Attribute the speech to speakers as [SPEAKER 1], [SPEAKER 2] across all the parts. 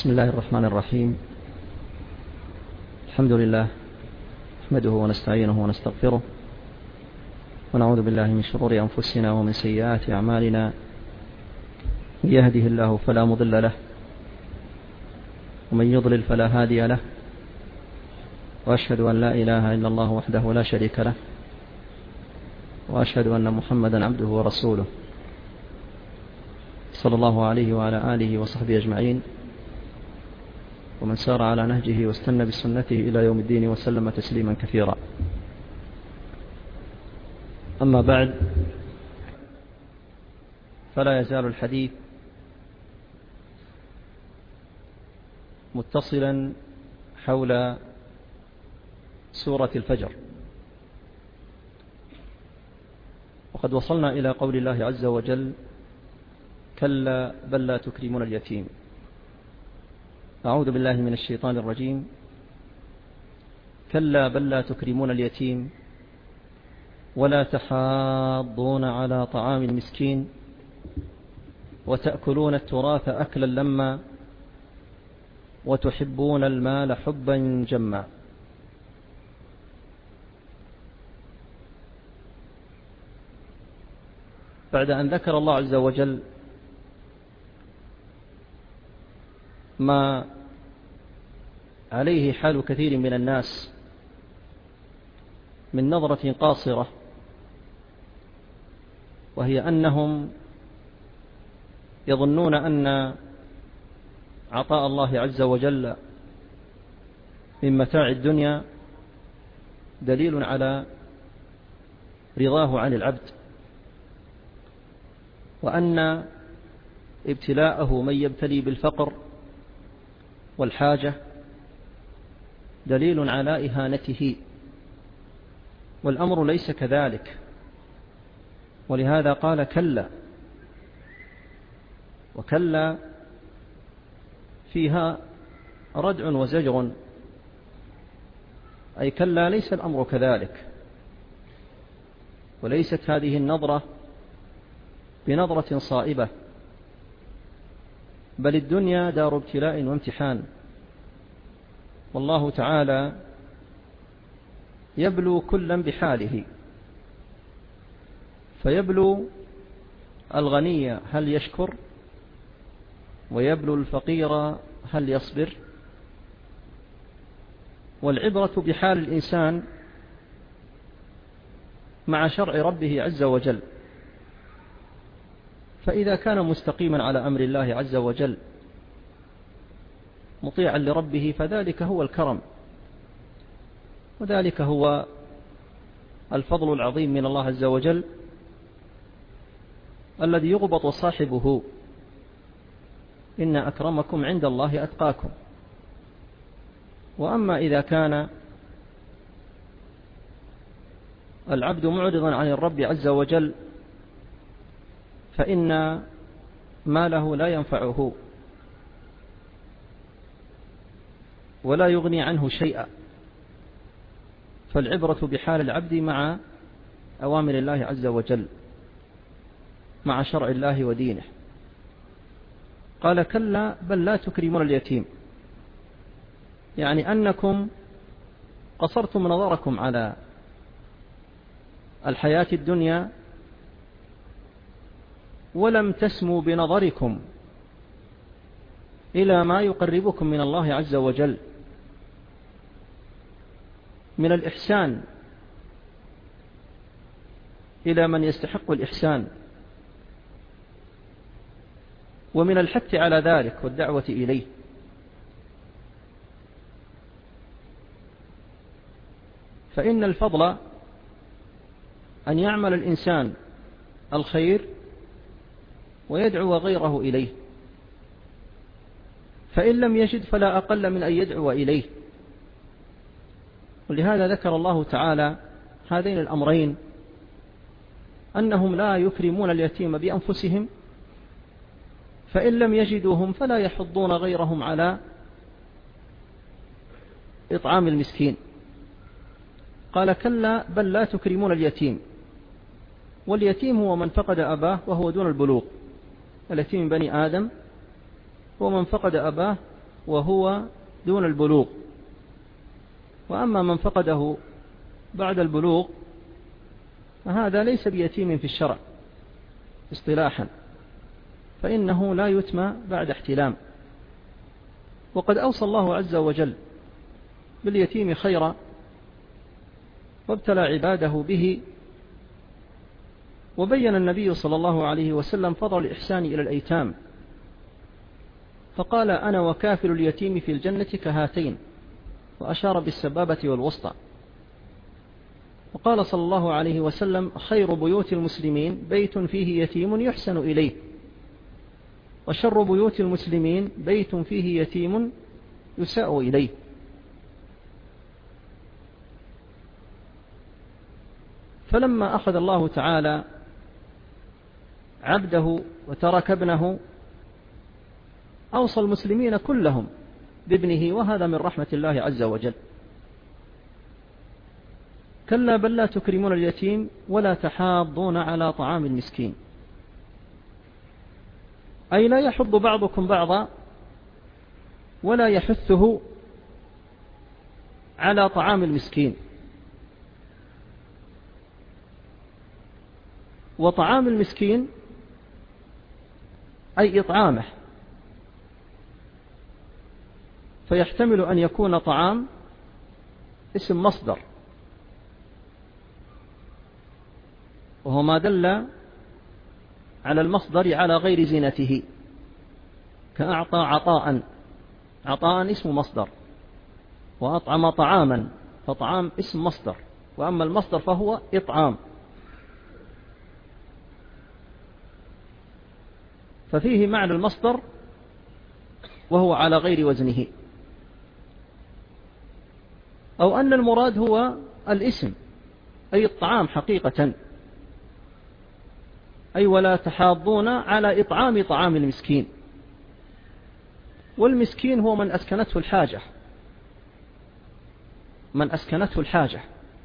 [SPEAKER 1] بسم الله الرحمن الرحيم. الحمد لله نحمده ونستعينه ونستغفره ونعوذ بالله من شرور أنفسنا ومن سيئات أعمالنا. من يهده الله فلا مضل له ومن يضلل فلا هادي له، وأشهد أن لا إله إلا الله وحده لا شريك له، وأشهد أن محمدا عبده ورسوله صلى الله عليه وعلى آله وصحبه أجمعين، ومن سار على نهجه واستنى بسنته إلى يوم الدين وسلم تسليما كثيرا. أما بعد، فلا يزال الحديث متصلا حول سورة الفجر، وقد وصلنا إلى قول الله عز وجل: كلا بل لا تكرمون اليتيم. أعوذ بالله من الشيطان الرجيم. كلا بل لا تكرمون اليتيم ولا تحاضون على طعام المسكين وتأكلون التراث أكلا لما وتحبون المال حبا جما. بعد أن ذكر الله عز وجل ما عليه حال كثير من الناس من نظرة قاصرة، وهي أنهم يظنون أن عطاء الله عز وجل من متاع الدنيا دليل على رضاه عن العبد، وأن ابتلاءه من يبتلي بالفقر والحاجة دليل على إهانته، والأمر ليس كذلك. ولهذا قال كلا، وكلا فيها ردع وزجر، أي كلا ليس الأمر كذلك، وليست هذه النظرة بنظرة صائبة، بل الدنيا دار ابتلاء وامتحان، والله تعالى يبلو كلا بحاله، فيبلو الغني هل يشكر، ويبلو الفقير هل يصبر. والعبرة بحال الإنسان مع شرع ربه عز وجل، فإذا كان مستقيما على أمر الله عز وجل مطيعا لربه فذلك هو الكرم، وذلك هو الفضل العظيم من الله عز وجل الذي يغبط صاحبه: إن أكرمكم عند الله أتقاكم. وأما إذا كان العبد معرضا عن الرب عز وجل فإن ماله لا ينفعه ولا يغني عنه شيئا، فالعبرة بحال العبد مع أوامر الله عز وجل، مع شرع الله ودينه. قال كلا بل لا تكرمون اليتيم، يعني أنكم قصرتم نظركم على الحياة الدنيا ولم تسموا بنظركم إلى ما يقربكم من الله عز وجل من الإحسان إلى من يستحق الإحسان، ومن الحث على ذلك والدعوة إليه. فإن الفضل أن يعمل الإنسان الخير ويدعو غيره إليه، فإن لم يجد فلا أقل من أن يدعو إليه. ولهذا ذكر الله تعالى هذين الأمرين: أنهم لا يكرمون اليتيم بأنفسهم، فإن لم يجدوهم فلا يحضون غيرهم على إطعام المسكين. قال كلا بل لا تكرمون اليتيم، واليتيم هو من فقد أباه وهو دون البلوغ. اليتيم من بني آدم هو من فقد أباه وهو دون البلوغ. وأما من فقده بعد البلوغ فهذا ليس بيتيم في الشرع اصطلاحا، فإنه لا يتمى بعد احتلام. وقد أوصى الله عز وجل باليتيم خيرا وابتلى عباده به، وبين النبي صلى الله عليه وسلم فضل الإحسان إلى الأيتام، فقال: أنا وكافل اليتيم في الجنة كهاتين، وأشار بالسبابة والوسطى. وقال صلى الله عليه وسلم: خير بيوت المسلمين بيت فيه يتيم يحسن إليه، وشر بيوت المسلمين بيت فيه يتيم يساء إليه. فلما أخذ الله تعالى عبده وترك ابنه أوصى المسلمين كلهم بابنه، وهذا من رحمة الله عز وجل. كلا بل لا تكرمون اليتيم ولا تحاضون على طعام المسكين، أي لا يحض بعضكم بعضا ولا يحثه على طعام المسكين. وطعام المسكين أي إطعامه، فيحتمل أن يكون طعام اسم مصدر، وهو ما دل على المصدر على غير زينته، كأعطى عطاء، عطاء اسم مصدر، وأطعم طعاما، فطعام اسم مصدر، وأما المصدر فهو إطعام. ففيه معنى المصدر وهو على غير وزنه، أو أن المراد هو الاسم أي الطعام حقيقة، أي ولا تحاضون على إطعام طعام المسكين. والمسكين هو من أسكنته الحاجة، من أسكنته الحاجة.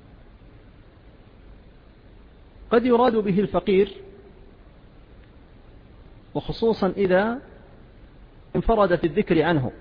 [SPEAKER 1] قد يراد به الفقير، وخصوصا إذا انفرد في الذكر عنه،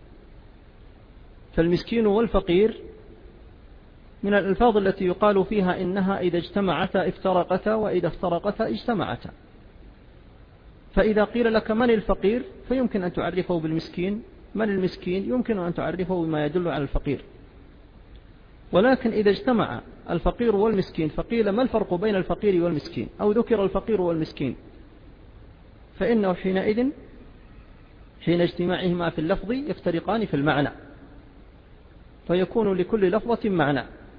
[SPEAKER 1] فالمسكين والفقير من الألفاظ التي يقال فيها إنها إذا اجتمعتا افترقتا، وإذا افترقتا اجتمعتا. فإذا قيل لك من الفقير فيمكن أن تعرفه بالمسكين، من المسكين يمكن أن تعرفه بما يدل على الفقير. ولكن إذا اجتمع الفقير والمسكين فقيل ما الفرق بين الفقير والمسكين، أو ذكر الفقير والمسكين، فإنه حينئذ حين اجتماعهما في اللفظ يفترقان في المعنى، فيكون لكل لفظة معنى.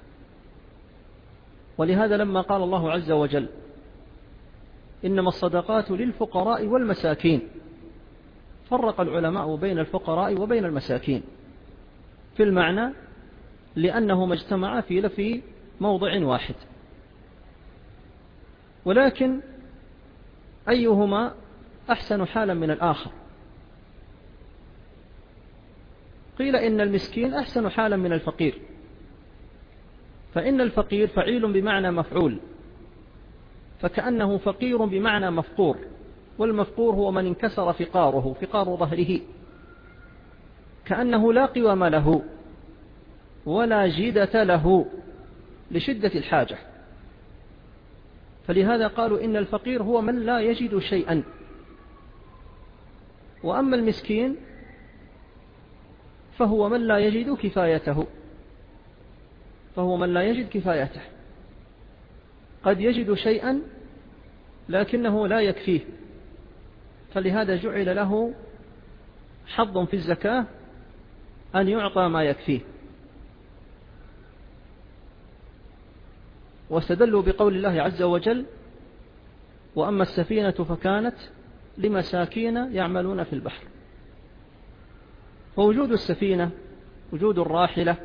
[SPEAKER 1] ولهذا لما قال الله عز وجل: إنما الصدقات للفقراء والمساكين، فرق العلماء بين الفقراء وبين المساكين في المعنى، لأنهما اجتمعا في موضع واحد. ولكن أيهما أحسن حالا من الآخر؟ قيل إن المسكين أحسن حالا من الفقير، فإن الفقير فعيل بمعنى مفعول، فكأنه فقير بمعنى مفقور، والمفقور هو من انكسر فقاره، فقار ظهره، كأنه لا قوام له ولا جيدة له لشدة الحاجة. فلهذا قالوا إن الفقير هو من لا يجد شيئا، وأما المسكين فهو من لا يجد كفايته، فهو من لا يجد كفايته، قد يجد شيئا لكنه لا يكفيه، فلهذا جعل له حظ في الزكاة أن يعطى ما يكفيه. واستدلوا بقول الله عز وجل: وأما السفينة فكانت لمساكين يعملون في البحر. فوجود السفينة، وجود الراحلة،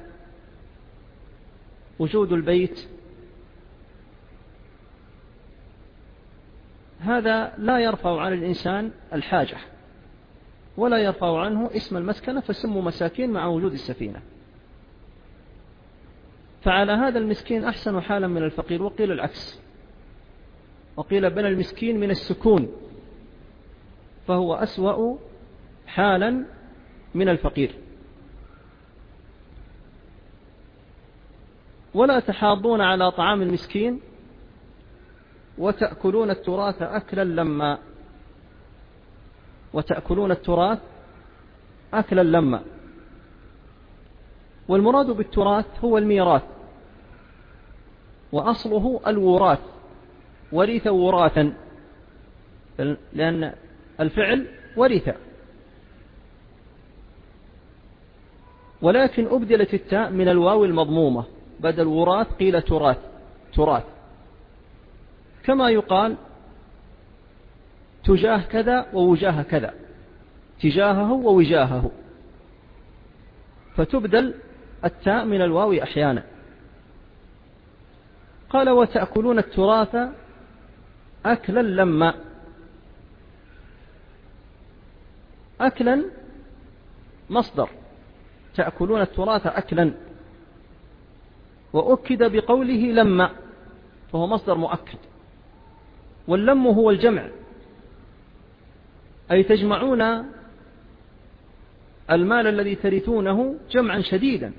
[SPEAKER 1] وجود البيت، هذا لا يرفع عن الإنسان الحاجة ولا يرفع عنه اسم المسكنة، فسموا مساكين مع وجود السفينة. فعلى هذا المسكين أحسن حالا من الفقير. وقيل العكس، وقيل بنى المسكين من السكون، فهو أسوأ حالا من الفقير. ولا تحاضون على طعام المسكين وتأكلون التراث أكلا لما. وتأكلون التراث أكلا لما. والمراد بالتراث هو الميراث، وأصله الوراث، ورث وراثا، لأن الفعل ورث، ولكن أبدلت التاء من الواو المضمومة، بدل وراث قيل تراث، تراث، كما يقال تجاه كذا ووجاه كذا، تجاهه ووجاهه، فتبدل التاء من الواو أحيانا. قال وتأكلون التراث أكلا لما. أكلا مصدر، تأكلون التراث أكلا، وأكد بقوله لما، فهو مصدر مؤكد. واللم هو الجمع، أي تجمعون المال الذي ترثونه جمعا شديدا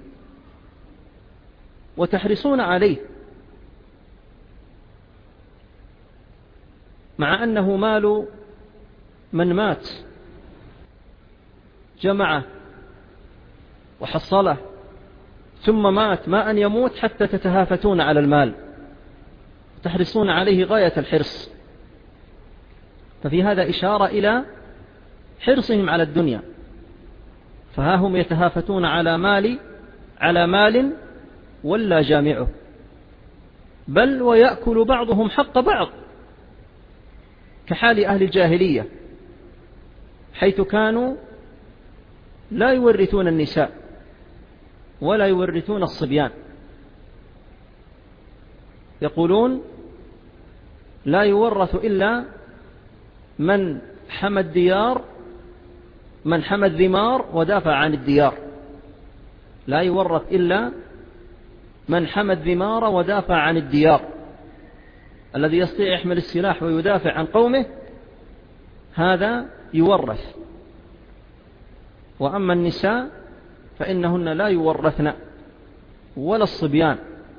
[SPEAKER 1] وتحرصون عليه، مع أنه مال من مات، جمعه وحصله ثم مات، ما أن يموت حتى تتهافتون على المال، تحرصون عليه غاية الحرص. ففي هذا إشارة إلى حرصهم على الدنيا، فها هم يتهافتون على مال ولا جامعه، بل ويأكل بعضهم حق بعض، كحال أهل الجاهلية، حيث كانوا لا يورثون النساء ولا يورثون الصبيان. يقولون لا يورث إلا من حمى الديار، من حمى الذمار ودافع عن الديار، لا يورث إلا من حمى الذمار ودافع عن الديار، الذي يستطيع يحمل السلاح ويدافع عن قومه هذا يورث. وأما النساء فإنهن لا يورثن ولا الصبيان،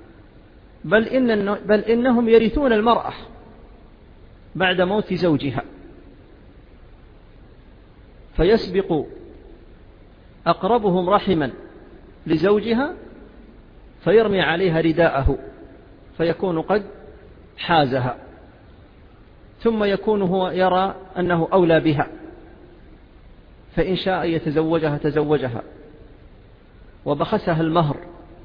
[SPEAKER 1] بل إنهم يرثون المرأة بعد موت زوجها، فيسبق أقربهم رحما لزوجها فيرمي عليها رداءه فيكون قد حازها، ثم يكون هو يرى أنه أولى بها، فإن شاء يتزوجها تزوجها وبخسها المهر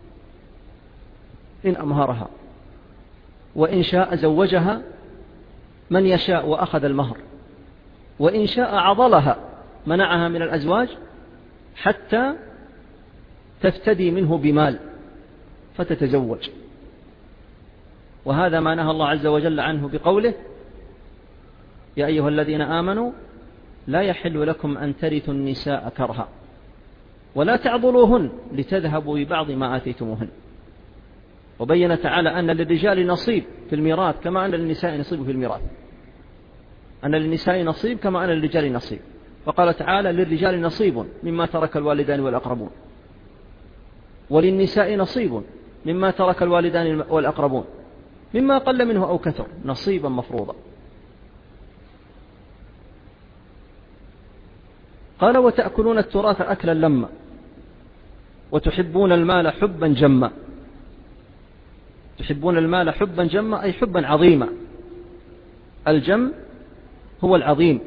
[SPEAKER 1] إن أمهرها، وإن شاء زوجها من يشاء وأخذ المهر، وإن شاء عضلها منعها من الأزواج حتى تفتدي منه بمال فتتزوج. وهذا ما نهى الله عز وجل عنه بقوله يا أيها الذين آمنوا لا يحل لكم أن ترثوا النساء كرها ولا تعضلوهن لتذهبوا ببعض ما آتيتموهن. وبين تعالى أن للرجال نصيب في الميراث كما أن للنساء نصيب في الميراث، أن للنساء نصيب كما أن للرجال نصيب. وقال تعالى للرجال نصيب مما ترك الوالدان والأقربون، وللنساء نصيب مما ترك الوالدان والأقربون مما قل منه أو كثر نصيبا مفروضا. قال وتأكلون التراث أكلا لما وتحبون المال حبا جما. تحبون المال حبا جما أي حبا عظيما. الجم هو العظيم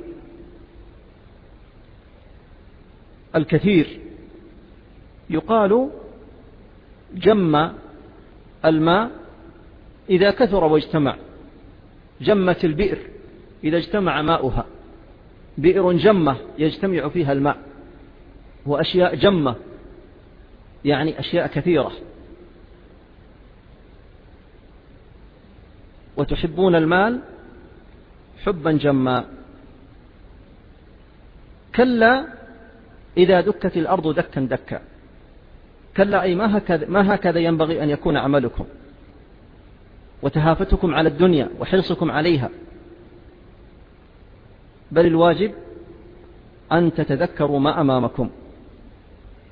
[SPEAKER 1] الكثير. يقال جم الماء إذا كثر واجتمع، جمت البئر إذا اجتمع ماؤها، بئر جمة يجتمع فيها الماء، وأشياء جمة يعني أشياء كثيرة. وتحبون المال حبا جما. كلا إذا دكت الأرض دكا دكا. كلا أي ما هكذا ينبغي أن يكون عملكم وتهافتكم على الدنيا وحرصكم عليها، بل الواجب أن تتذكروا ما أمامكم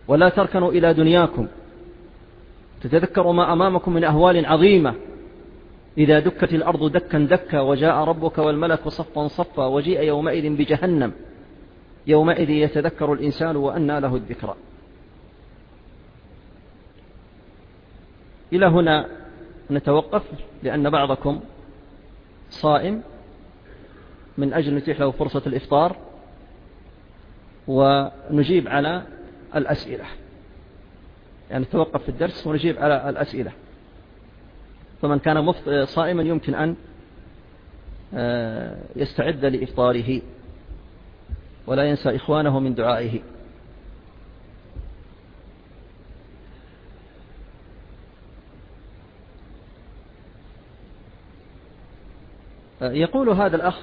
[SPEAKER 1] ولا تركنوا إلى دنياكم، تتذكروا ما أمامكم من أهوال عظيمة. إذا دكت الأرض دكا دكا وجاء ربك والملك صفا صفا وجيء يومئذ بجهنم يومئذ يتذكر الإنسان وأنى له الذكرى. إلى هنا نتوقف لأن بعضكم صائم من أجل نتيح له فرصة الإفطار، ونجيب على الأسئلة، يعني نتوقف في الدرس ونجيب على الأسئلة. فمن كان صائما يمكن أن يستعد لإفطاره ولا ينسى إخوانه من دعائه. يقول هذا الأخ: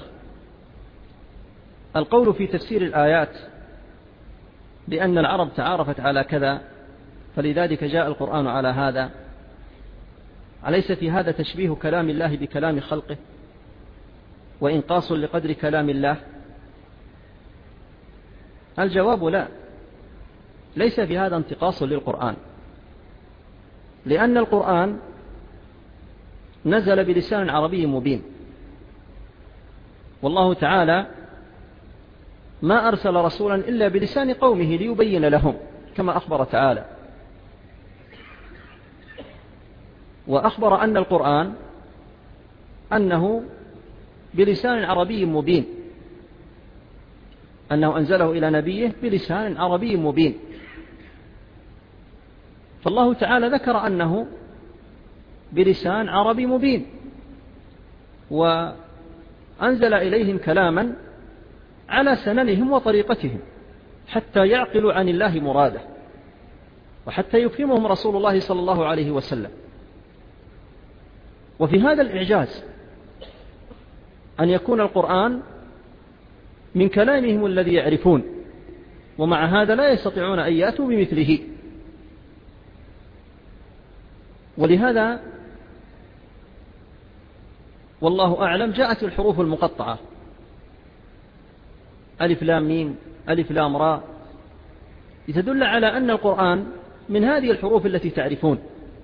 [SPEAKER 1] القول في تفسير الآيات بأن العرب تعارفت على كذا فلذلك جاء القرآن على هذا، أليس في هذا تشبيه كلام الله بكلام خلقه وإنقاص لقدر كلام الله؟ الجواب لا، ليس في هذا انتقاص للقرآن، لأن القرآن نزل بلسان عربي مبين، والله تعالى ما أرسل رسولا إلا بلسان قومه ليبين لهم كما أخبر تعالى. وأخبر أن القرآن أنه بلسان عربي مبين، أنه أنزله إلى نبيه بلسان عربي مبين. فالله تعالى ذكر أنه بلسان عربي مبين، وأنزل إليهم كلاما على سننهم وطريقتهم حتى يعقلوا عن الله مراده، وحتى يفهمهم رسول الله صلى الله عليه وسلم. وفي هذا الإعجاز أن يكون القرآن من كلامهم الذي يعرفون، ومع هذا لا يستطيعون أن يأتوا بمثله. ولهذا والله أعلم جاءت الحروف المقطعة ألف لام ميم ألف لام راء لتدل على أن القرآن من هذه الحروف التي تعرفون،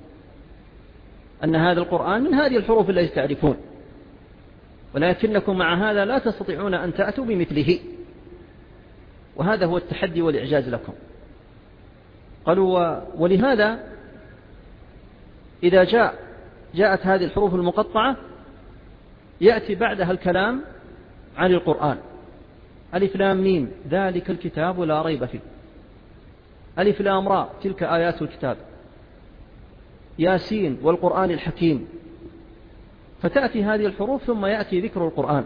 [SPEAKER 1] أن هذا القرآن من هذه الحروف التي تعرفون، ولكنكم مع هذا لا تستطيعون أن تأتوا بمثله. وهذا هو التحدي والإعجاز لكم. قالوا ولهذا إذا جاءت هذه الحروف المقطعة يأتي بعدها الكلام عن القرآن. ألف لام ميم ذلك الكتاب لا ريب فيه، ألف لام راء تلك آيات الكتاب، ياسين والقرآن الحكيم. فتأتي هذه الحروف ثم يأتي ذكر القرآن.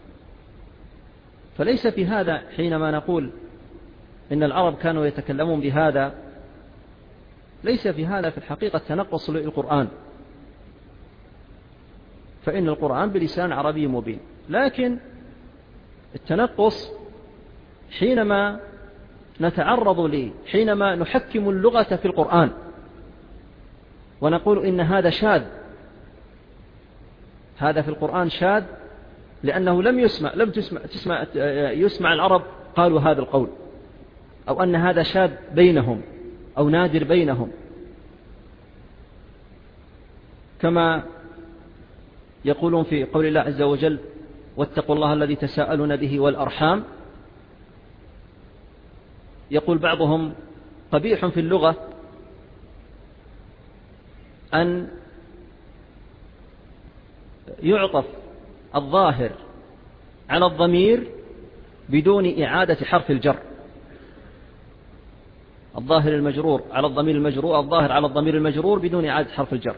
[SPEAKER 1] فليس في هذا حينما نقول إن العرب كانوا يتكلمون بهذا، ليس في هذا في الحقيقة تنقص للقرآن، فإن القرآن بلسان عربي مبين. لكن التنقص حينما نتعرض حينما نحكم اللغة في القرآن ونقول إن هذا شاذ، هذا في القرآن شاذ لأنه لم يسمع العرب قالوا هذا القول، أو أن هذا شاذ بينهم أو نادر بينهم، كما يقولون في قول الله عز وجل واتقوا الله الذي تساءلون به والأرحام. يقول بعضهم قبيح في اللغة أن يعطف الظاهر على الضمير بدون إعادة حرف الجر، الظاهر المجرور على الضمير المجرور، الظاهر على الضمير المجرور بدون إعادة حرف الجر.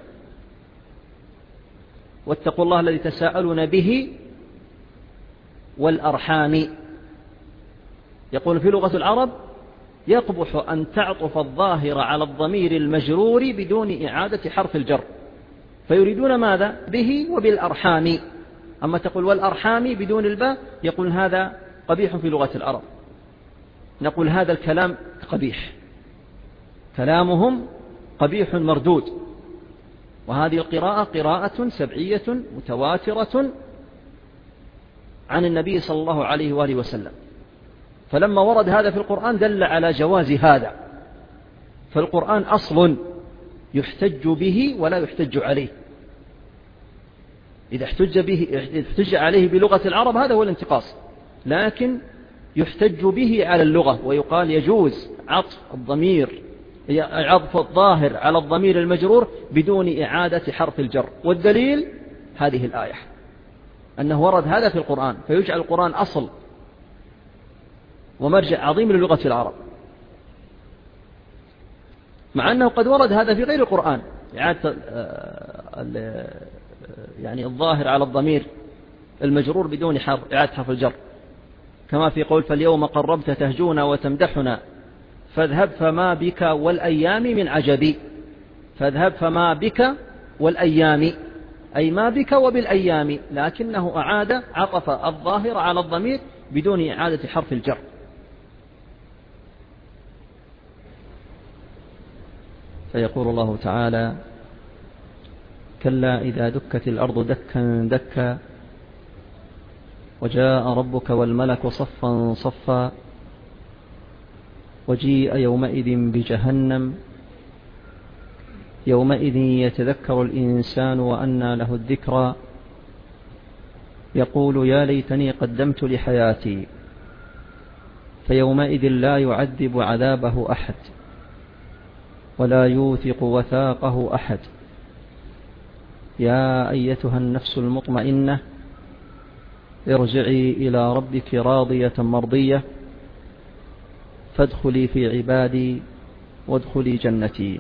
[SPEAKER 1] واتقوا الله الذي تساءلون به والأرحام. يقول في لغة العرب يقبح أن تعطف الظاهر على الضمير المجرور بدون إعادة حرف الجر، فيريدون ماذا؟ به وبالأرحام. أما تقول والأرحام بدون الباء يقول هذا قبيح في لغة العرب. نقول هذا الكلام قبيح، كلامهم قبيح مردود. وهذه القراءة قراءة سبعية متواترة عن النبي صلى الله عليه وآله وسلم، فلما ورد هذا في القرآن دل على جواز هذا، فالقرآن أصل يحتج به ولا يحتج عليه. إذا احتج عليه بلغة العرب هذا هو الانتقاص، لكن يحتج به على اللغة، ويقال يجوز عطف الظاهر على الضمير المجرور بدون إعادة حرف الجر. والدليل هذه الآية أنه ورد هذا في القرآن، فيجعل القرآن أصل ومرجع عظيم للغة العرب، مع أنه قد ورد هذا في غير القرآن، إعادة يعني الظاهر على الضمير المجرور بدون إعادة حرف الجر، كما في قول فاليوم قربت تهجونا وتمدحنا فاذهب فما بك والأيام من عجبي. فاذهب فما بك والأيام أي ما بك وبالأيام، لكنه أعاد عطف الظاهر على الضمير بدون إعادة حرف الجر. فيقول الله تعالى كلا إذا دكت الأرض دكا دكا وجاء ربك والملك صفا صفا وجيء يومئذ بجهنم يومئذ يتذكر الإنسان وأنى له الذكرى يقول يا ليتني قدمت لحياتي فيومئذ لا يعذب عذابه أحد ولا يوثق وثاقه أحد يا أيتها النفس المطمئنة ارجعي إلى ربك راضية مرضية فادخلي في عبادي وادخلي جنتي.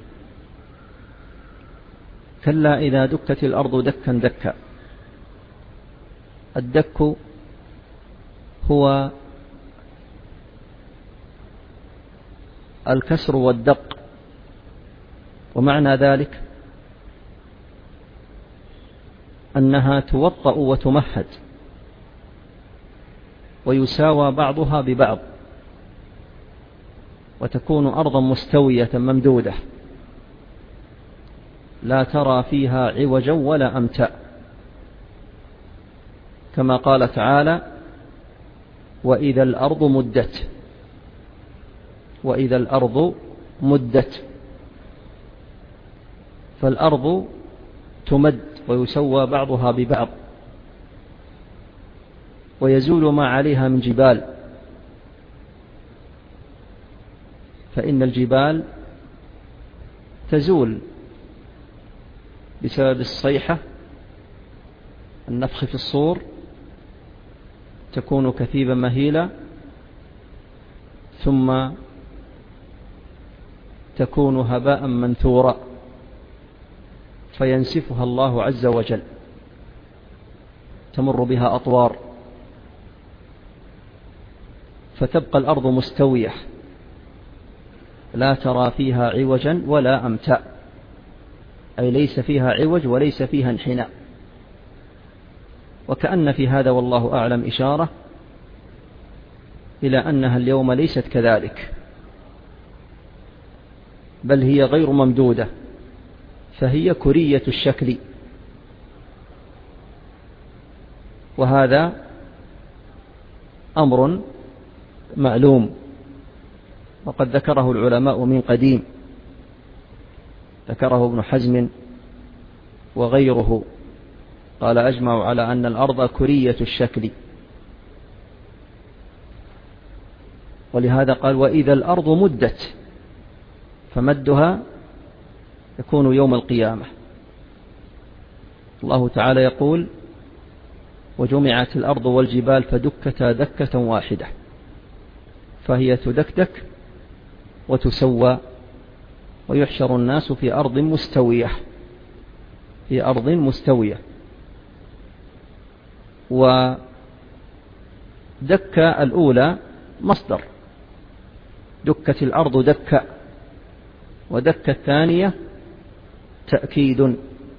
[SPEAKER 1] كلا إذا دكت الأرض دكا دكا. الدك هو الكسر والدق، ومعنى ذلك أنها توطأ وتمهد ويساوى بعضها ببعض وتكون أرضا مستوية ممدودة لا ترى فيها عوجا ولا أمتا، كما قال تعالى وإذا الأرض مدت. وإذا الأرض مدت، فالأرض تمد ويسوى بعضها ببعض ويزول ما عليها من جبال، فإن الجبال تزول بسبب الصيحة، النفخ في الصور، تكون كثيبا مهيلا ثم تكون هباء منثورا فينسفها الله عز وجل، تمر بها أطوار فتبقى الأرض مستوية لا ترى فيها عوجا ولا أمتا، أي ليس فيها عوج وليس فيها انحناء. وكأن في هذا والله أعلم إشارة إلى أنها اليوم ليست كذلك، بل هي غير ممدودة، فهي كرية الشكل. وهذا أمر معلوم وقد ذكره العلماء من قديم، ذكره ابن حزم وغيره، قال أجمعوا على أن الأرض كرية الشكل، ولهذا قال وإذا الأرض مدت، فمدها يكون يوم القيامة. الله تعالى يقول وجمعت الأرض والجبال فدكتا دكة واحدة، فهي تدكدك وتسوى ويحشر الناس في أرض مستوية، في أرض مستوية. ودكة الأولى مصدر، دكت الأرض دكة، ودكة الثانية تأكيد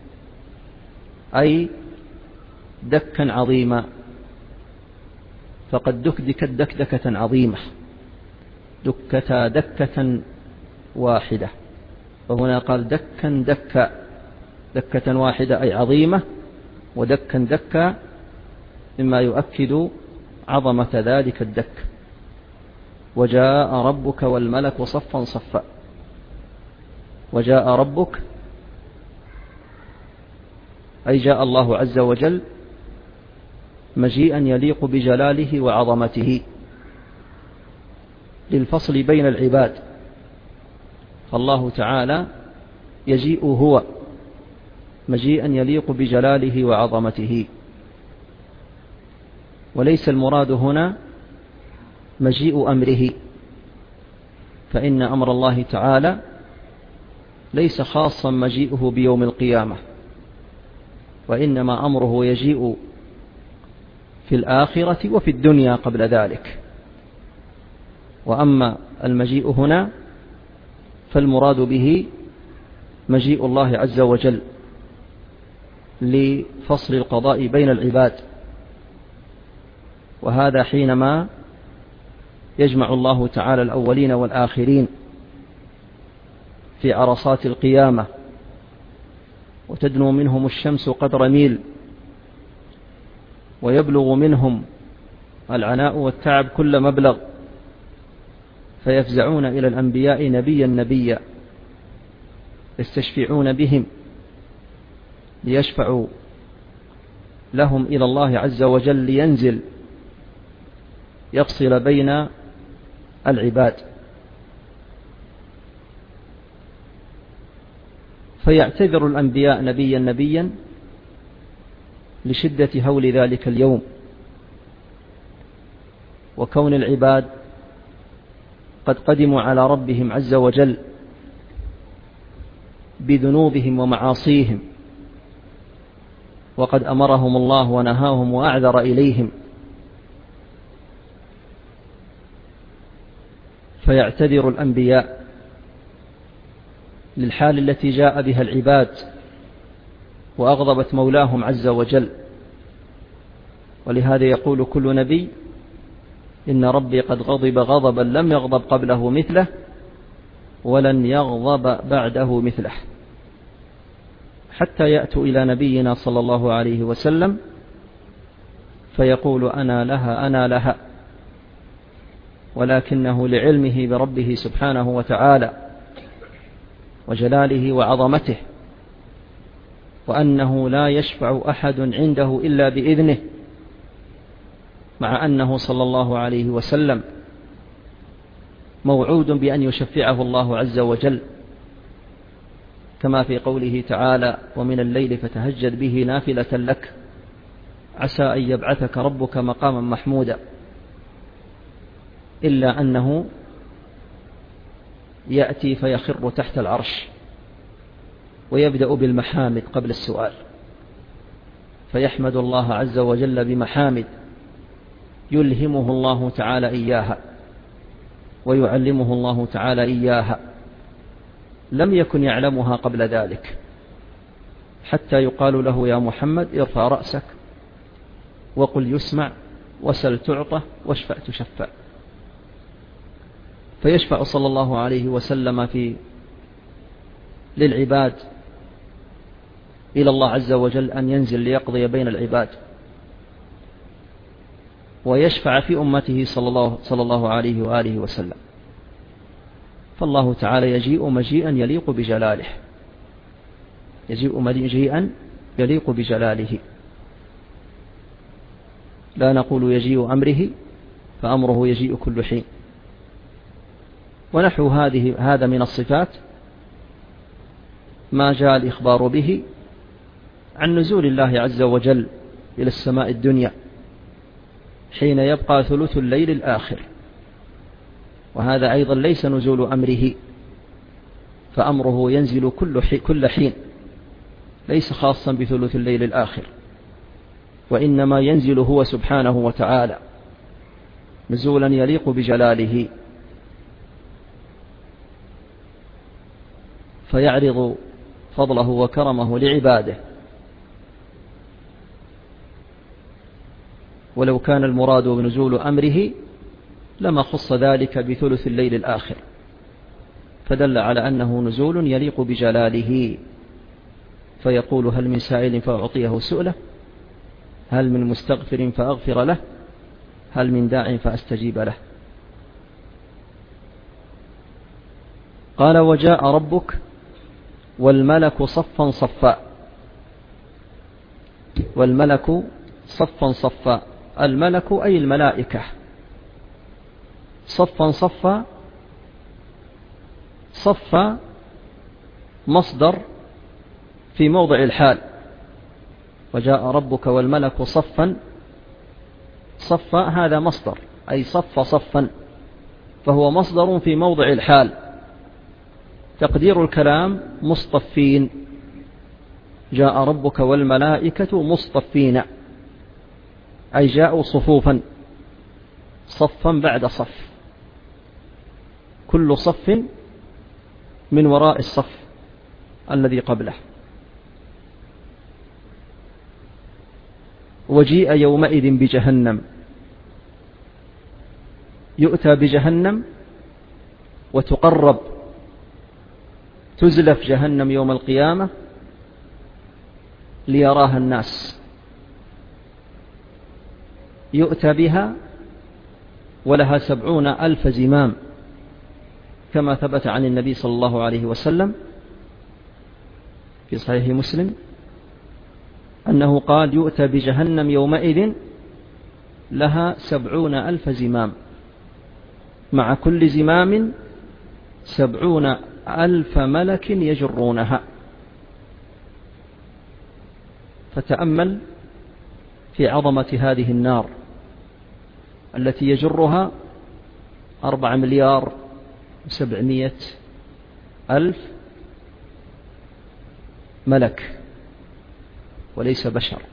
[SPEAKER 1] أي دكا عظيما، فقد دكدكت دكدكة عظيمة، دكتا دكة واحدة، وهنا قال دكا دكا، دكة واحدة أي عظيمة، ودكا دكا مما يؤكد عظمة ذلك الدك. وجاء ربك والملك صفا صفا، وجاء ربك أي جاء الله عز وجل مجيئا يليق بجلاله وعظمته للفصل بين العباد. فالله تعالى يجيء هو مجيئا يليق بجلاله وعظمته، وليس المراد هنا مجيء أمره، فإن أمر الله تعالى ليس خاصا مجيئه بيوم القيامة، وإنما أمره يجيء في الآخرة وفي الدنيا قبل ذلك. وأما المجيء هنا فالمراد به مجيء الله عز وجل لفصل القضاء بين العباد، وهذا حينما يجمع الله تعالى الأولين والآخرين في عرصات القيامة، وتدنو منهم الشمس قدر ميل، ويبلغ منهم العناء والتعب كل مبلغ، فيفزعون إلى الأنبياء نبيا نبيا يستشفعون بهم ليشفعوا لهم إلى الله عز وجل لينزل يفصل بين العباد. فيعتذر الأنبياء نبيا نبيا لشدة هول ذلك اليوم، وكون العباد قد قدموا على ربهم عز وجل بذنوبهم ومعاصيهم، وقد أمرهم الله ونهاهم وأعذر إليهم، فيعتذر الأنبياء للحال التي جاء بها العباد وأغضبت مولاهم عز وجل. ولهذا يقول كل نبي: إن ربي قد غضب غضبا لم يغضب قبله مثله ولن يغضب بعده مثله، حتى يأتوا إلى نبينا صلى الله عليه وسلم فيقول: أنا لها أنا لها، ولكنه لعلمه بربه سبحانه وتعالى وجلاله وعظمته، وأنه لا يشفع أحد عنده إلا بإذنه، مع أنه صلى الله عليه وسلم موعود بأن يشفعه الله عز وجل، كما في قوله تعالى: ومن الليل فتهجد به نافلة لك عسى أن يبعثك ربك مقاما محمودا. إلا أنه يأتي فيخر تحت العرش ويبدأ بالمحامد قبل السؤال، فيحمد الله عز وجل بمحامد يلهمه الله تعالى إياها ويعلمه الله تعالى إياها لم يكن يعلمها قبل ذلك، حتى يقال له: يا محمد ارفع رأسك وقل يسمع وسل تعطى واشفع تشفع. فيشفع صلى الله عليه وسلم للعباد إلى الله عز وجل أن ينزل ليقضي بين العباد، ويشفع في أمته صلى الله عليه وآله وسلم. فالله تعالى يجيء مجيئا يليق بجلاله، يجيء مجيئا يليق بجلاله، لا نقول يجيء أمره، فأمره يجيء كل حين. ونحو هذا من الصفات ما جاء الإخبار به عن نزول الله عز وجل إلى السماء الدنيا حين يبقى ثلث الليل الآخر، وهذا أيضا ليس نزول أمره، فأمره ينزل كل حين، ليس خاصا بثلث الليل الآخر، وإنما ينزل هو سبحانه وتعالى نزولا يليق بجلاله، فيعرض فضله وكرمه لعباده. ولو كان المراد بنزول أمره لما خص ذلك بثلث الليل الآخر، فدل على أنه نزول يليق بجلاله، فيقول: هل من سائل فأعطيه سؤله، هل من مستغفر فأغفر له، هل من داع فأستجيب له. قال: وجاء ربك والملك صفا صفا. والملك صفا صفا، الملك أي الملائكة. صفا صفا، صفا مصدر في موضع الحال، وجاء ربك والملك صفا صفا، هذا مصدر أي صف صفا، فهو مصدر في موضع الحال. تقدير الكلام مصطفين، جاء ربك والملائكة مصطفين، أي جاءوا صفوفا، صفا بعد صف، كل صف من وراء الصف الذي قبله. وجيء يومئذ بجهنم، يؤتى بجهنم وتقرب، تزلف جهنم يوم القيامة ليراها الناس. يؤتى بها ولها 70,000 زمام، كما ثبت عن النبي صلى الله عليه وسلم في صحيح مسلم أنه قال: يؤتى بجهنم يومئذ لها 70,000 زمام، مع كل زمام 70,000 ملك يجرونها. فتأمل في عظمة هذه النار التي يجرها 4,700,000 ملك وليس بشر،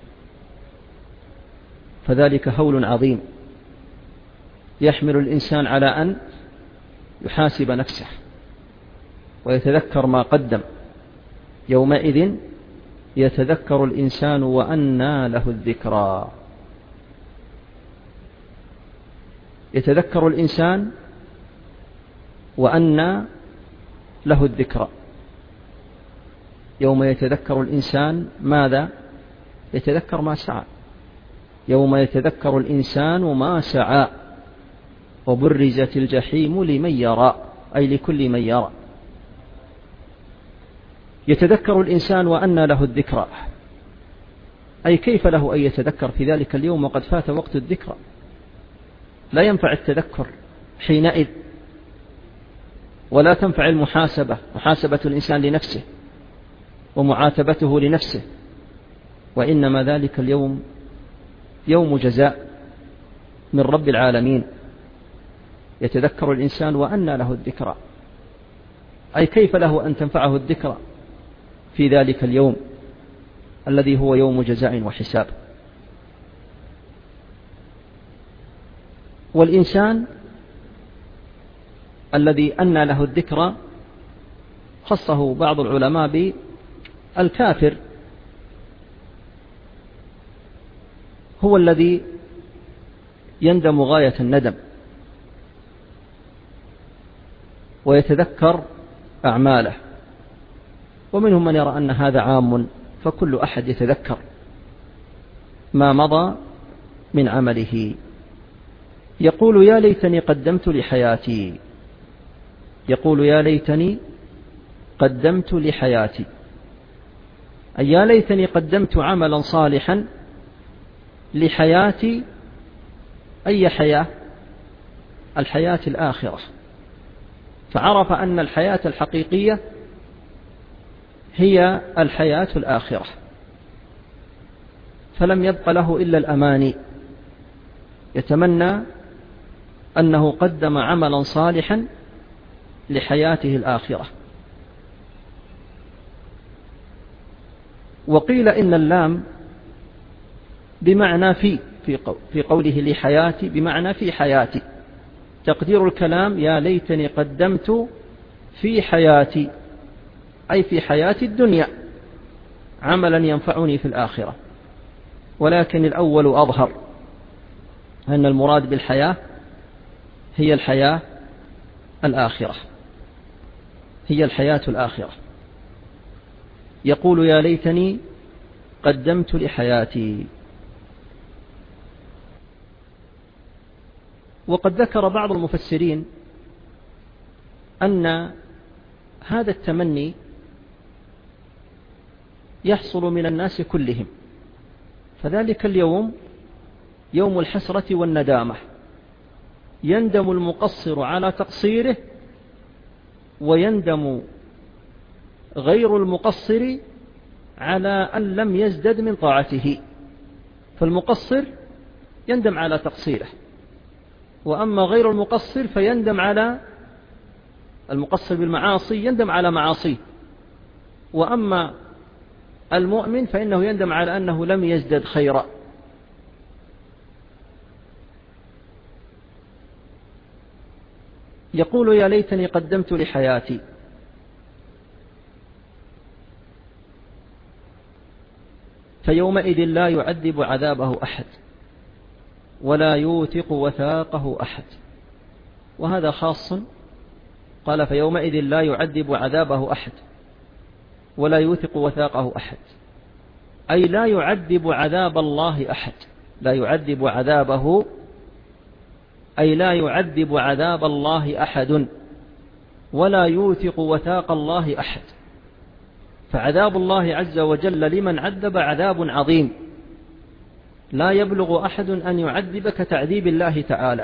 [SPEAKER 1] فذلك هول عظيم يحمل الإنسان على أن يحاسب نفسه ويتذكر ما قدم. يومئذ يتذكر الإنسان وأنى له الذكرى. يتذكر الإنسان وأنى له الذكرى. يوم يتذكر الإنسان ماذا؟ يتذكر ما سعى. يوم يتذكر الإنسان ما سعى وبرزت الجحيم لمن يرى، أي لكل من يرى. يتذكر الإنسان وأنى له الذكرى، أي كيف له أن يتذكر في ذلك اليوم وقد فات وقت الذكرى؟ لا ينفع التذكر حينئذ، ولا تنفع المحاسبة، محاسبة الإنسان لنفسه ومعاتبته لنفسه، وإنما ذلك اليوم يوم جزاء من رب العالمين. يتذكر الإنسان وأنى له الذكرى، أي كيف له أن تنفعه الذكرى في ذلك اليوم الذي هو يوم جزاء وحساب. والإنسان الذي أنى له الذكرى خصه بعض العلماء بالكافر، هو الذي يندم غاية الندم ويتذكر أعماله. ومنهم من يرى أن هذا عام، فكل أحد يتذكر ما مضى من عمله. يقول: يا ليتني قدمت لحياتي. يقول: يا ليتني قدمت لحياتي، أي يا ليتني قدمت عملا صالحا لحياتي. أي حياة؟ الحياة الآخرة. فعرف أن الحياة الحقيقية هي الحياة الآخرة، فلم يبق له إلا الأماني. يتمنى أنه قدم عملا صالحا لحياته الآخرة. وقيل إن اللام بمعنى في قوله لحياتي بمعنى في حياتي. تقدير الكلام: يا ليتني قدمت في حياتي، أي في حياة الدنيا، عملا ينفعني في الآخرة. ولكن الأول أظهر، أن المراد بالحياة هي الحياة الآخرة، هي الحياة الآخرة. يقول: يا ليتني قدمت لحياتي. وقد ذكر بعض المفسرين أن هذا التمني يحصل من الناس كلهم. فذلك اليوم يوم الحسرة والندامة، يندم المقصر على تقصيره، ويندم غير المقصر على أن لم يزدد من طاعته. فالمقصر يندم على تقصيره، وأما غير المقصر فيندم على المقصر بالمعاصي يندم على معاصيه، وأما المؤمن فإنه يندم على أنه لم يزدد خيرا. يقول يا ليتني قدمت لحياتي. فيومئذ لا يعذب عذابه أحد ولا يوثق وثاقه أحد. وهذا خاص، قال فيومئذ لا يعذب عذابه أحد ولا يوثق وثاقه أحد، أي لا يعذب عذاب الله أحد، لا يعذب عذابه، أي لا يعذب عذاب الله أحد ولا يوثق وثاق الله أحد. فعذاب الله عز وجل لمن عذب عذاب عظيم، لا يبلغ أحد أن يعذب كتعذيب الله تعالى،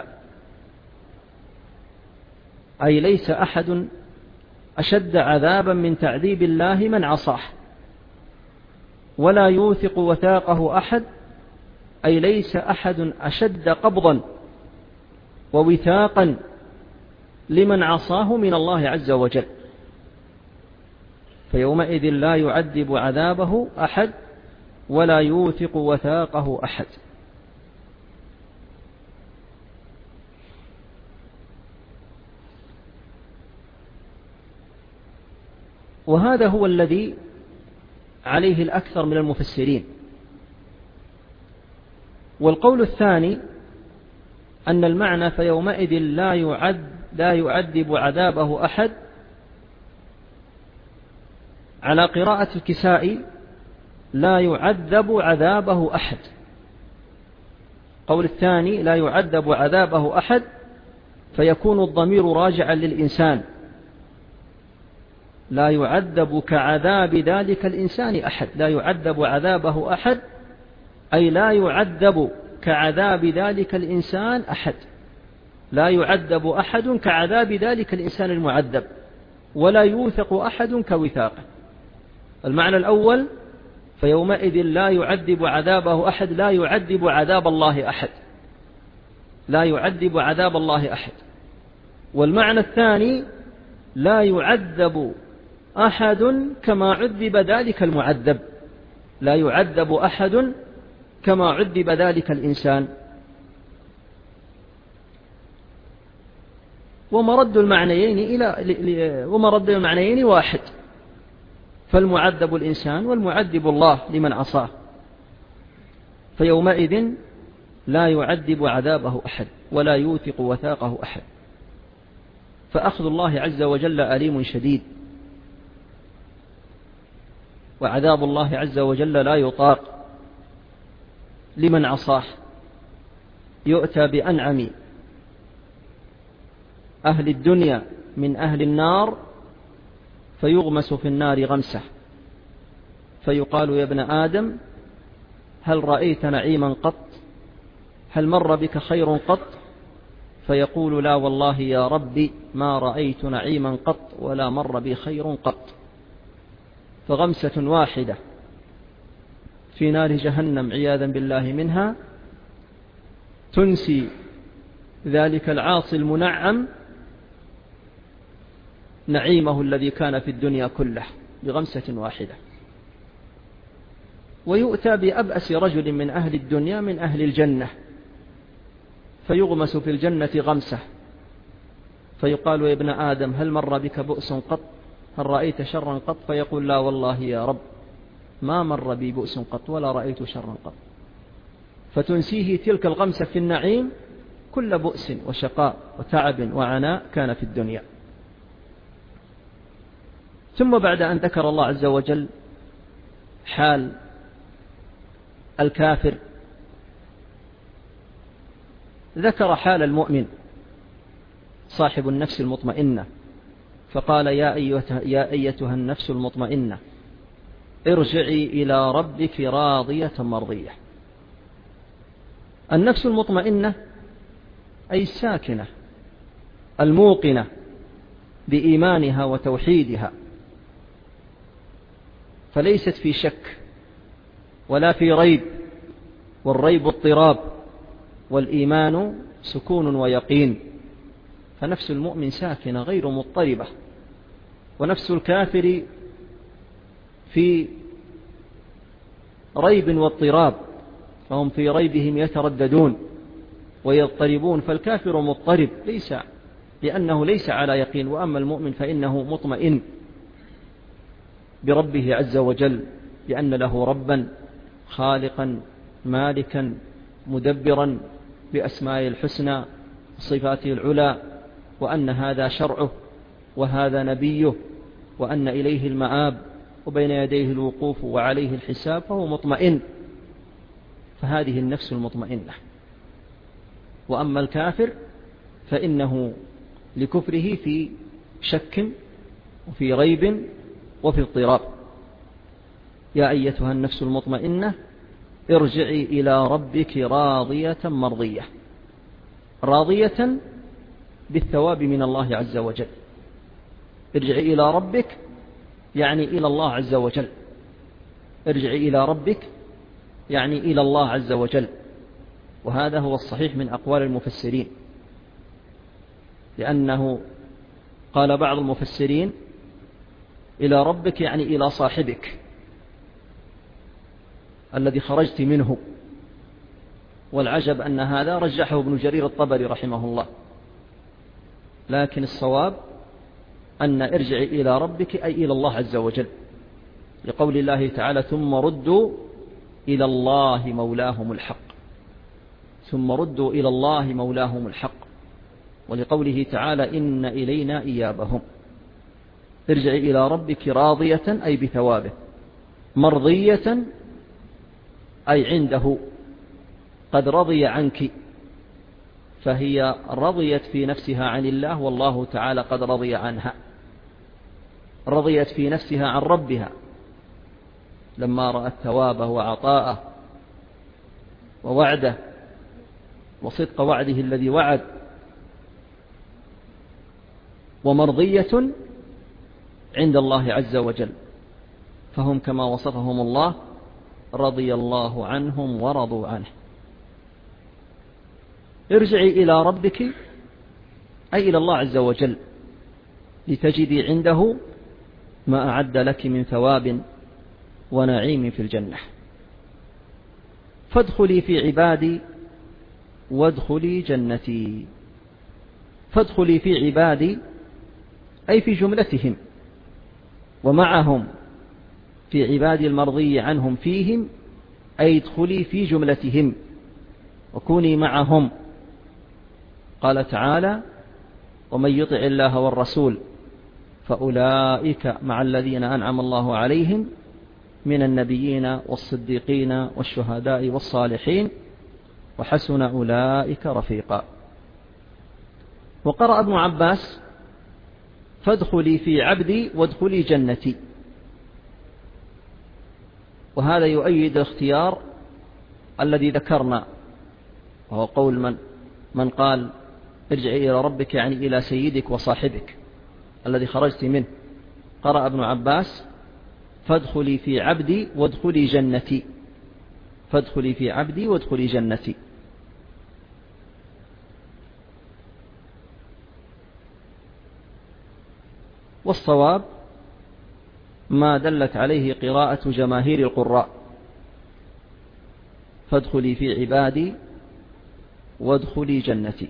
[SPEAKER 1] أي ليس أحد أشد عذابا من تعذيب الله من عصاه. ولا يوثق وثاقه أحد، أي ليس أحد أشد قبضا ووثاقا لمن عصاه من الله عز وجل. فيومئذ لا يعذب عذابه أحد ولا يوثق وثاقه أحد. وهذا هو الذي عليه الأكثر من المفسرين. والقول الثاني أن المعنى فيومئذ لا يعذب عذابه أحد، على قراءة الكسائي لا يعذب عذابه أحد. قول الثاني لا يعذب عذابه أحد، فيكون الضمير راجعا للإنسان، لا يعذب كعذاب ذلك الإنسان أحد، لا يعذب عذابه أحد، أي لا يعذب كعذاب ذلك الإنسان أحد، لا يعذب أحد كعذاب ذلك الإنسان المعذب، ولا يوثق أحد كوثاقه. المعنى الأول فيومئذ لا يعذب عذابه أحد، لا يعذب عذاب الله أحد، لا يعذب عذاب الله أحد. والمعنى الثاني لا يعذب أحد كما عذب ذلك المعذب، لا يعذب أحد كما عذب ذلك الإنسان. ومرد المعنيين واحد، فالمعذب الإنسان والمعذب الله لمن عصاه. فيومئذ لا يعذب عذابه أحد ولا يوثق وثاقه أحد. فأخذ الله عز وجل أليم شديد، وعذاب الله عز وجل لا يطاق لمن عصاه. يؤتى بأنعم أهل الدنيا من أهل النار فيغمس في النار غمسة، فيقال يا ابن آدم هل رأيت نعيما قط؟ هل مر بك خير قط؟ فيقول لا والله يا ربي ما رأيت نعيما قط ولا مر بي خير قط. فغمسة واحدة في نار جهنم عياذا بالله منها تنسي ذلك العاصي المنعم نعيمه الذي كان في الدنيا كله بغمسة واحدة. ويؤتى بأبأس رجل من أهل الدنيا من أهل الجنة فيغمس في الجنة غمسة، فيقال يا ابن آدم هل مر بك بؤس قط؟ هل رأيت شرا قط؟ فيقول لا والله يا رب ما مر بي بؤس قط ولا رأيت شرا قط. فتنسيه تلك الغمسة في النعيم كل بؤس وشقاء وتعب وعناء كان في الدنيا. ثم بعد أن ذكر الله عز وجل حال الكافر ذكر حال المؤمن صاحب النفس المطمئنة، فقال يا أيتها النفس المطمئنة ارجعي إلى ربك راضية مرضية. النفس المطمئنة أي الساكنة الموقنة بإيمانها وتوحيدها، فليست في شك ولا في ريب، والريب اضطراب، والإيمان سكون ويقين. فنفس المؤمن ساكنة غير مضطربة، ونفس الكافر في ريب واضطراب، فهم في ريبهم يترددون ويضطربون. فالكافر مضطرب لأنه ليس على يقين، وأما المؤمن فإنه مطمئن بربه عز وجل، لأن له ربا خالقا مالكا مدبرا بأسمائه الحسنى وصفاته العلى، وأن هذا شرعه وهذا نبيه، وأن إليه المآب وبين يديه الوقوف وعليه الحساب، فهو مطمئن. فهذه النفس المطمئنة. وأما الكافر فإنه لكفره في شك وفي ريب وفي اضطراب. يا أيتها النفس المطمئنة ارجعي إلى ربك راضية مرضية، راضية بالثواب من الله عز وجل. ارجعي إلى ربك يعني إلى الله عز وجل، ارجعي إلى ربك يعني إلى الله عز وجل. وهذا هو الصحيح من أقوال المفسرين، لأنه قال بعض المفسرين إلى ربك يعني إلى صاحبك الذي خرجت منه، والعجب أن هذا رجحه ابن جرير الطبري رحمه الله، لكن الصواب أن ارجعي إلى ربك أي إلى الله عز وجل، لقول الله تعالى ثم ردوا إلى الله مولاهم الحق، ثم ردوا إلى الله مولاهم الحق، ولقوله تعالى إن إلينا إيابهم. ارجعي إلى ربك راضية أي بثوابه، مرضية أي عنده قد رضي عنك، فهي رضيت في نفسها عن الله، والله تعالى قد رضي عنها. رضيت في نفسها عن ربها لما رأت ثوابه وعطاءه ووعده وصدق وعده الذي وعد، ومرضية عند الله عز وجل، فهم كما وصفهم الله رضي الله عنهم ورضوا عنه. ارجعي إلى ربك أي إلى الله عز وجل، لتجدي عنده ما أعد لك من ثواب ونعيم في الجنة. فادخلي في عبادي وادخلي جنتي. فادخلي في عبادي أي في جملتهم ومعهم، في عبادي المرضي عنهم فيهم، أي ادخلي في جملتهم وكوني معهم. قال تعالى ومن يطع الله والرسول فأولئك مع الذين أنعم الله عليهم من النبيين والصديقين والشهداء والصالحين وحسن أولئك رفيقا. وقرأ ابن عباس فادخلي في عبدي وادخلي جنتي، وهذا يؤيد الاختيار الذي ذكرنا، وهو قول من قال ارجعي إلى ربك يعني إلى سيدك وصاحبك الذي خرجت منه. قرأ ابن عباس فادخلي في عبدي وادخلي جنتي، فادخلي في عبدي وادخلي جنتي. والصواب ما دلت عليه قراءة جماهير القراء، فادخلي في عبادي وادخلي جنتي.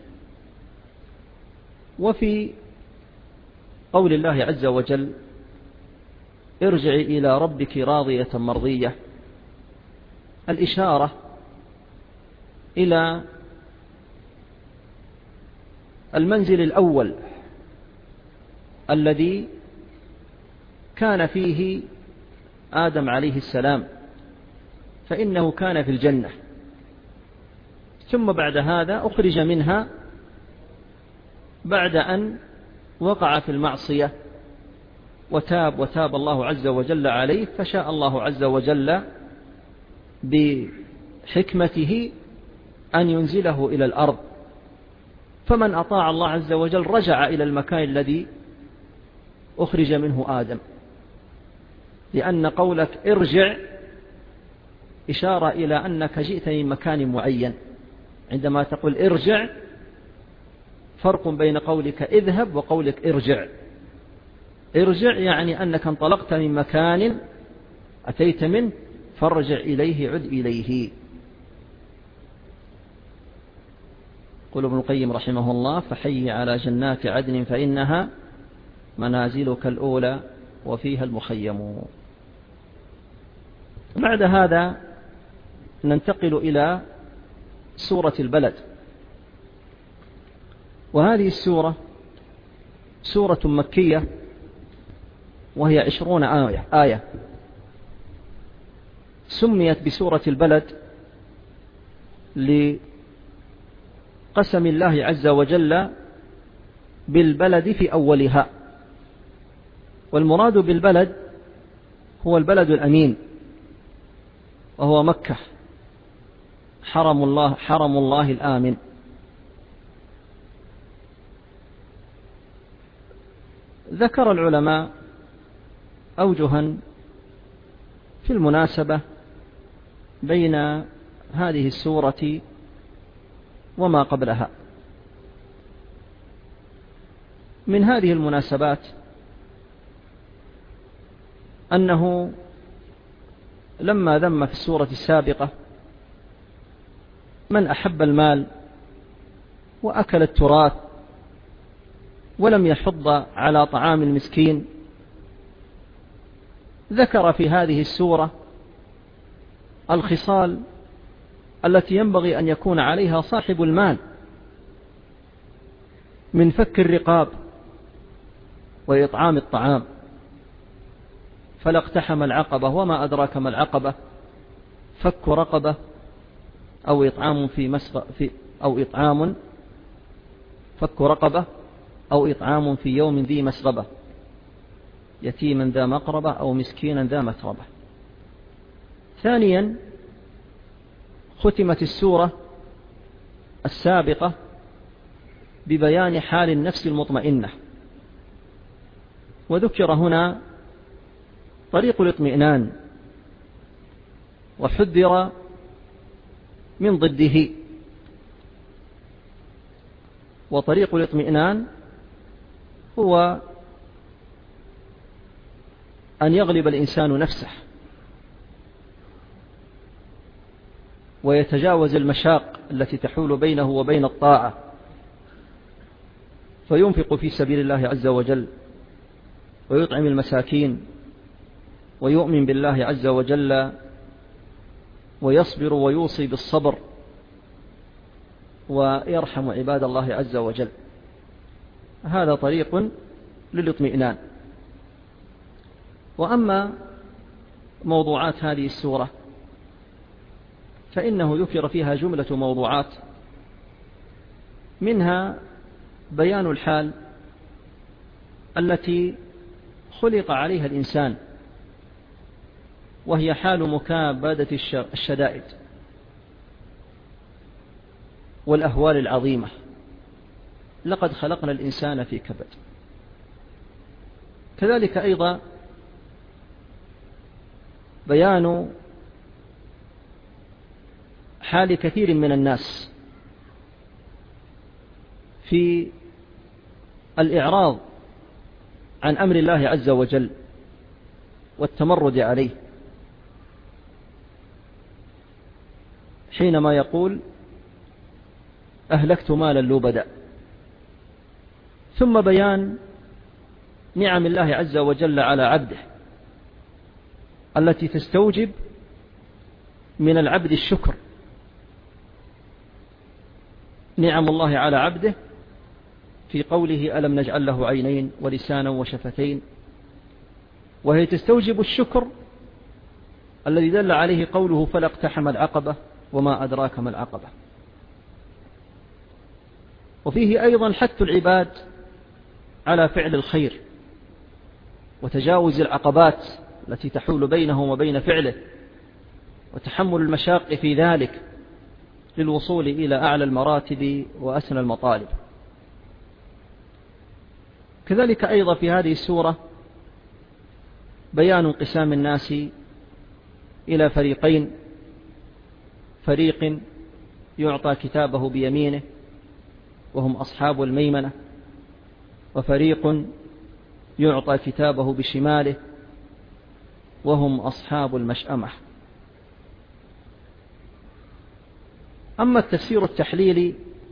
[SPEAKER 1] وفي قول الله عز وجل ارجعي إلى ربك راضية مرضية، الإشارة إلى المنزل الأول الذي كان فيه آدم عليه السلام، فإنه كان في الجنة، ثم بعد هذا أخرج منها بعد أن وقع في المعصية وتاب الله عز وجل عليه، فشاء الله عز وجل بحكمته أن ينزله إلى الأرض، فمن أطاع الله عز وجل رجع إلى المكان الذي أخرج منه آدم، لأن قولك ارجع إشارة إلى أنك جئت من مكان معين. عندما تقول ارجع فرق بين قولك اذهب وقولك ارجع. ارجع يعني أنك انطلقت من مكان أتيت منه، فارجع إليه، عد إليه. قال ابن القيم رحمه الله: فحي على جنات عدن فإنها منازلك الأولى وفيها المخيم. بعد هذا ننتقل إلى سورة البلد، وهذه السورة سورة مكية، وهي 20 آية. سميت بسورة البلد لقسم الله عز وجل بالبلد في أولها، والمراد بالبلد هو البلد الأمين، وهو مكة، حرم الله الآمن. ذكر العلماء أوجها في المناسبة بين هذه السورة وما قبلها. من هذه المناسبات أنه لما ذم في السورة السابقة من أحب المال وأكل التراث ولم يحض على طعام المسكين، ذكر في هذه السورة الخصال التي ينبغي أن يكون عليها صاحب المال من فك الرقاب وإطعام الطعام. فلا اقتحم العقبة وما أدراك ما العقبة، فك رقبة أو إطعام فك رقبة أو إطعام في يوم ذي مسغبة، يتيما ذا مقربة أو مسكينا ذا متربة. ثانيا ختمت السورة السابقة ببيان حال النفس المطمئنة، وذكر هنا طريق الاطمئنان، وحذر من ضده. وطريق الاطمئنان هو أن يغلب الإنسان نفسه ويتجاوز المشاق التي تحول بينه وبين الطاعة، فينفق في سبيل الله عز وجل، ويطعم المساكين، ويؤمن بالله عز وجل، ويصبر ويوصي بالصبر، ويرحم عباد الله عز وجل. هذا طريق للاطمئنان. وأما موضوعات هذه السورة فإنه ذكر فيها جملة موضوعات، منها بيان الحال التي خلق عليها الإنسان، وهي حال مكابدة الشدائد والأهوال العظيمة. لقد خلقنا الإنسان في كبد. كذلك أيضا بيان حال كثير من الناس في الإعراض عن أمر الله عز وجل والتمرد عليه، حينما يقول أهلكت مالا لبدا. ثم بيان نعم الله عز وجل على عبده التي تستوجب من العبد الشكر. نعم الله على عبده في قوله ألم نجعل له عينين ولسانا وشفتين، وهي تستوجب الشكر الذي دل عليه قوله فلا اقتحم العقبة وما أدراك ما العقبة. وفيه أيضا حث العباد على فعل الخير وتجاوز العقبات التي تحول بينه وبين فعله، وتحمل المشاق في ذلك للوصول إلى أعلى المراتب وأسنى المطالب. كذلك أيضا في هذه السورة بيان انقسام الناس إلى فريقين: فريق يعطى كتابه بيمينه وهم أصحاب الميمنة، وفريق يعطى كتابه بشماله وهم أصحاب المشأمة. أما التفسير التحليلي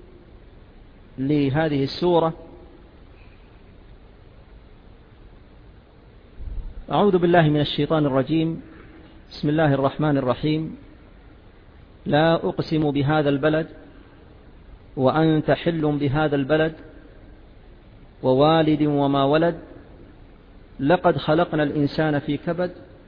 [SPEAKER 1] لهذه السورة: أعوذ بالله من الشيطان الرجيم. بسم الله الرحمن الرحيم. لا أقسم بهذا البلد وأنت حل بهذا البلد ووالد وما ولد لقد خلقنا الإنسان في كبد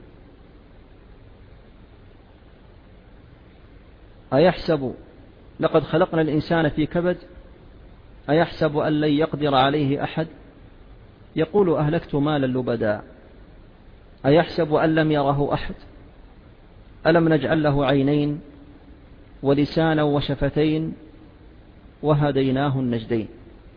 [SPEAKER 1] لقد خلقنا الإنسان في كبد أيحسب أن لن يقدر عليه أحد يقول أهلكت مالا لبدا أيحسب أن لم يره أحد ألم نجعل له عينين ولسانا وشفتين وهديناه النجدين.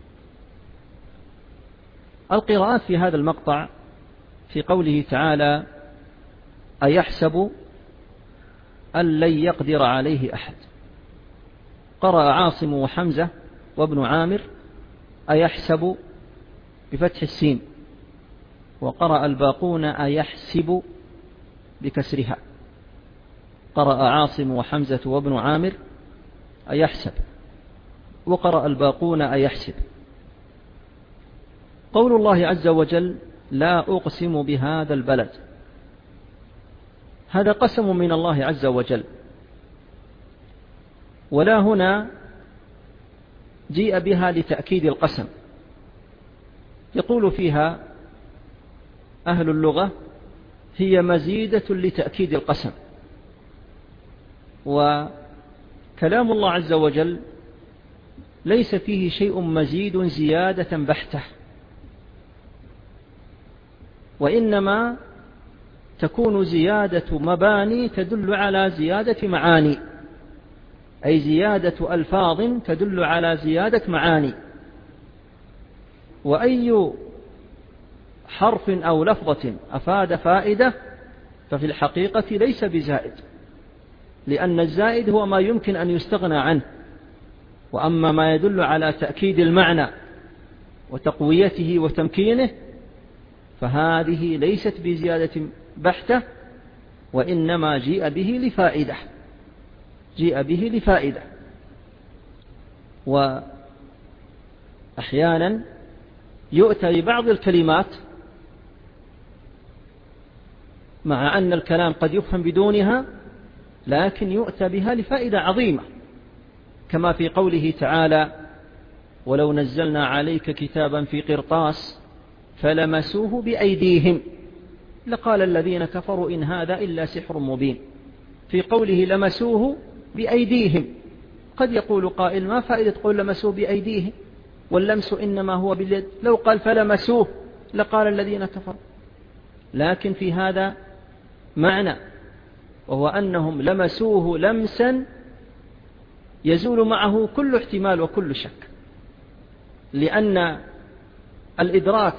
[SPEAKER 1] القراءات في هذا المقطع في قوله تعالى أيحسب أن لن يقدر عليه أحد، قرأ عاصم وحمزة وابن عامر أيحسب بفتح السين، وقرأ الباقون أيحسب بكسرها. قرأ عاصم وحمزة وابن عامر أيحسب، وقرأ الباقون أيحسب. قول الله عز وجل لا أقسم بهذا البلد، هذا قسم من الله عز وجل، ولا هنا جيء بها لتأكيد القسم. يقول فيها أهل اللغة هي مزيدة لتأكيد القسم. وكلام الله عز وجل ليس فيه شيء مزيد زيادة بحتة، وإنما تكون زيادة مباني تدل على زيادة معاني، أي زيادة ألفاظ تدل على زيادة معاني. وأي حرف أو لفظة أفاد فائدة ففي الحقيقة ليس بزائد، لأن الزائد هو ما يمكن أن يستغنى عنه، وأما ما يدل على تأكيد المعنى وتقويته وتمكينه فهذه ليست بزيادة بحتة، وإنما جيء به لفائدة. وأحيانا يؤتى ببعض الكلمات مع أن الكلام قد يفهم بدونها، لكن يؤتى بها لفائدة عظيمة، كما في قوله تعالى ولو نزلنا عليك كتابا في قرطاس فلمسوه بأيديهم لقال الذين كفروا إن هذا إلا سحر مبين. في قوله لمسوه بأيديهم قد يقول قائل ما فائدة قول لمسوه بأيديهم واللمس إنما هو باليد، لو قال فلمسوه لقال الذين كفروا. لكن في هذا معنى، وهو أنهم لمسوه لمسا يزول معه كل احتمال وكل شك، لأن الإدراك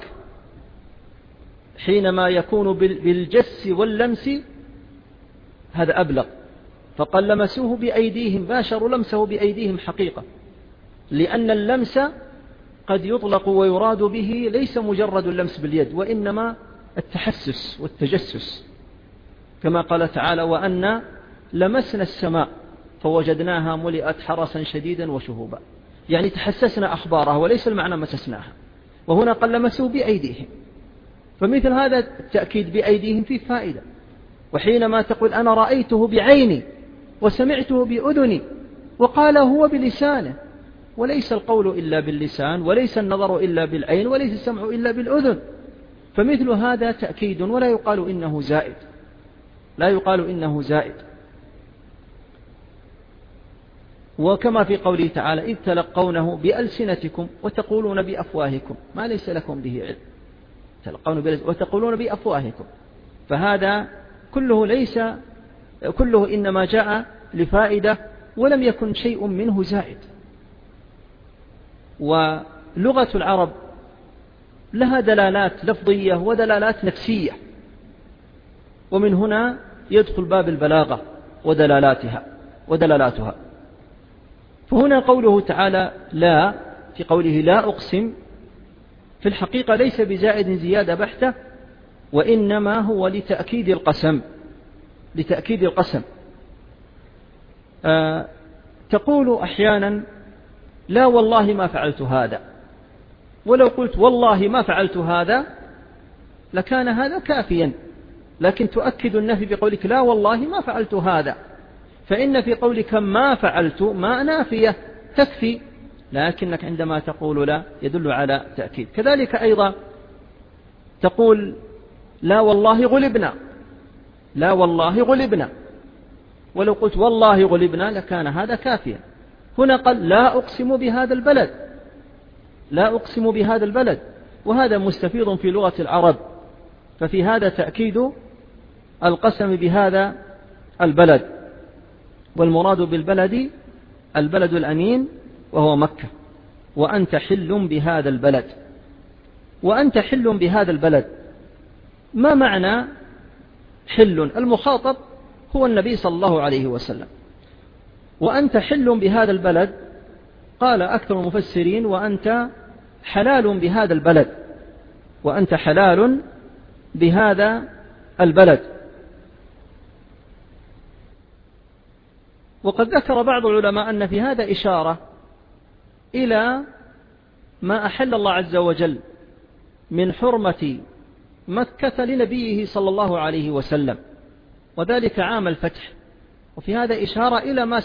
[SPEAKER 1] حينما يكون بالجس واللمس هذا أبلغ، فقال لمسوه بأيديهم باشروا لمسه بأيديهم حقيقة، لأن اللمس قد يطلق ويراد به ليس مجرد اللمس باليد، وإنما التحسس والتجسس، كما قال تعالى وأنا لمسنا السماء فوجدناها ملئت حرسا شديدا وشهوبا، يعني تحسسنا أخبارها وليس المعنى مسسناها. وهنا قال لمسوا بأيديهم، فمثل هذا التأكيد بأيديهم فيه فائدة. وحينما تقول أنا رأيته بعيني وسمعته بأذني وقال هو بلسانه، وليس القول إلا باللسان، وليس النظر إلا بالعين، وليس السمع إلا بالأذن، فمثل هذا تأكيد ولا يقال إنه زائد، لا يقال إنه زائد. وكما في قوله تعالى إذ تلقونه بألسنتكم وتقولون بأفواهكم ما ليس لكم به علم. وتقولون بأفواهكم. فهذا كله إنما جاء لفائدة ولم يكن شيء منه زائد. ولغة العرب لها دلالات لفظية ودلالات نفسية، ومن هنا يدخل باب البلاغة ودلالاتها. فهنا قوله تعالى لا، في قوله لا أقسم، في الحقيقة ليس بزائد زيادة بحتة، وإنما هو لتأكيد القسم. تقول أحيانا لا والله ما فعلت هذا، ولو قلت والله ما فعلت هذا لكان هذا كافيا، لكن تؤكد النفي بقولك لا والله ما فعلت هذا، فإن في قولك ما فعلت ما نافية تكفي، لكنك عندما تقول لا يدل على تأكيد. كذلك أيضا تقول لا والله غلبنا، ولو قلت والله غلبنا لكان هذا كافيا. هنا قال لا أقسم بهذا البلد، وهذا مستفيض في لغة العرب، ففي هذا تأكيد القسم بهذا البلد، والمراد بالبلد البلد الأمين وهو مكة. وأنت حل بهذا البلد. ما معنى حل؟ المخاطب هو النبي صلى الله عليه وسلم. وأنت حل بهذا البلد، قال أكثر المفسرين وأنت حلال بهذا البلد. وقد ذكر بعض العلماء أن في هذا إشارة إلى ما أحل الله عز وجل من حرمة مكة لنبيه صلى الله عليه وسلم، وذلك عام الفتح. وفي هذا إشارة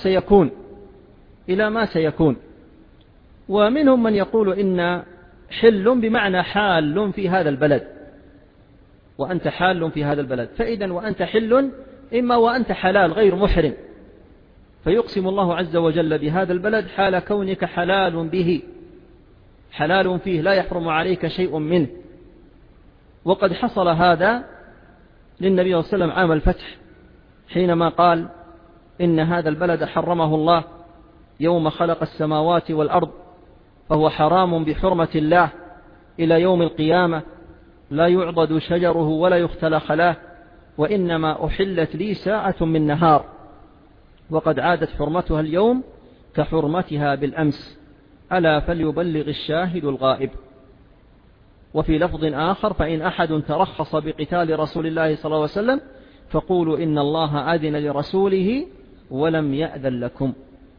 [SPEAKER 1] إلى ما سيكون. ومنهم من يقول إن حل بمعنى حال في هذا البلد، وأنت حال في هذا البلد. فإذا وأنت حل إما وأنت حلال غير محرم، فيقسم الله عز وجل بهذا البلد حال كونك حلال فيه لا يحرم عليك شيء منه. وقد حصل هذا للنبي صلى الله عليه وسلم عام الفتح، حينما قال إن هذا البلد حرمه الله يوم خلق السماوات والأرض، فهو حرام بحرمة الله إلى يوم القيامة، لا يعضد شجره ولا يختل خلاه، وإنما أحلت لي ساعة من نهار، وقد عادت حرمتها اليوم كحرمتها بالأمس، ألا فليبلغ الشاهد الغائب. وفي لفظ آخر فإن أحد ترخص بقتال رسول الله صلى الله عليه وسلم فقولوا إن الله أذن لرسوله ولم يأذن لكم.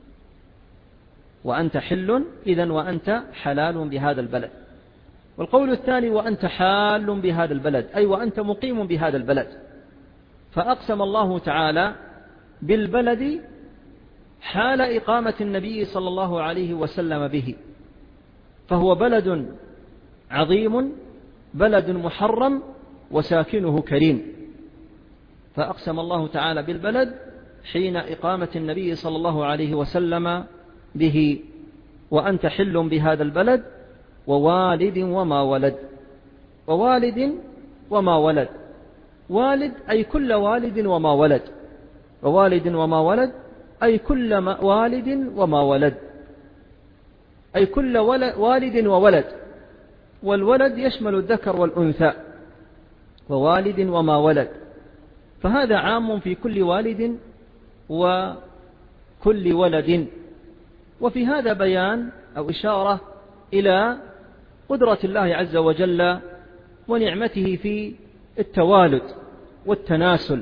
[SPEAKER 1] وأنت حل، إذن وأنت حلال بهذا البلد. والقول الثاني وأنت حال بهذا البلد، أي وأنت مقيم بهذا البلد. فأقسم الله تعالى بالبلد حال إقامة النبي صلى الله عليه وسلم به، فهو بلد عظيم، بلد محرم، وساكنه كريم. فأقسم الله تعالى بالبلد حين إقامة النبي صلى الله عليه وسلم به. وأنت حل بهذا البلد ووالد وما ولد. والد أي كل والد وما ولد، ووالد وما ولد أي كل والد وما ولد، أي كل والد وولد. والولد يشمل الذكر والأنثى، ووالد وما ولد، فهذا عام في كل والد وكل ولد. وفي هذا بيان أو إشارة إلى قدرة الله عز وجل ونعمته في التوالد والتناسل.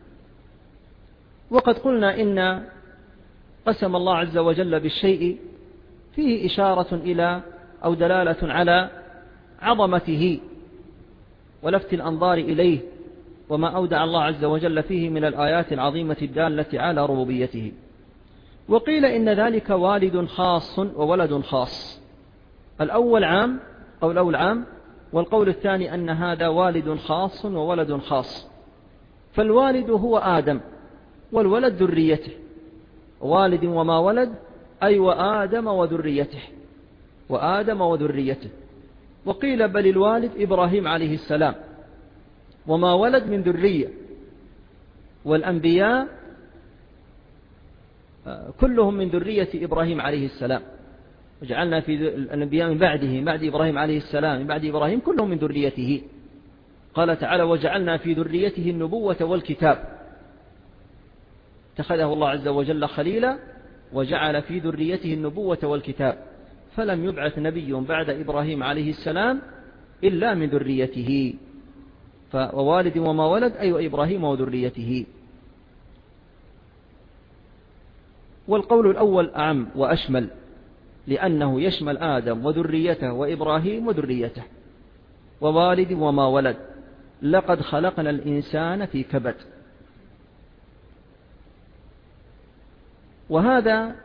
[SPEAKER 1] وقد قلنا إن قسم الله عز وجل بالشيء فيه إشارة إلى أو دلالة على عظمته ولفت الأنظار إليه، وما أودع الله عز وجل فيه من الآيات العظيمة الدالة على ربوبيته. وقيل إن ذلك والد خاص وولد خاص. الأول عام، قول أول عام، والقول الثاني أن هذا والد خاص وولد خاص. فالوالد هو آدم، والولد ذريته. والد وما ولد أي وآدم وذريته، وقيل بل الوالد إبراهيم عليه السلام، وما ولد من ذرية، والأنبياء كلهم من ذرية إبراهيم عليه السلام، وجعلنا في الأنبياء من بعده، بعد إبراهيم عليه السلام، من بعد إبراهيم كلهم من ذريته. قال تعالى وجعلنا في ذريته النبوة والكتاب، اتخذه الله عز وجل خليلا وجعل في ذريته النبوة والكتاب، فلم يبعث نبي بعد إبراهيم عليه السلام إلا من ذريته، ووالد وما ولد أي إبراهيم وذريته. والقول الأول أعم وأشمل، لأنه يشمل آدم وذريته وإبراهيم وذريته، ووالد وما ولد. لقد خلقنا الإنسان في كبد. وهذا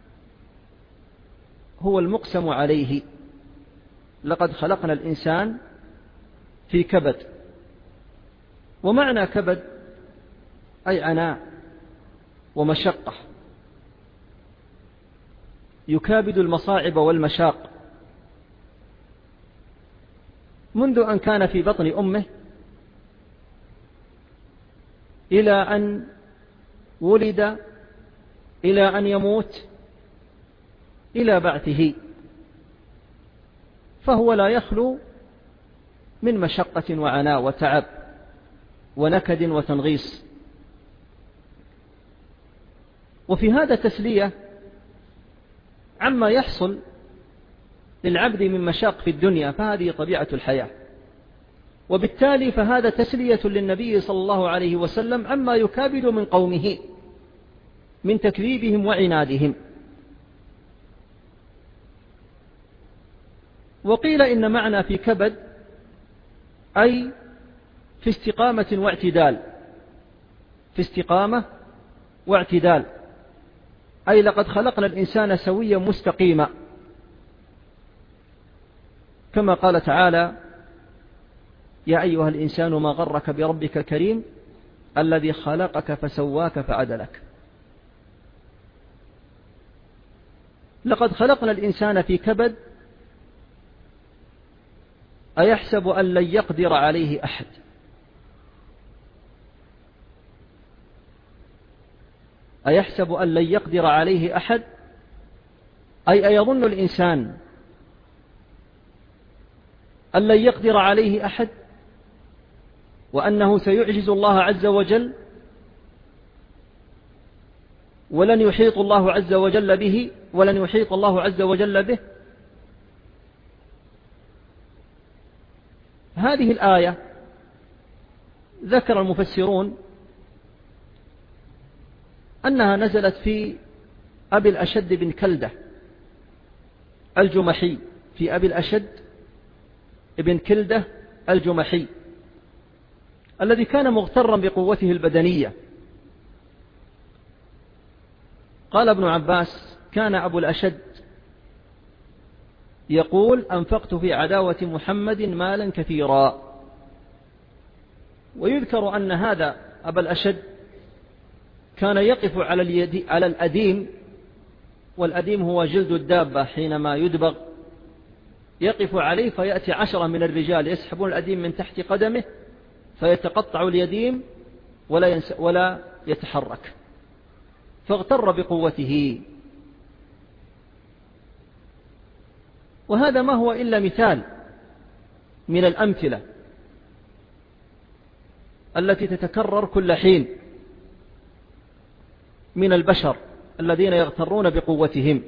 [SPEAKER 1] هو المقسم عليه، لقد خلقنا الإنسان في كبد. ومعنى كبد أي عناء ومشقة، يكابد المصاعب والمشاق منذ أن كان في بطن أمه إلى أن ولد، إلى أن يموت، إلى بعثه، فهو لا يخلو من مشقة وعناء وتعب ونكد وتنغيص. وفي هذا تسلية عما يحصل للعبد من مشاق في الدنيا، فهذه طبيعة الحياة، وبالتالي فهذا تسلية للنبي صلى الله عليه وسلم عما يكابد من قومه من تكذيبهم وعنادهم. وقيل إن معنى في كبد أي في استقامة واعتدال، في استقامة واعتدال، أي لقد خلقنا الإنسان سويا مستقيما، كما قال تعالى يا أيها الإنسان ما غرك بربك الكريم الذي خلقك فسواك فعدلك. لقد خلقنا الإنسان في كبد، أيحسب أن لن يقدر عليه أحد. أيحسب أن لن يقدر عليه أحد، أي أيظن الإنسان أن لن يقدر عليه أحد، وأنه سيعجز الله عز وجل، ولن يحيط الله عز وجل به، ولن يحيط الله عز وجل به. هذه الآية ذكر المفسرون أنها نزلت في أبي الأشد بن كلدة الجمحي، في أبي الأشد بن كلدة الجمحي الذي كان مغترا بقوته البدنية. قال ابن عباس كان أبو الأشد يقول أنفقت في عداوة محمد مالا كثيرا. ويذكر أن هذا أبا الأشد كان يقف على الأديم، والأديم هو جلد الدابة حينما يدبغ، يقف عليه فيأتي 10 من الرجال يسحبون الأديم من تحت قدمه فيتقطع اليديم ولا يتحرك، فاغتر بقوته. وهذا ما هو إلا مثال من الأمثلة التي تتكرر كل حين من البشر الذين يغترون بقوتهم.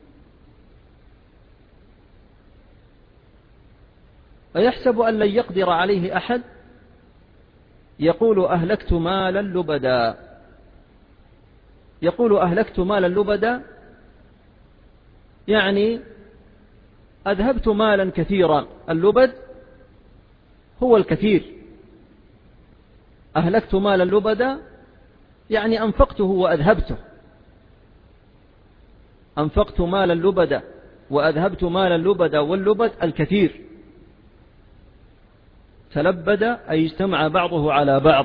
[SPEAKER 1] فيحسب أن لن يقدر عليه أحد، يقول أهلكت مالا لبدا. يقول أهلكت مالا لبدا يعني أذهبت مالا كثيرا. اللبد هو الكثير. أهلكت مالا لبدا يعني أنفقته وأذهبته. أنفقت مالا لبدا وأذهبت مالا لبدا، واللبد الكثير. تلبد أي اجتمع بعضه على بعض.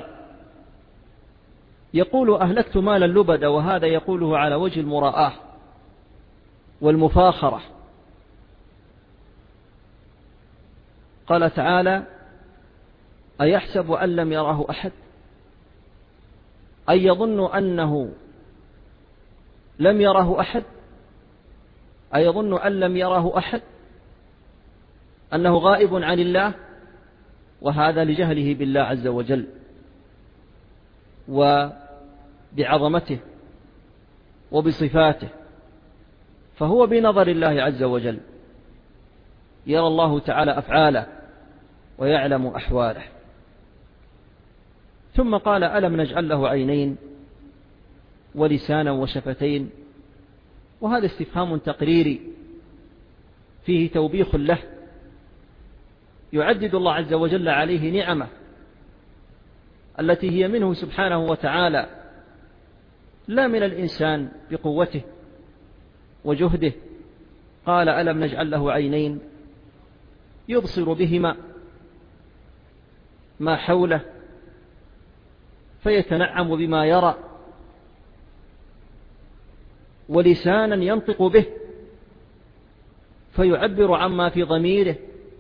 [SPEAKER 1] يقول أهلكت مالا لبدا، وهذا يقوله على وجه المراءة والمفاخرة. قال تعالى: أيحسب أن لم يره أحد؟ أي يظن أنه لم يره أحد؟ أيظن أن لم يره أحد، أنه غائب عن الله؟ وهذا لجهله بالله عز وجل وبعظمته وبصفاته، فهو بنظر الله عز وجل يرى الله تعالى أفعاله ويعلم أحواله. ثم قال: ألم نجعل له عينين ولسانا وشفتين؟ وهذا استفهام تقريري فيه توبيخ له، يعدد الله عز وجل عليه نعمه التي هي منه سبحانه وتعالى، لا من الإنسان بقوته وجهده. قال: ألم نجعل له عينين يبصر بهما ما حوله فيتنعم بما يرى، ولسانا ينطق به فيعبر عما في ضميره،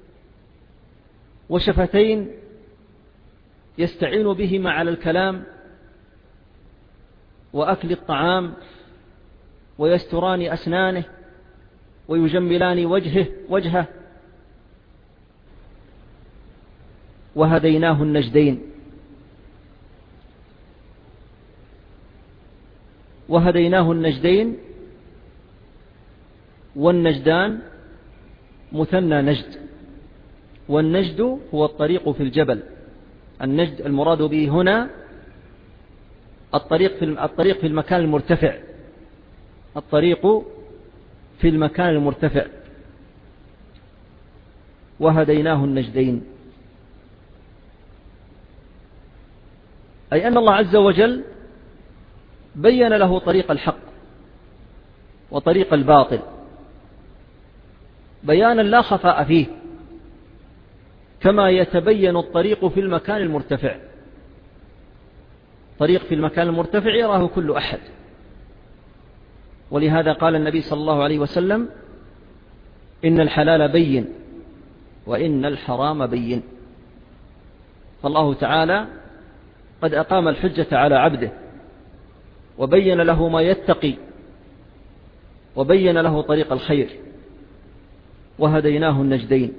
[SPEAKER 1] وشفتين يستعين بهما على الكلام وأكل الطعام، ويستران أسنانه ويجملان وجهه. وهديناه النجدين. وهديناه النجدين، والنجدان مثنى نجد، والنجد هو الطريق في الجبل. النجد المراد به هنا الطريق في المكان المرتفع، الطريق في المكان المرتفع. وهديناه النجدين، أي أن الله عز وجل بين له طريق الحق وطريق الباطل بيانا لا خفاء فيه، كما يتبين الطريق في المكان المرتفع. طريق في المكان المرتفع يراه كل أحد، ولهذا قال النبي صلى الله عليه وسلم: إن الحلال بين وإن الحرام بين. فالله تعالى قد أقام الحجة على عبده وبين له ما يتقي وبين له طريق الخير. وهديناه النجدين.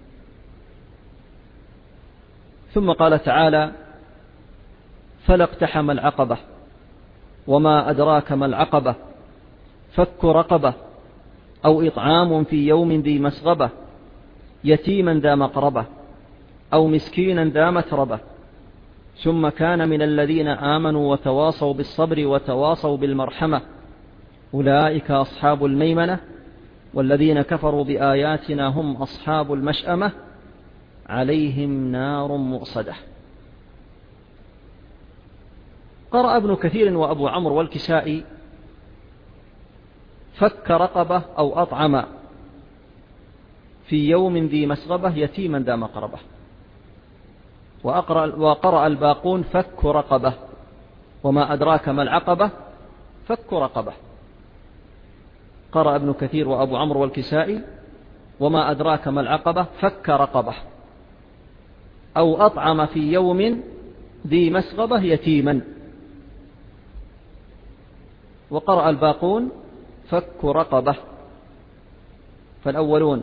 [SPEAKER 1] ثم قال تعالى: فلا اقتحم العقبة وما أدراك ما العقبة فك رقبة أو إطعام في يوم ذي مسغبة يتيما ذا مقربة أو مسكينا ذا متربة ثم كان من الذين آمنوا وتواصوا بالصبر وتواصوا بالمرحمة أولئك أصحاب الميمنة والذين كفروا بآياتنا هم أصحاب المشأمة عليهم نار مؤصدة. قرأ ابن كثير وأبو عمرو والكسائي: فك رقبة أو أطعم في يوم ذي مسغبة يتيما ذا مقربة. وقرأ الباقون: فك رقبة وما أدراك ما العقبة فك رقبة. قرأ ابن كثير وأبو عمرو والكسائي: وما أدراك ما العقبة فك رقبة أو أطعم في يوم ذي مسغبة يتيما. وقرأ الباقون: فك رقبة. فالأولون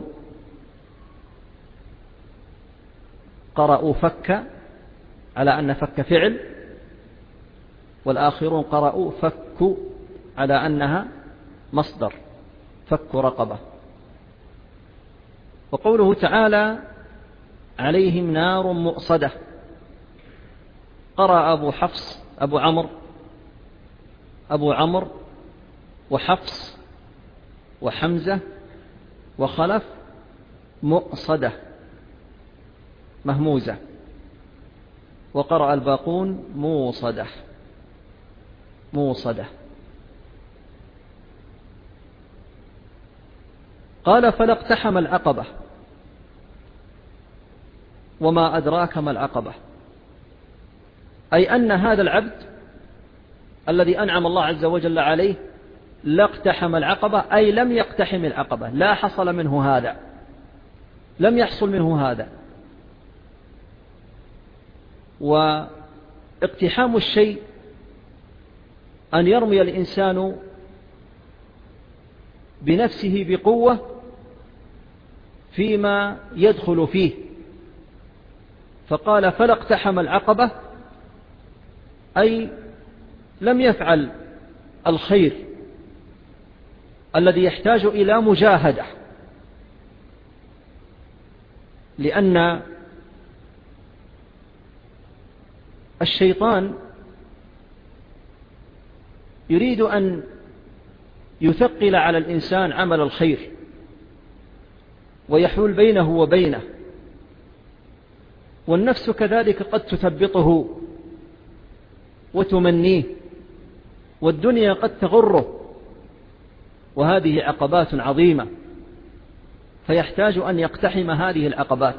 [SPEAKER 1] قرأوا فك على أن فك فعل، والآخرون قرأوا فك على أنها مصدر، فك رقبة. وقوله تعالى: عليهم نار مؤصدة، قرأ أبو عمرو وحفص وحمزة وخلف مؤصدة مهموزة، وقرأ الباقون موصدة. قال: فلا اقتحم العقبة وما أدراك ما العقبة، أي أن هذا العبد الذي أنعم الله عز وجل عليه لا اقتحم العقبة، أي لم يقتحم العقبة، لا حصل منه هذا، لم يحصل منه هذا، واقتحام الشيء أن يرمي الإنسان بنفسه بقوة فيما يدخل فيه، فقال فلا اقتحم العقبة، أي لم يفعل الخير الذي يحتاج إلى مجاهدة، لأن الشيطان يريد أن يثقل على الإنسان عمل الخير ويحول بينه وبينه، والنفس كذلك قد تثبطه وتمنيه، والدنيا قد تغره، وهذه عقبات عظيمة، فيحتاج أن يقتحم هذه العقبات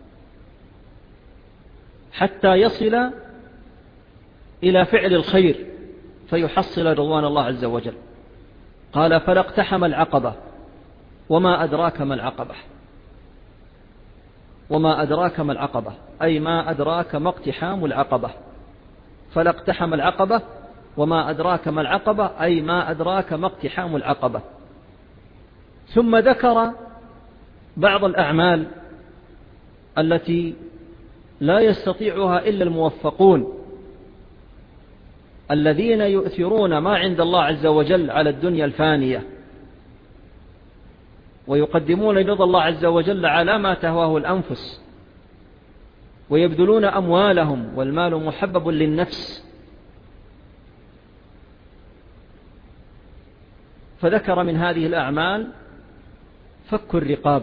[SPEAKER 1] حتى يصل إلى فعل الخير فيحصل رضوان الله عز وجل. قال فلا اقتحم العقبة وما أدراك ما العقبة. وما أدراك ما العقبة أي ما أدراك ما اقتحام العقبة. فلا اقتحم العقبة وما أدراك ما العقبة أي ما أدراك ما اقتحام العقبة. ثم ذكر بعض الأعمال التي لا يستطيعها إلا الموفقون الذين يؤثرون ما عند الله عز وجل على الدنيا الفانية، ويقدمون رضا الله عز وجل على ما تهواه الأنفس، ويبذلون أموالهم، والمال محبب للنفس. فذكر من هذه الأعمال فك الرقاب،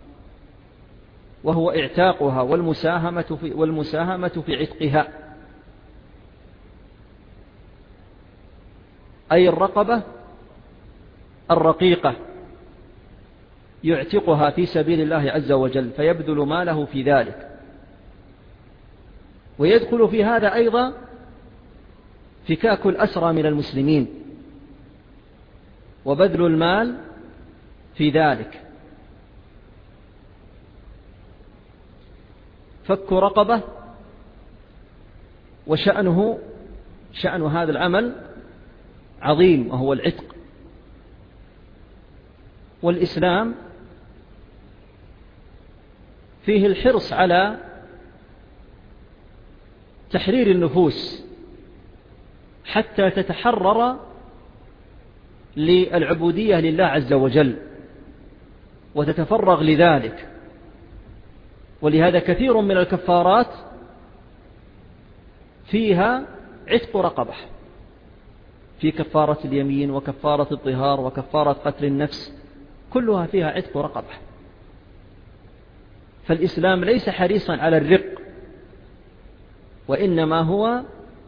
[SPEAKER 1] وهو اعتاقها والمساهمة في عتقها، أي الرقبة الرقيقة يعتقها في سبيل الله عز وجل، فيبذل ماله في ذلك. ويدخل في هذا أيضا فكاك الأسرى من المسلمين وبذل المال في ذلك. فك رقبة، شأن هذا العمل عظيم وهو العتق. والإسلام فيه الحرص على تحرير النفوس حتى تتحرر للعبودية لله عز وجل وتتفرغ لذلك. ولهذا كثير من الكفارات فيها عتق رقبة، في كفارة اليمين وكفارة الظهار وكفارة قتل النفس، كلها فيها عتق رقبة. فالإسلام ليس حريصا على الرق، وإنما هو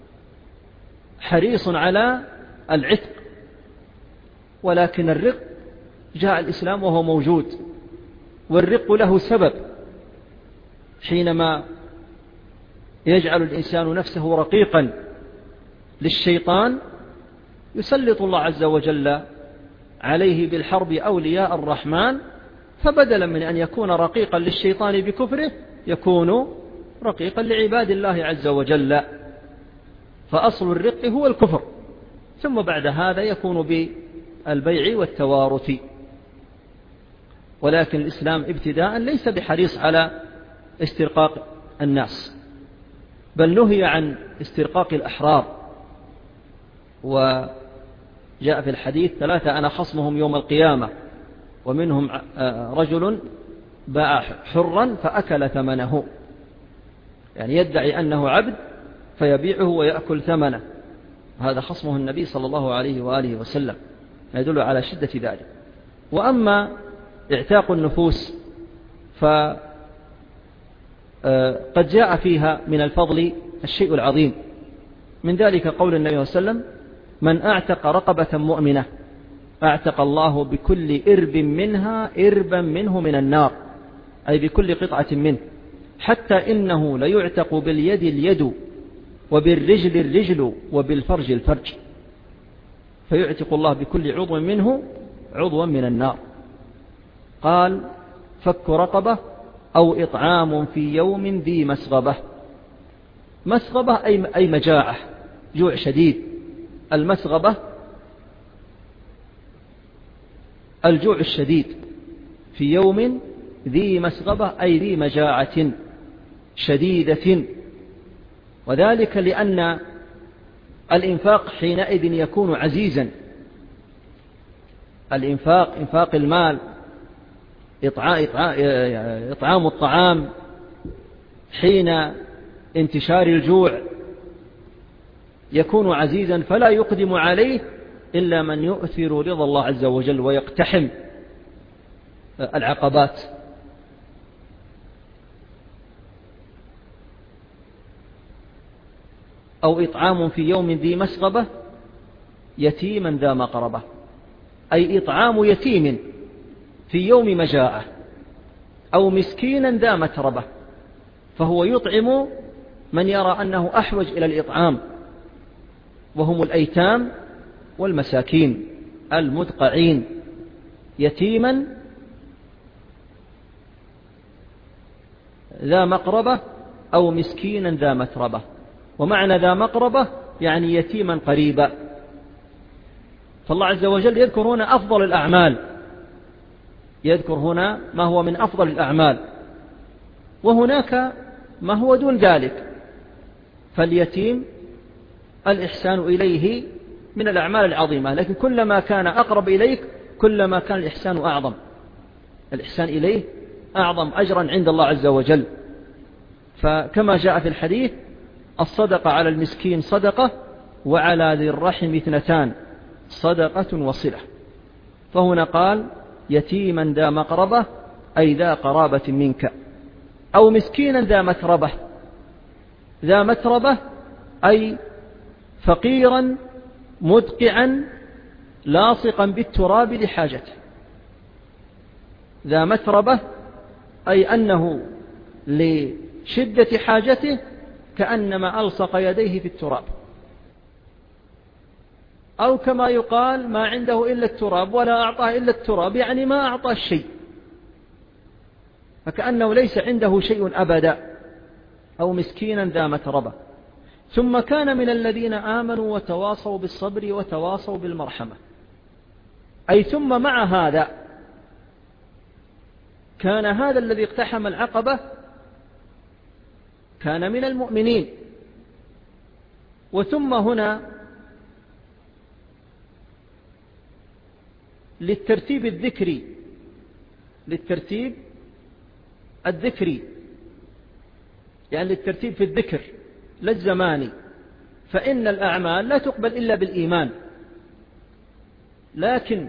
[SPEAKER 1] حريص على العتق. ولكن الرق جاء الإسلام وهو موجود، والرق له سبب. حينما يجعل الإنسان نفسه رقيقا للشيطان يسلط الله عز وجل عليه بالحرب أولياء الرحمن، فبدلا من أن يكون رقيقا للشيطان بكفره يكون رقيقا لعباد الله عز وجل. فأصل الرق هو الكفر، ثم بعد هذا يكون بالبيع والتوارث. ولكن الإسلام ابتداء ليس بحريص على استرقاق الناس، بل نهي عن استرقاق الأحرار. وجاء في الحديث 3 أنا خصمهم يوم القيامة، ومنهم رجل باع حرا فأكل ثمنه، يعني يدعي أنه عبد فيبيعه ويأكل ثمنه. هذا خصمه النبي صلى الله عليه وآله وسلم، يدل على شدة ذلك. وأما اعتاق النفوس فقد جاء فيها من الفضل الشيء العظيم، من ذلك قول النبي صلى الله عليه وسلم من أعتق رقبة مؤمنة أعتق الله بكل إرب منها إربا منه من النار، أي بكل قطعة منه، حتى إنه ليعتق باليد اليد وبالرجل الرجل وبالفرج الفرج، فيعتق الله بكل عضو منه عضوا من النار. قال فك رقبة أو إطعام في يوم ذي مسغبة. مسغبة أي مجاعة، جوع شديد. المسغبة الجوع الشديد في يوم ذي مسغبة أي ذي مجاعة شديدة. وذلك لأن الإنفاق حينئذ يكون عزيزا. الإنفاق، إنفاق المال، إطعام الطعام حين انتشار الجوع يكون عزيزا، فلا يقدم عليه إلا من يؤثر رضا الله عز وجل ويقتحم العقبات. أو إطعام في يوم ذي مسغبة يتيما ذا مقربة، أي إطعام يتيم في يوم مجاعة، أو مسكينا ذا متربة، فهو يطعم من يرى أنه أحوج إلى الإطعام، وهم الأيتام والمساكين المدقعين. يتيما ذا مقربة أو مسكينا ذا متربة. ومعنى ذا مقربة يعني يتيما قريبا. فالله عز وجل يذكر هنا أفضل الأعمال، يذكر هنا ما هو من أفضل الأعمال، وهناك ما هو دون ذلك. فاليتيم الإحسان إليه من الأعمال العظيمة، لكن كلما كان أقرب إليك كلما كان الإحسان أعظم. الإحسان إليه أعظم أجرا عند الله عز وجل. فكما جاء في الحديث: الصدقة على المسكين صدقة، وعلى ذي الرحم اثنتان، صدقة وصلة. فهنا قال: يتيما ذا مقربة أي ذا قرابة منك، أو مسكينا ذا متربة. ذا متربة أي فقيرا مدقعا لاصقا بالتراب لحاجته. ذا متربة أي أنه لشدة حاجته كأنما ألصق يديه في التراب، أو كما يقال: ما عنده إلا التراب ولا أعطاه إلا التراب، يعني ما أعطاه شيء، فكأنه ليس عنده شيء أبدا. أو مسكينا ذا متربة. ثم كان من الذين آمنوا وتواصوا بالصبر وتواصوا بالمرحمة، أي ثم مع هذا كان هذا الذي اقتحم العقبة كان من المؤمنين. وثم هنا للترتيب الذكري، للترتيب الذكري، يعني للترتيب في الذكر لا الزماني، فإن الأعمال لا تقبل إلا بالإيمان. لكن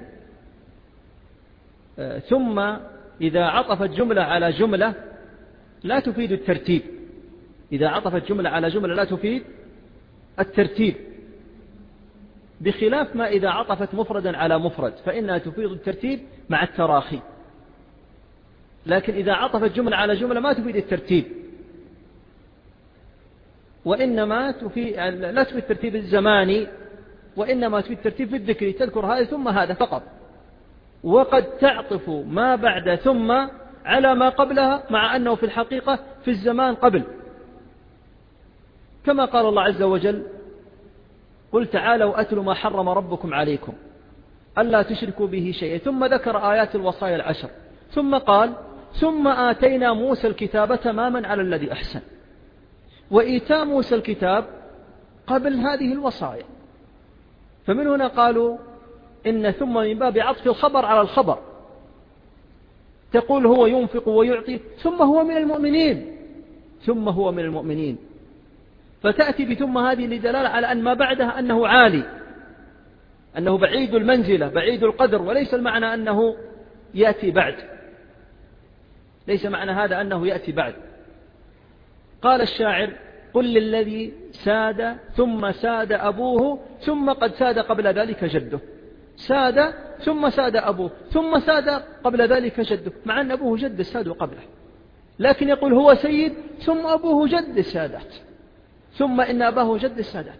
[SPEAKER 1] ثم إذا عطفت جملة على جملة لا تفيد الترتيب. إذا عطفت جملة على جملة لا تفيد الترتيب، بخلاف ما إذا عطفت مفردا على مفرد فإنها تفيد الترتيب مع التراخي. لكن إذا عطفت جملة على جملة ما تفيد الترتيب، وإنما لا تفيد الترتيب الزماني، وإنما تفيد الترتيب في الذكر، تذكر هذا ثم هذا فقط. وقد تعطف ما بعد ثم على ما قبلها، مع أنه في الحقيقة في الزمان قبل، كما قال الله عز وجل: قل تعالوا أتل ما حرم ربكم عليكم ألا تشركوا به شيئا، ثم ذكر آيات الوصايا العشر، ثم قال: ثم آتينا موسى الكتاب تماما على الذي أحسن. وإيتاء موسى الكتاب قبل هذه الوصايا. فمن هنا قالوا إن ثم من باب عطف الخبر على الخبر، تقول هو ينفق ويعطي ثم هو من المؤمنين، ثم هو من المؤمنين، فتأتي بثم هذه لدلالة على أن ما بعدها أنه عالي، أنه بعيد المنزلة بعيد القدر، وليس المعنى أنه يأتي بعد، ليس معنى هذا أنه يأتي بعد. قال الشاعر: قل للذي ساد ثم ساد أبوه ثم قد ساد قبل ذلك جده. ساد ثم ساد أبوه ثم ساد قبل ذلك جده، مع أن أبوه جد الساد قبله، لكن يقول هو سيد ثم أبوه جد السادات، ثم إن أباه جد السادات.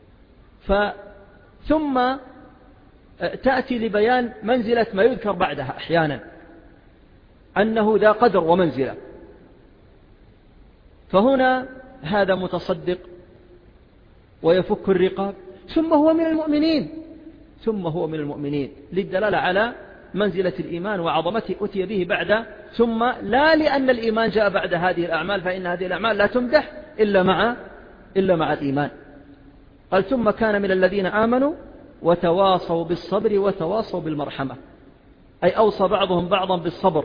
[SPEAKER 1] ثم تأتي لبيان منزلة ما يذكر بعدها أحيانا أنه ذا قدر ومنزلة. فهنا هذا متصدق ويفك الرقاب ثم هو من المؤمنين للدلالة على منزلة الإيمان وعظمته أتي به بعد ثم، لا لأن الإيمان جاء بعد هذه الأعمال، فإن هذه الأعمال لا تمدح إلا مع الإيمان. قال ثم كان من الذين آمنوا وتواصوا بالصبر وتواصوا بالمرحمة، أي أوصى بعضهم بعضا بالصبر.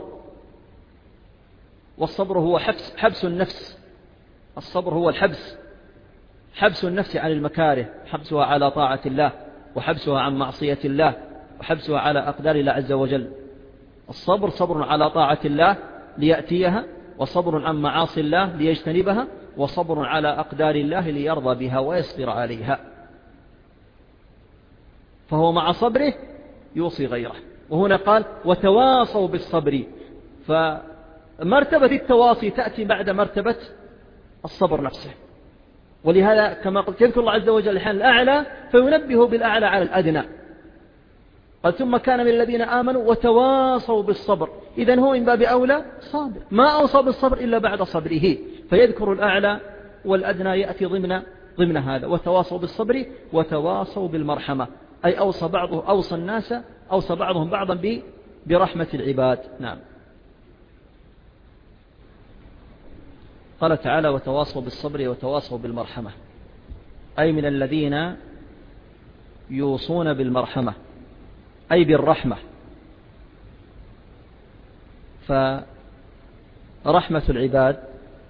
[SPEAKER 1] والصبر هو حبس النفس، الصبر هو حبس النفس عن المكاره، حبسها على طاعة الله، وحبسها عن معصية الله، وحبسها على أقدار الله عز وجل. الصبر صبر على طاعة الله ليأتيها، وصبر عن معاصي الله ليجتنبها، وصبر على أقدار الله ليرضى بها ويصبر عليها. فهو مع صبره يوصي غيره. وهنا قال وتواصوا بالصبر، فمرتبة التواصي تأتي بعد مرتبة الصبر نفسه. ولهذا كما قلت يذكر الله عز وجل الحال الأعلى فينبه بالأعلى على الأدنى. قال ثم كان من الذين آمنوا وتواصوا بالصبر، إذن هو من باب أولى صابر، ما أوصى بالصبر إلا بعد صبره، فيذكر الأعلى والأدنى يأتي ضمن هذا. وتواصوا بالصبر وتواصوا بالمرحمة، أي أوصى الناس، أوصى بعضهم بعضا برحمة العباد. نعم. قال تعالى وتواصوا بالصبر وتواصوا بالمرحمة، أي من الذين يوصون بالمرحمة أي بالرحمة. فرحمة العباد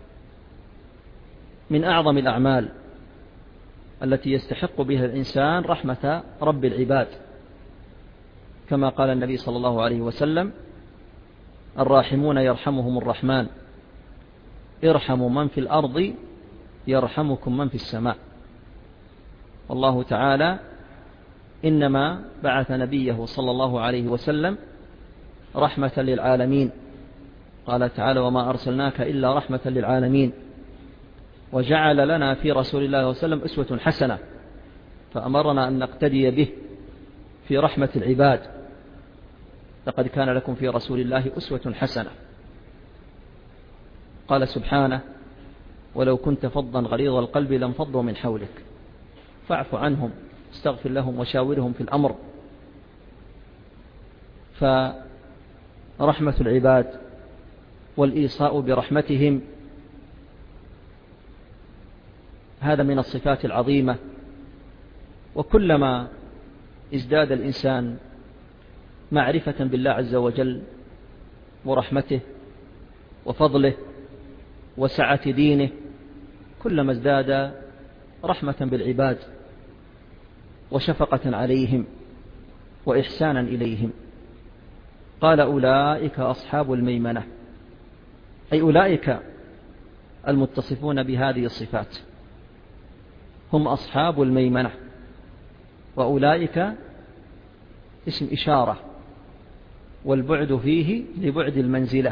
[SPEAKER 1] من أعظم الأعمال التي يستحق بها الإنسان رحمة رب العباد، كما قال النبي صلى الله عليه وسلم الراحمون يرحمهم الرحمن ارحموا من في الأرض يرحمكم من في السماء. والله تعالى إنما بعث نبيه صلى الله عليه وسلم رحمة للعالمين، قال تعالى وما أرسلناك إلا رحمة للعالمين، وجعل لنا في رسول الله صلى الله عليه وسلم أسوة حسنة، فأمرنا أن نقتدي به في رحمة العباد. لقد كان لكم في رسول الله أسوة حسنة. قال سبحانه ولو كنت فظا غليظ القلب لانفضوا من حولك فاعف عنهم استغفر لهم وشاورهم في الأمر. فرحمة العباد والإيصاء برحمتهم هذا من الصفات العظيمة. وكلما ازداد الإنسان معرفة بالله عز وجل ورحمته وفضله وسعة دينه، كلما ازداد رحمة بالعباد وشفقة عليهم وإحسانا إليهم. قال أولئك أصحاب الميمنة، أي أولئك المتصفون بهذه الصفات هم أصحاب الميمنة. وأولئك اسم إشارة، والبعد فيه لبعد المنزلة،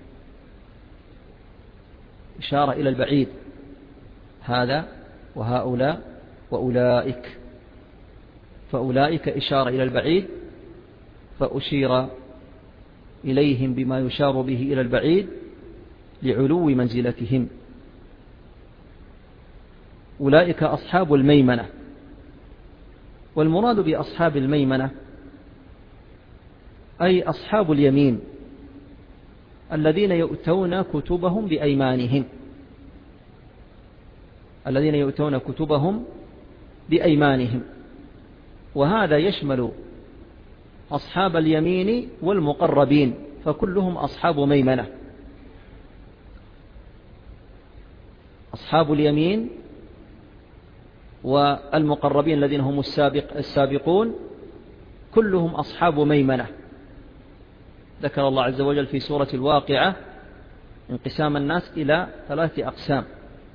[SPEAKER 1] إشارة إلى البعيد، هذا وهؤلاء وأولئك، فأولئك إشارة إلى البعيد، فأشير إليهم بما يشار به إلى البعيد لعلو منزلتهم. أولئك أصحاب الميمنة. والمراد بأصحاب الميمنة أي أصحاب اليمين الذين يؤتون كتبهم بأيمانهم، الذين يؤتون كتبهم بأيمانهم. وهذا يشمل أصحاب اليمين والمقربين، فكلهم أصحاب ميمنة. أصحاب اليمين والمقربين الذين هم السابقون كلهم أصحاب ميمنة. ذكر الله عز وجل في سورة الواقعة انقسام الناس إلى 3 أقسام: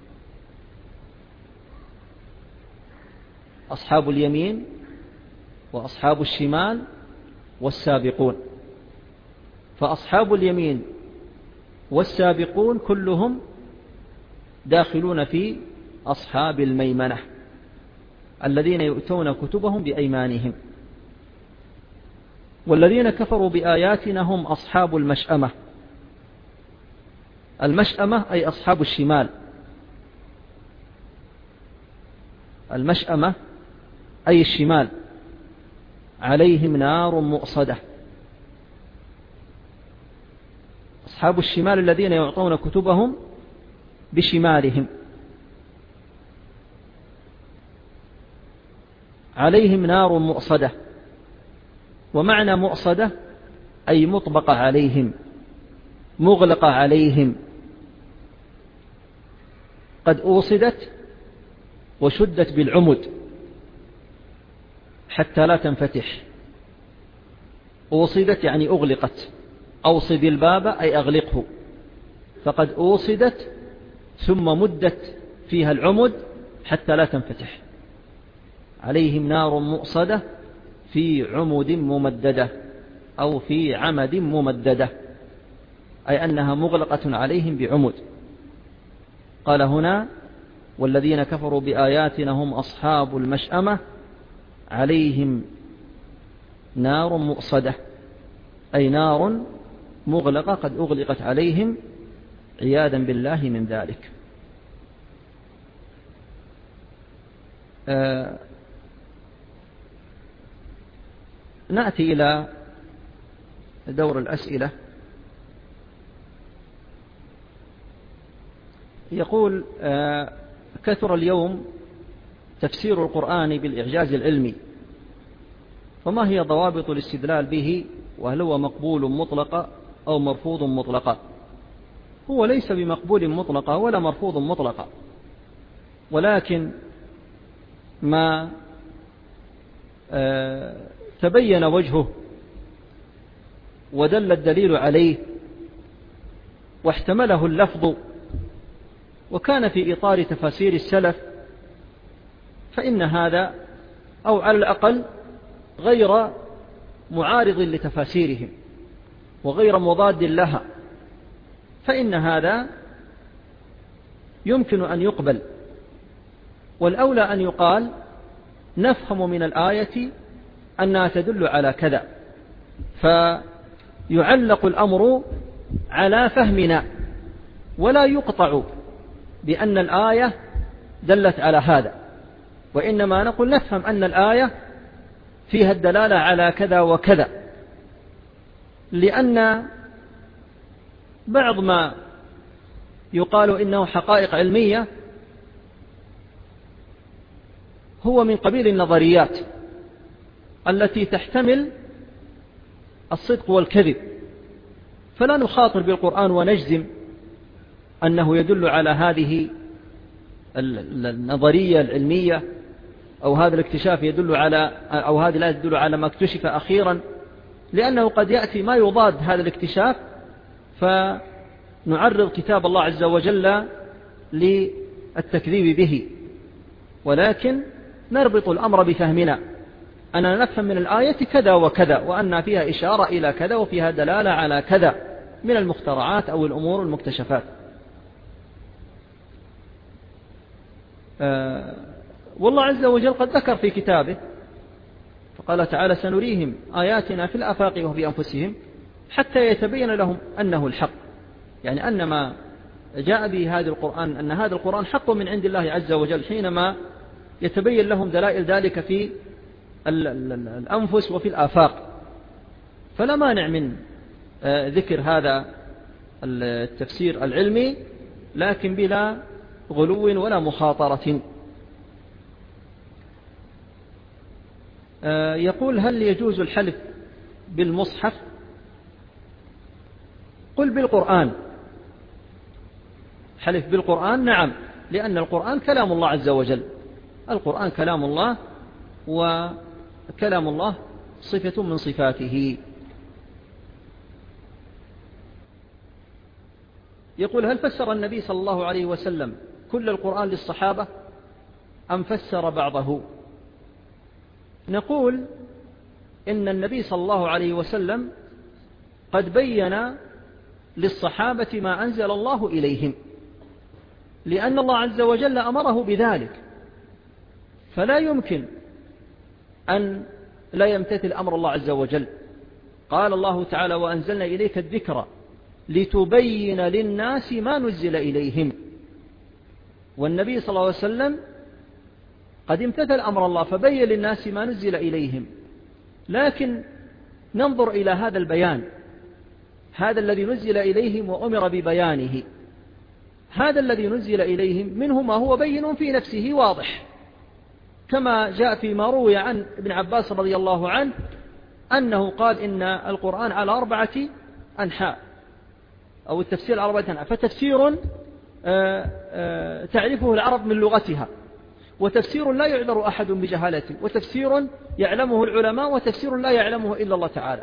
[SPEAKER 1] أصحاب اليمين وأصحاب الشمال والسابقون. فأصحاب اليمين والسابقون كلهم داخلون في أصحاب الميمنة الذين يؤتون كتبهم بأيمانهم. والذين كفروا بآياتنا هم أصحاب المشأمة. المشأمة أي أصحاب الشمال، المشأمة أي الشمال، عليهم نار مؤصدة. أصحاب الشمال الذين يعطون كتبهم بشمالهم، عليهم نار مؤصدة. ومعنى مؤصدة أي مطبقة عليهم، مغلقة عليهم، قد أوصدت وشدت بالعمد حتى لا تنفتح. أوصدت يعني أغلقت، أوصد الباب أي أغلقه، فقد أوصدت ثم مدت فيها العمد حتى لا تنفتح. عليهم نار مؤصدة في عمد ممددة أو في عمد ممددة، أي أنها مغلقة عليهم بعمد. قال هنا والذين كفروا بآياتنا هم أصحاب المشأمة عليهم نار مؤصدة، أي نار مغلقة قد أغلقت عليهم عياذا بالله من ذلك. نأتي إلى دور الأسئلة. يقول كثر اليوم تفسير القرآن بالإعجاز العلمي، فما هي ضوابط الاستدلال به، وهل هو مقبول مطلقا أو مرفوض مطلقا؟ هو ليس بمقبول مطلقا ولا مرفوض مطلقا، ولكن ما تبين وجهه ودل الدليل عليه واحتمله اللفظ وكان في إطار تفاسير السلف، فإن هذا أو على الأقل غير معارض لتفاسيرهم وغير مضاد لها، فإن هذا يمكن أن يقبل. والأولى أن يقال نفهم من الآية أنها تدل على كذا، فيعلق الأمر على فهمنا ولا يقطع بأن الآية دلت على هذا، وإنما نقول نفهم أن الآية فيها الدلالة على كذا وكذا، لأن بعض ما يقال إنه حقائق علمية هو من قبيل النظريات التي تحتمل الصدق والكذب، فلا نخاطر بالقرآن ونجزم أنه يدل على هذه النظرية العلمية أو هذا الاكتشاف يدل على، أو هذه لا تدل على ما اكتشف أخيرا، لأنه قد يأتي ما يضاد هذا الاكتشاف فنعرض كتاب الله عز وجل للتكذيب به. ولكن نربط الأمر بفهمنا أننا نفهم من الآية كذا وكذا، وأن فيها إشارة إلى كذا وفيها دلالة على كذا من المخترعات أو الأمور المكتشفات. والله عز وجل قد ذكر في كتابه فقال تعالى سنريهم آياتنا في الآفاق وفي أنفسهم حتى يتبين لهم أنه الحق، يعني أن ما جاء به هذا القرآن أن هذا القرآن حق من عند الله عز وجل، حينما يتبين لهم دلائل ذلك في الأنفس وفي الآفاق. فلا مانع من ذكر هذا التفسير العلمي لكن بلا غلو ولا مخاطرة. يقول هل يجوز الحلف بالمصحف؟ قل بالقرآن. حلف بالقرآن نعم، لأن القرآن كلام الله عز وجل، القرآن كلام الله وكلام الله صفة من صفاته. يقول هل فسر النبي صلى الله عليه وسلم كل القرآن للصحابة أم فسر بعضه؟ نقول إن النبي صلى الله عليه وسلم قد بين للصحابة ما أنزل الله إليهم، لأن الله عز وجل أمره بذلك، فلا يمكن أن لا يمتثل أمر الله عز وجل. قال الله تعالى وأنزلنا إليك الذكر لتبين للناس ما نزل إليهم، والنبي صلى الله عليه وسلم قد امتثل أمر الله فبين للناس ما نزل إليهم، لكن ننظر إلى هذا البيان، هذا الذي نزل إليهم وأمر ببيانه، هذا الذي نزل إليهم منه ما هو بين في نفسه واضح، كما جاء فيما روي عن ابن عباس رضي الله عنه أنه قال إن القرآن على 4 أنحاء، أو التفسير على 4 أنحاء، فتفسير تعرفه العرب من لغتها، وتفسير لا يعذر أحد بجهالته، وتفسير يعلمه العلماء، وتفسير لا يعلمه إلا الله تعالى.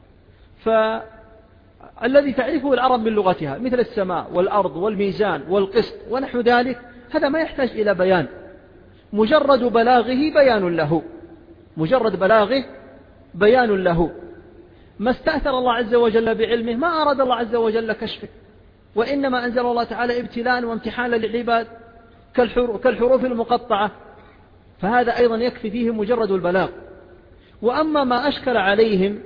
[SPEAKER 1] فالذي تعرفه العرب من لغتها مثل السماء والأرض والميزان والقسط ونحو ذلك، هذا ما يحتاج إلى بيان، مجرد بلاغه بيان له، مجرد بلاغه بيان له. ما استأثر الله عز وجل بعلمه، ما أراد الله عز وجل كشفه، وإنما أنزل الله تعالى ابتلاء وامتحانا للعباد كالحروف المقطعة، فهذا أيضا يكفي فيه مجرد البلاغ. وأما ما أشكل عليهم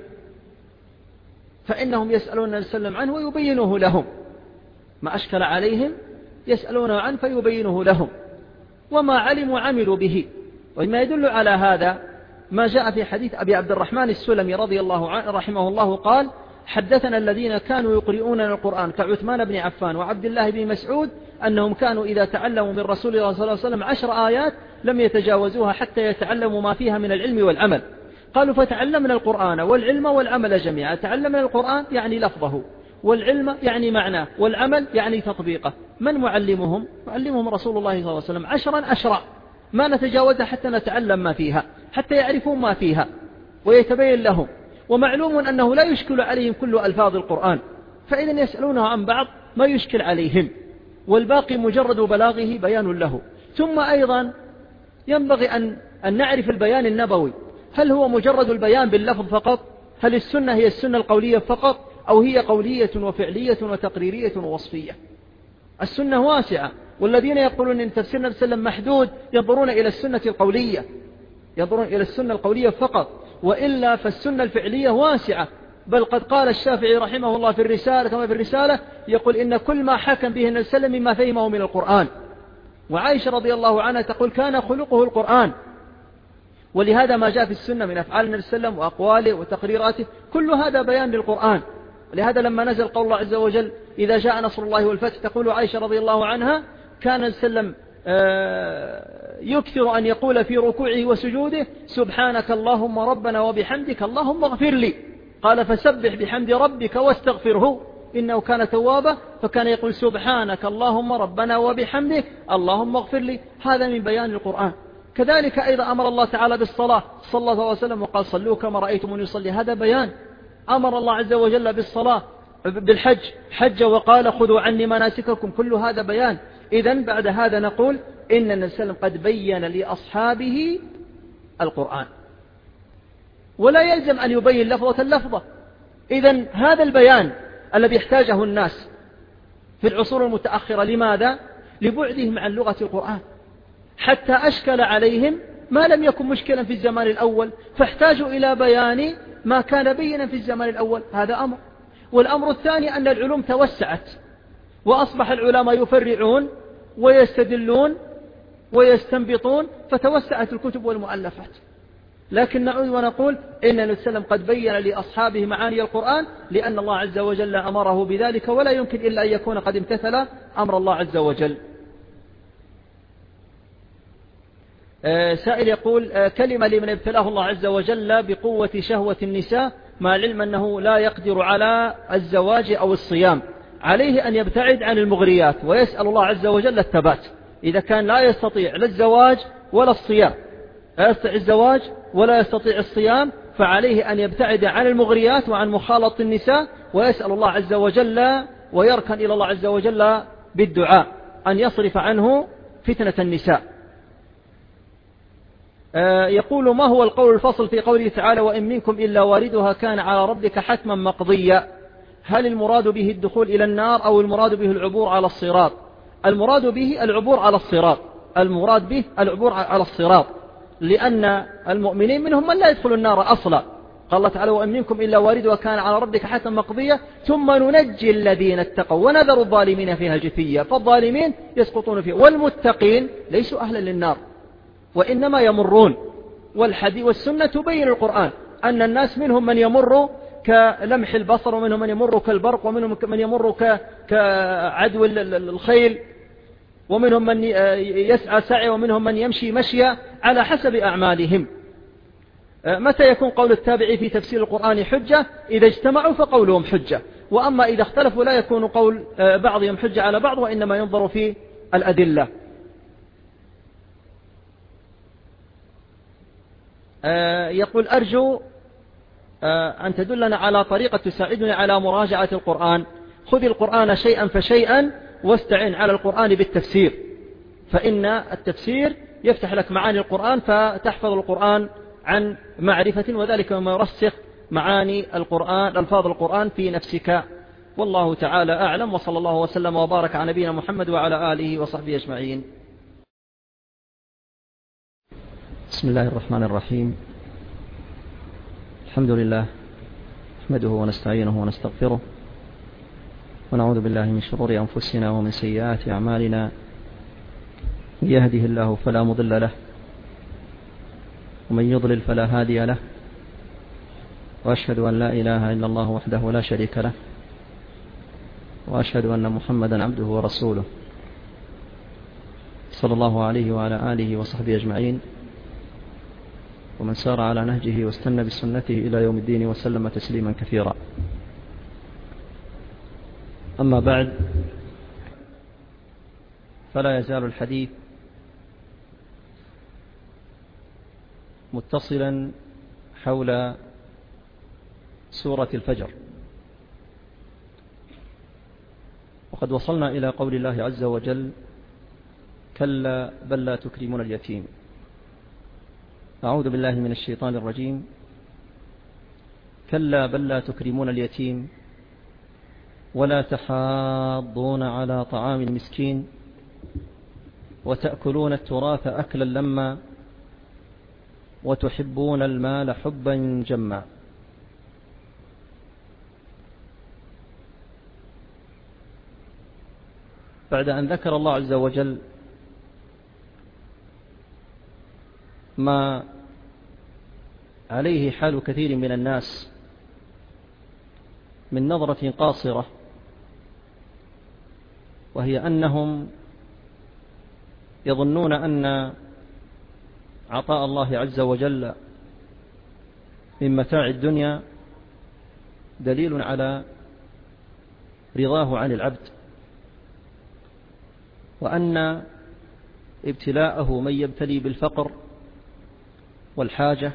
[SPEAKER 1] فإنهم يسألون النبي صلى الله عليه وسلم عنه ويبينه لهم، ما أشكل عليهم يسألونه عنه فيبينه لهم، وما علموا عملوا به. وما يدل على هذا ما جاء في حديث أبي عبد الرحمن السلمي رضي الله عنه رحمه الله قال: حدثنا الذين كانوا يقرؤون القرآن كعثمان بن عفان وعبد الله بن مسعود أنهم كانوا إذا تعلموا من رسول الله صلى الله عليه وسلم 10 آيات لم يتجاوزوها حتى يتعلموا ما فيها من العلم والعمل. قالوا: فتعلمنا القرآن والعلم والعمل جميعا. تعلمنا القرآن يعني لفظه، والعلم يعني معناه، والعمل يعني تطبيقه. من معلمهم؟ معلمهم رسول الله صلى الله عليه وسلم 10 أشرع ما نتجاوزها حتى نتعلم ما فيها، حتى يعرفون ما فيها ويتبين لهم. ومعلوم أنه لا يشكل عليهم كل ألفاظ القرآن، فإذا يسألونه عن بعض ما يشكل عليهم، والباقي مجرد بلاغه بيان له. ثم أيضا ينبغي أن نعرف البيان النبوي، هل هو مجرد البيان باللفظ فقط؟ هل السنة هي السنة القولية فقط، أو هي قولية وفعلية وتقريرية ووصفية؟ السنة واسعة، والذين يقولون أن تفسير النبي صلى الله عليه وسلم محدود ينظرون إلى السنة القولية، ينظرون إلى السنة القولية فقط، وإلا فالسنة الفعلية واسعة. بل قد قال الشافعي رحمه الله في الرسالة كما في الرسالة، يقول: إن كل ما حكم به النبي صلى الله عليه وسلم مما فهمه من القرآن. وعائشة رضي الله عنها تقول: كان خلقه القرآن. ولهذا ما جاء في السنة من أفعال النبي صلى الله عليه وسلم وأقواله وتقريراته كل هذا بيان للقرآن. لهذا لما نزل قول الله عز وجل: إذا جاء نصر الله والفتح، تقول عائشة رضي الله عنها: كان النبي صلى الله عليه وسلم يكثر أن يقول في ركوعه وسجوده: سبحانك اللهم ربنا وبحمدك اللهم اغفر لي. قال: فسبح بحمد ربك واستغفره إنه كان توابا. فكان يقول: سبحانك اللهم ربنا وبحمدك اللهم اغفر لي. هذا من بيان القرآن. كذلك أيضا أمر الله تعالى بالصلاة صلى الله عليه وسلم وقال: صلوا كما رأيتموني يصلي، هذا بيان. أمر الله عز وجل بالصلاة بالحج، حج وقال: خذوا عني مناسككم، كل هذا بيان. إذن بعد هذا نقول إن النبي صلى الله عليه وسلم قد بين لأصحابه القرآن، ولا يلزم أن يبين لفظة اللفظة. إذن هذا البيان الذي احتاجه الناس في العصور المتأخرة، لماذا؟ لبعدهم عن لغة القرآن، حتى أشكل عليهم ما لم يكن مشكلا في الزمان الأول، فاحتاجوا إلى بيان ما كان بينا في الزمان الأول. هذا أمر. والأمر الثاني أن العلوم توسعت، وأصبح العلماء يفرعون ويستدلون ويستنبطون، فتوسعت الكتب والمؤلفات. لكن نعود ونقول إن النبي صلى الله عليه وسلم قد بين لأصحابه معاني القرآن، لأن الله عز وجل أمره بذلك، ولا يمكن إلا أن يكون قد امتثل أمر الله عز وجل. سائل يقول: كلمة لمن ابتلاه الله عز وجل بقوة شهوة النساء مع العلم أنه لا يقدر على الزواج أو الصيام، عليه أن يبتعد عن المغريات ويسأل الله عز وجل الثبات. إذا كان لا يستطيع لا الزواج ولا الصيام، لا يستطيع الزواج ولا يستطيع الصيام، فعليه أن يبتعد عن المغريات وعن مخالطة النساء، ويسأل الله عز وجل ويركن إلى الله عز وجل بالدعاء أن يصرف عنه فتنة النساء. يقول: ما هو القول الفصل في قوله تعالى: وإن منكم إلا واردها كان على ربك حتما مقضيا؟ هل المراد به الدخول إلى النار أو المراد به العبور على الصراط؟ المراد به العبور على الصراط، المراد به العبور على الصراط، لأن المؤمنين منهم من لا يدخل النار أصلا. قال الله تعالى: وإن منكم إلا واردها كان على ربك حتما مقضيا ثم ننجي الذين اتقوا ونذر الظالمين فيها جثيا. فالظالمين يسقطون فيه، والمتقين ليسوا أهلا للنار. وإنما يمرون، والحديث والسنة تبين القرآن أن الناس منهم من يمر كلمح البصر، ومنهم من يمر كالبرق، ومنهم من يمر كعدو الخيل، ومنهم من يسعى سعي، ومنهم من يمشي مشيا على حسب أعمالهم. متى يكون قول التابعي في تفسير القرآن حجة؟ إذا اجتمعوا فقولهم حجة، وأما إذا اختلفوا لا يكون قول بعضهم حجة على بعض، وإنما ينظر في الأدلة. يقول أرجو أن تدلنا على طريقة تساعدني على مراجعة القرآن. خذ القرآن شيئا فشيئا واستعن على القرآن بالتفسير، فإن التفسير يفتح لك معاني القرآن فتحفظ القرآن عن معرفة، وذلك ما يرسخ معاني القرآن ألفاظ القرآن في نفسك. والله تعالى أعلم، وصلى الله وسلم وبارك على نبينا محمد وعلى آله وصحبه أجمعين. بسم الله الرحمن الرحيم. الحمد لله نحمده ونستعينه ونستغفره، ونعوذ بالله من شرور أنفسنا ومن سيئات أعمالنا. من يهده الله فلا مضل له، ومن يضلل فلا هادي له، وأشهد أن لا إله إلا الله وحده لا شريك له، وأشهد أن محمدا عبده ورسوله، صلى الله عليه وعلى آله وصحبه أجمعين، ومن سار على نهجه واستنى بسنته إلى يوم الدين وسلم تسليما كثيرا. أما بعد، فلا يزال الحديث متصلا حول سورة الفجر، وقد وصلنا إلى قول الله عز وجل: كلا بل لا تكرمون اليتيم. أعوذ بالله من الشيطان الرجيم. كلا بل لا تكرمون اليتيم ولا تحاضون على طعام المسكين وتأكلون التراث أكلا لما وتحبون المال حبا جما. بعد أن ذكر الله عز وجل ما عليه حال كثير من الناس من نظرة قاصرة، وهي أنهم يظنون أن عطاء الله عز وجل من متاع الدنيا دليل على رضاه عن العبد، وأن ابتلاءه من يبتلي بالفقر والحاجة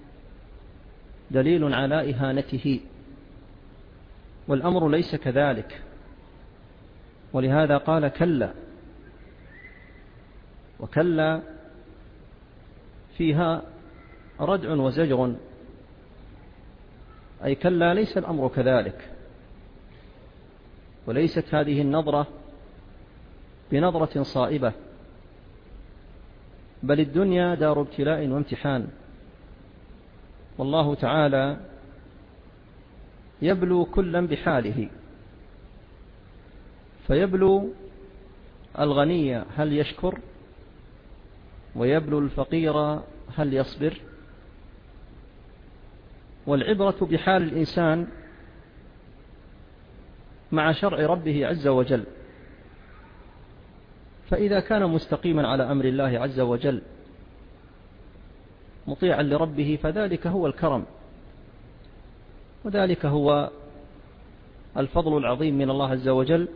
[SPEAKER 1] دليل على إهانته، والأمر ليس كذلك. ولهذا قال: كلا. وكلا فيها ردع وزجر، أي كلا ليس الأمر كذلك، وليست هذه النظرة بنظرة صائبة، بل الدنيا دار ابتلاء وامتحان، والله تعالى يبلو كلا بحاله، فيبلو الغني هل يشكر، ويبلو الفقير هل يصبر. والعبرة بحال الإنسان مع شرع ربه عز وجل، فإذا كان مستقيما على أمر الله عز وجل مطيعا لربه فذلك هو الكرم، وذلك هو الفضل العظيم من الله عز وجل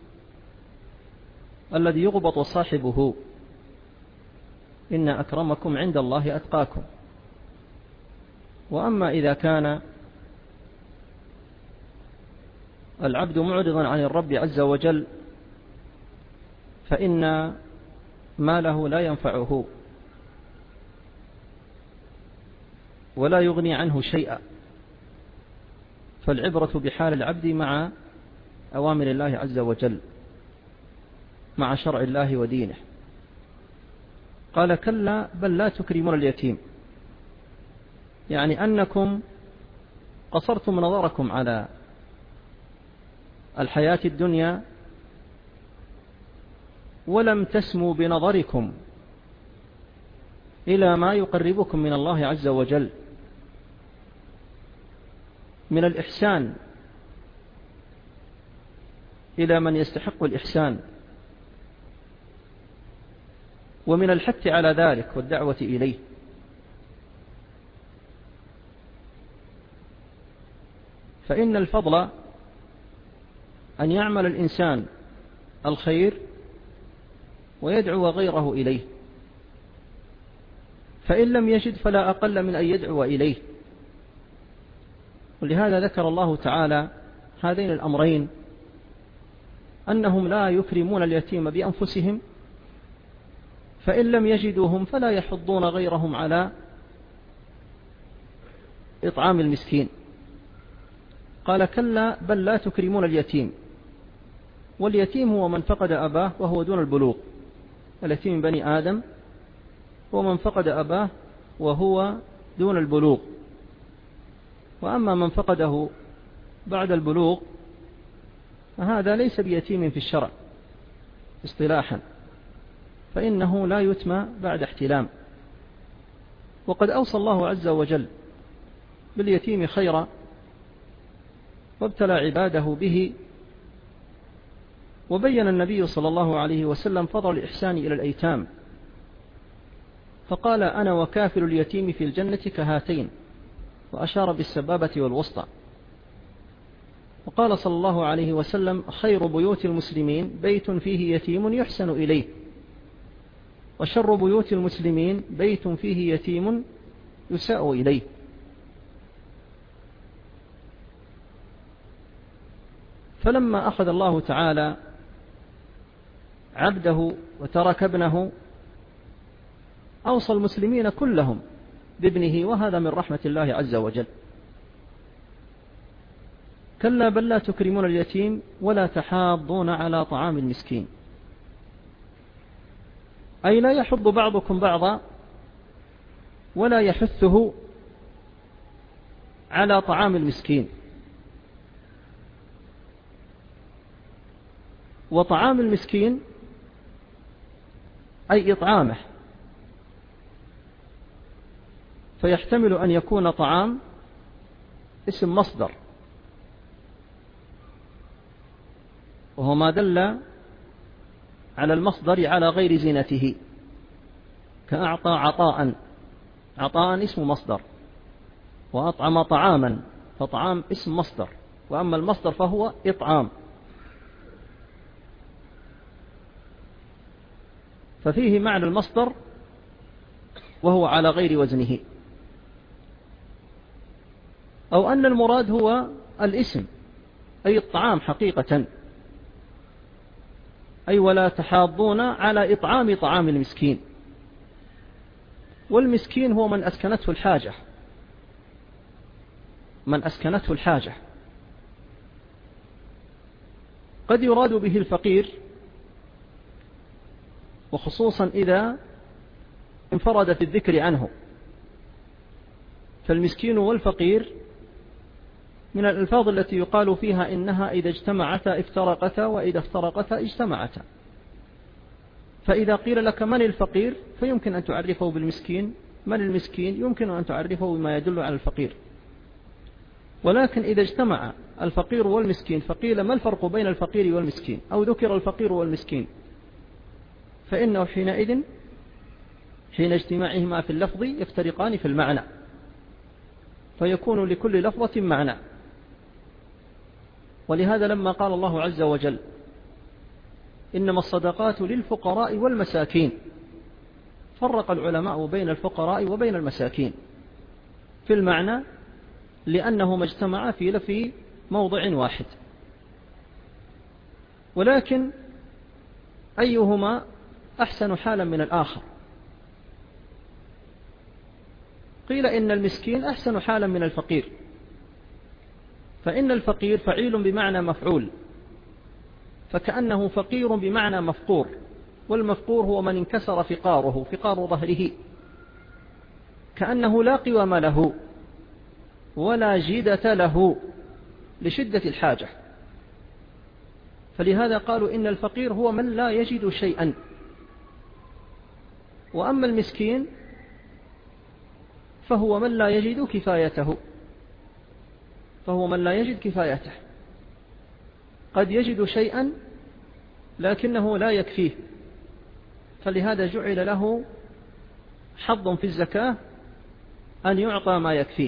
[SPEAKER 1] الذي يغبط صاحبه: إن أكرمكم عند الله أتقاكم. وأما إذا كان العبد معرضا عن الرب عز وجل فإن ماله لا ينفعه ولا يغني عنه شيئا. فالعبرة بحال العبد مع أوامر الله عز وجل، مع شرع الله ودينه. قال: كلا بل لا تكرمون اليتيم، يعني أنكم قصرتم نظركم على الحياة الدنيا ولم تسموا بنظركم إلى ما يقربكم من الله عز وجل من الإحسان إلى من يستحق الإحسان، ومن الحث على ذلك والدعوة إليه. فإن الفضل أن يعمل الإنسان الخير ويدعو غيره إليه، فإن لم يجد فلا أقل من أن يدعو إليه. ولهذا ذكر الله تعالى هذين الأمرين، أنهم لا يكرمون اليتيم بأنفسهم، فإن لم يجدوهم فلا يحضون غيرهم على إطعام المسكين. قال كلا بل لا تكرمون اليتيم. واليتيم هو من فقد أباه وهو دون البلوغ. اليتيم بني آدم هو من فقد أباه وهو دون البلوغ. وأما من فقده بعد البلوغ فهذا ليس بيتيم في الشرع اصطلاحا، فإنه لا يتمى بعد احتلام. وقد أوصى الله عز وجل باليتيم خيرا وابتلى عباده به، وبين النبي صلى الله عليه وسلم فضل الإحسان إلى الأيتام، فقال أنا وكافل اليتيم في الجنة كهاتين، وأشار بالسبابة والوسطى. وقال صلى الله عليه وسلم خير بيوت المسلمين بيت فيه يتيم يحسن إليه، وشر بيوت المسلمين بيت فيه يتيم يساء إليه. فلما أخذ الله تعالى عبده وترك ابنه أوصى المسلمين كلهم بابنه، وهذا من رحمة الله عز وجل. كلا بل لا تكرمون اليتيم ولا تحاضون على طعام المسكين، أي لا يحض بعضكم بعضا ولا يحثه على طعام المسكين. وطعام المسكين أي إطعامه، فيحتمل أن يكون طعام اسم مصدر، وهو ما دل على المصدر على غير زينته، كأعطى عطاء، عطاء اسم مصدر، وأطعم طعاما، فطعام اسم مصدر، وأما المصدر فهو إطعام. ففيه معنى المصدر وهو على غير وزنه، أو أن المراد هو الاسم أي الطعام حقيقة، أي ولا تحاضون على إطعام طعام المسكين. والمسكين هو من أسكنته الحاجة، من أسكنته الحاجة. قد يراد به الفقير، وخصوصا إذا انفرد في الذكر عنه، فالمسكين والفقير من الألفاظ التي يقال فيها إنها إذا اجتمعتا افترقتا، وإذا افترقتا اجتمعتا. فإذا قيل لك من الفقير فيمكن أن تعرفه بالمسكين، من المسكين يمكن أن تعرفه بما يدل على الفقير. ولكن إذا اجتمع الفقير والمسكين فقيل ما الفرق بين الفقير والمسكين، أو ذكر الفقير والمسكين، فإنه حينئذ حين اجتماعهما في اللفظ يفترقان في المعنى، فيكون لكل لفظة معنى. ولهذا لما قال الله عز وجل إنما الصدقات للفقراء والمساكين، فرق العلماء بين الفقراء وبين المساكين في المعنى، لأنهما اجتمعا في موضع واحد. ولكن أيهما أحسن حالا من الآخر؟ قيل إن المسكين أحسن حالا من الفقير، فإن الفقير فعيل بمعنى مفعول، فكأنه فقير بمعنى مفقور، والمفقور هو من انكسر فقاره، فقار ظهره، كأنه لا قوام له ولا جدة له لشدة الحاجة. فلهذا قالوا إن الفقير هو من لا يجد شيئا، وأما المسكين فهو من لا يجد كفايته، قد يجد شيئا لكنه لا يكفيه، فلهذا جعل له حظ في الزكاة أن يعطى ما يكفيه.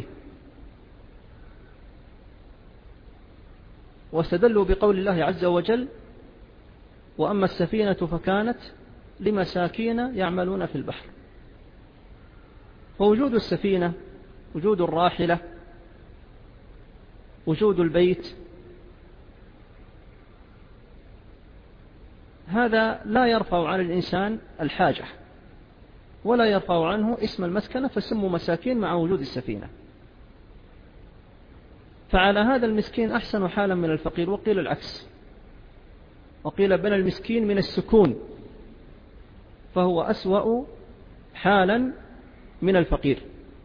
[SPEAKER 1] واستدلوا بقول الله عز وجل: وأما السفينة فكانت لمساكين يعملون في البحر. فوجود السفينة، وجود الراحلة، وجود البيت، هذا لا يرفع عن الإنسان الحاجة ولا يرفع عنه اسم المسكنة، فسموا مساكين مع وجود السفينة. فعلى هذا المسكين أحسن حالا من الفقير، وقيل العكس، وقيل بنى المسكين من السكون، فهو أسوأ حالا من الفقير.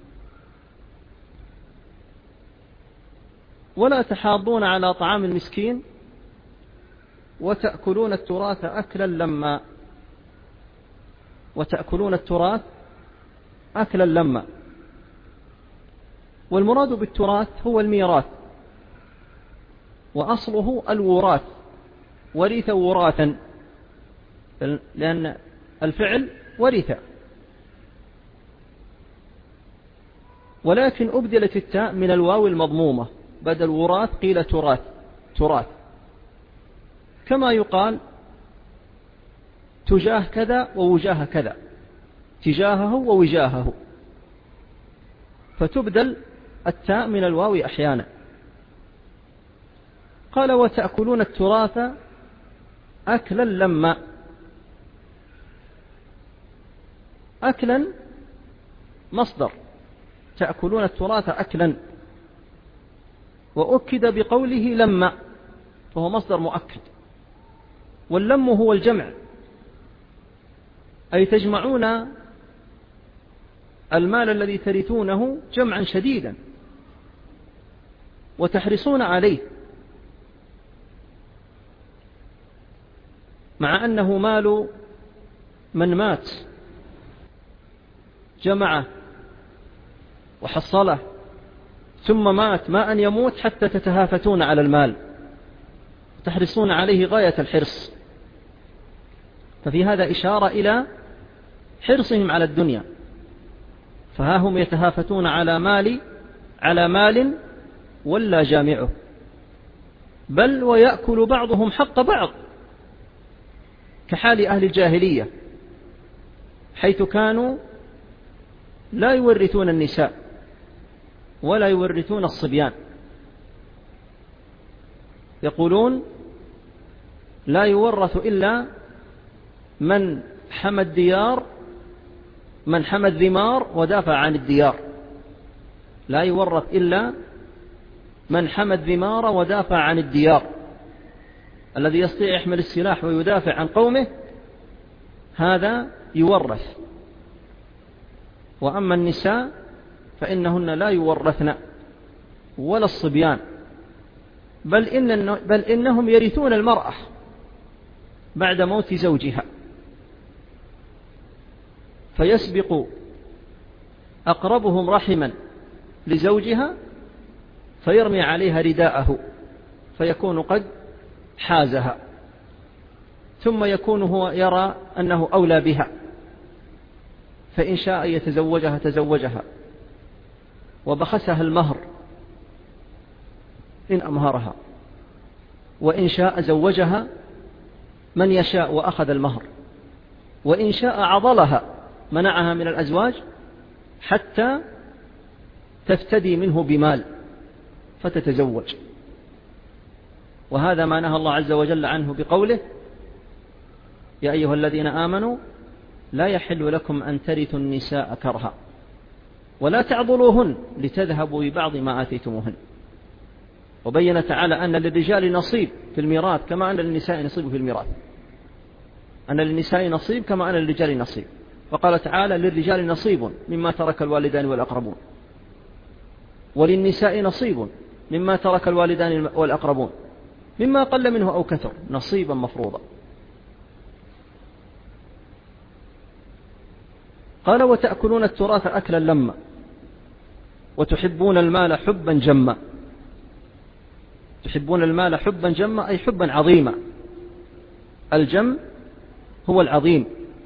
[SPEAKER 1] ولا تحاضون على طعام المسكين وتأكلون التراث أكلا لما، وتأكلون التراث أكلا لما. والمراد بالتراث هو الميراث، وأصله الوراث، ورث وراثا، لأن الفعل ورث، ولكن أبدلت التاء من الواو المضمومة، بدل وراث قيل تراث، كما يقال تجاه كذا ووجاه كذا، تجاهه ووجاهه، فتبدل التاء من الواو أحيانا. قال: وتأكلون التراث أكلا لما. أكلا مصدر، تأكلون التراث أكلا، وأكد بقوله لما، فهو مصدر مؤكد. واللم هو الجمع، أي تجمعون المال الذي ترثونه جمعا شديدا وتحرصون عليه، مع أنه مال من مات، جمعه وحصله ثم مات، ما أن يموت حتى تتهافتون على المال، تحرصون عليه غاية الحرص. ففي هذا إشارة إلى حرصهم على الدنيا، فها هم يتهافتون على مال ولا جامعه، بل ويأكل بعضهم حق بعض، كحال أهل الجاهلية، حيث كانوا لا يورثون النساء ولا يورثون الصبيان. يقولون: لا يورث إلا من حمى الديار، من حمى الذمار ودافع عن الديار. لا يورث إلا من حمى الذمار ودافع عن الديار، الذي يستطيع يحمل السلاح ويدافع عن قومه، هذا يورث. وأما النساء فإنهن لا يورثن ولا الصبيان، بل إنهم يرثون المرأة بعد موت زوجها، فيسبق أقربهم رحما لزوجها فيرمي عليها رداءه فيكون قد حازها، ثم يكون هو يرى أنه أولى بها، فإن شاء يتزوجها تزوجها وبخسها المهر إن أمهرها، وإن شاء زوجها من يشاء وأخذ المهر، وإن شاء عضلها منعها من الأزواج حتى تفتدي منه بمال فتتزوج. وهذا ما نهى الله عز وجل عنه بقوله: يا أيها الذين آمنوا لا يحل لكم أن ترثوا النساء كرها ولا تعضلوهن لتذهبوا ببعض ما آتيتموهن. وبين تعالى أن للرجال نصيب في الميراث كما أن للنساء نصيب في الميراث، أن للنساء نصيب كما أن للرجال نصيب. وقال تعالى: للرجال نصيب مما ترك الوالدان والأقربون، وللنساء نصيب مما ترك الوالدان والأقربون، مما قل منه أو كثر، نصيبا مفروضا. قال: وتأكلون التراث أكلا لما. وتحبون المال حبا جما. تحبون المال حبا جما أي حبا عظيما. الجم هو العظيم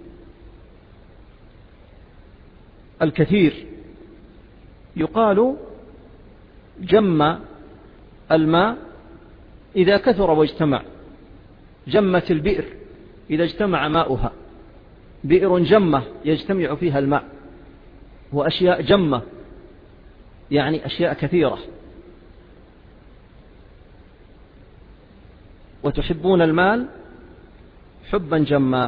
[SPEAKER 1] الكثير. يقال جم الماء إذا كثر واجتمع. جمت البئر إذا اجتمع ماؤها. بئر جمة يجتمع فيها الماء. وأشياء جمة يعني أشياء كثيرة. وتحبون المال حبا جما.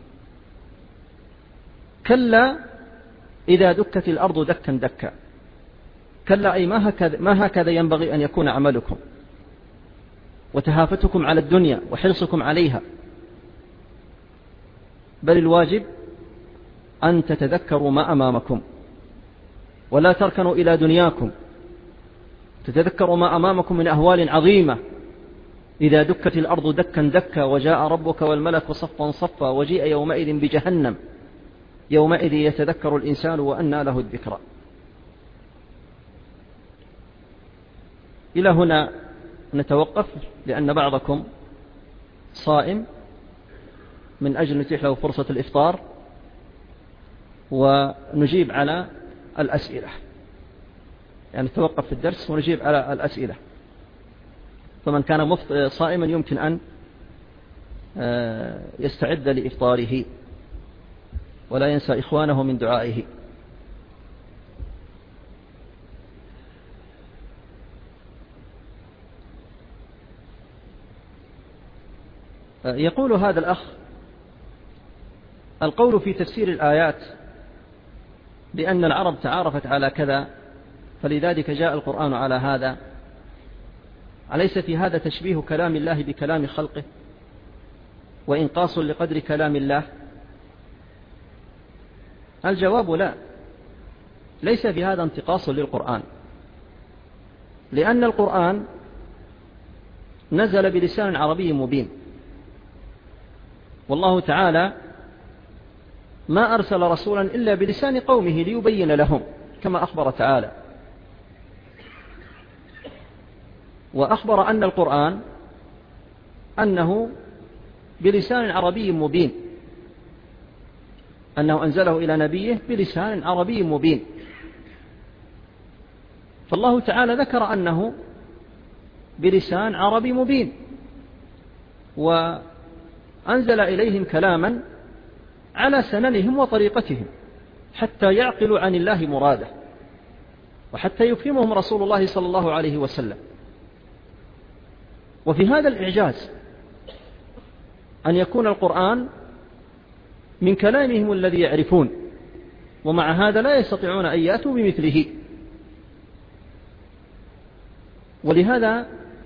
[SPEAKER 1] كلا إذا دكت الأرض دكا دكا. كلا أي ما هكذا ينبغي أن يكون عملكم وتهافتكم على الدنيا وحرصكم عليها، بل الواجب أن تتذكروا ما أمامكم ولا تركنوا إلى دنياكم. تتذكروا ما أمامكم من أهوال عظيمة. إذا دكت الأرض دكا دكا وجاء ربك والملك صفا صفا وجيء يومئذ بجهنم يومئذ يتذكر الإنسان وأنى له الذكرى. إلى هنا نتوقف لأن بعضكم صائم من أجل نتيح له فرصة الإفطار، ونجيب على الأسئلة. يعني نتوقف في الدرس ونجيب على الأسئلة. فمن كان صائما يمكن أن يستعد لإفطاره ولا ينسى إخوانه من دعائه. يقول هذا الأخ: القول في تفسير الآيات بأن العرب تعارفت على كذا فلذلك جاء القرآن على هذا، أليس في هذا تشبيه كلام الله بكلام خلقه وإنقاص لقدر كلام الله؟ الجواب لا، ليس في هذا انتقاص للقرآن، لأن القرآن نزل بلسان عربي مبين، والله تعالى ما أرسل رسولا إلا بلسان قومه ليبين لهم كما أخبر تعالى. وأخبر أن القرآن أنه بلسان عربي مبين، أنه أنزله إلى نبيه بلسان عربي مبين. فالله تعالى ذكر أنه بلسان عربي مبين، وأنزل إليهم كلاما على سننهم وطريقتهم حتى يعقلوا عن الله مراده، وحتى يفهمهم رسول الله صلى الله عليه وسلم. وفي هذا الإعجاز أن يكون القرآن من كلامهم الذي يعرفون، ومع هذا لا يستطيعون أن يأتوا بمثله. ولهذا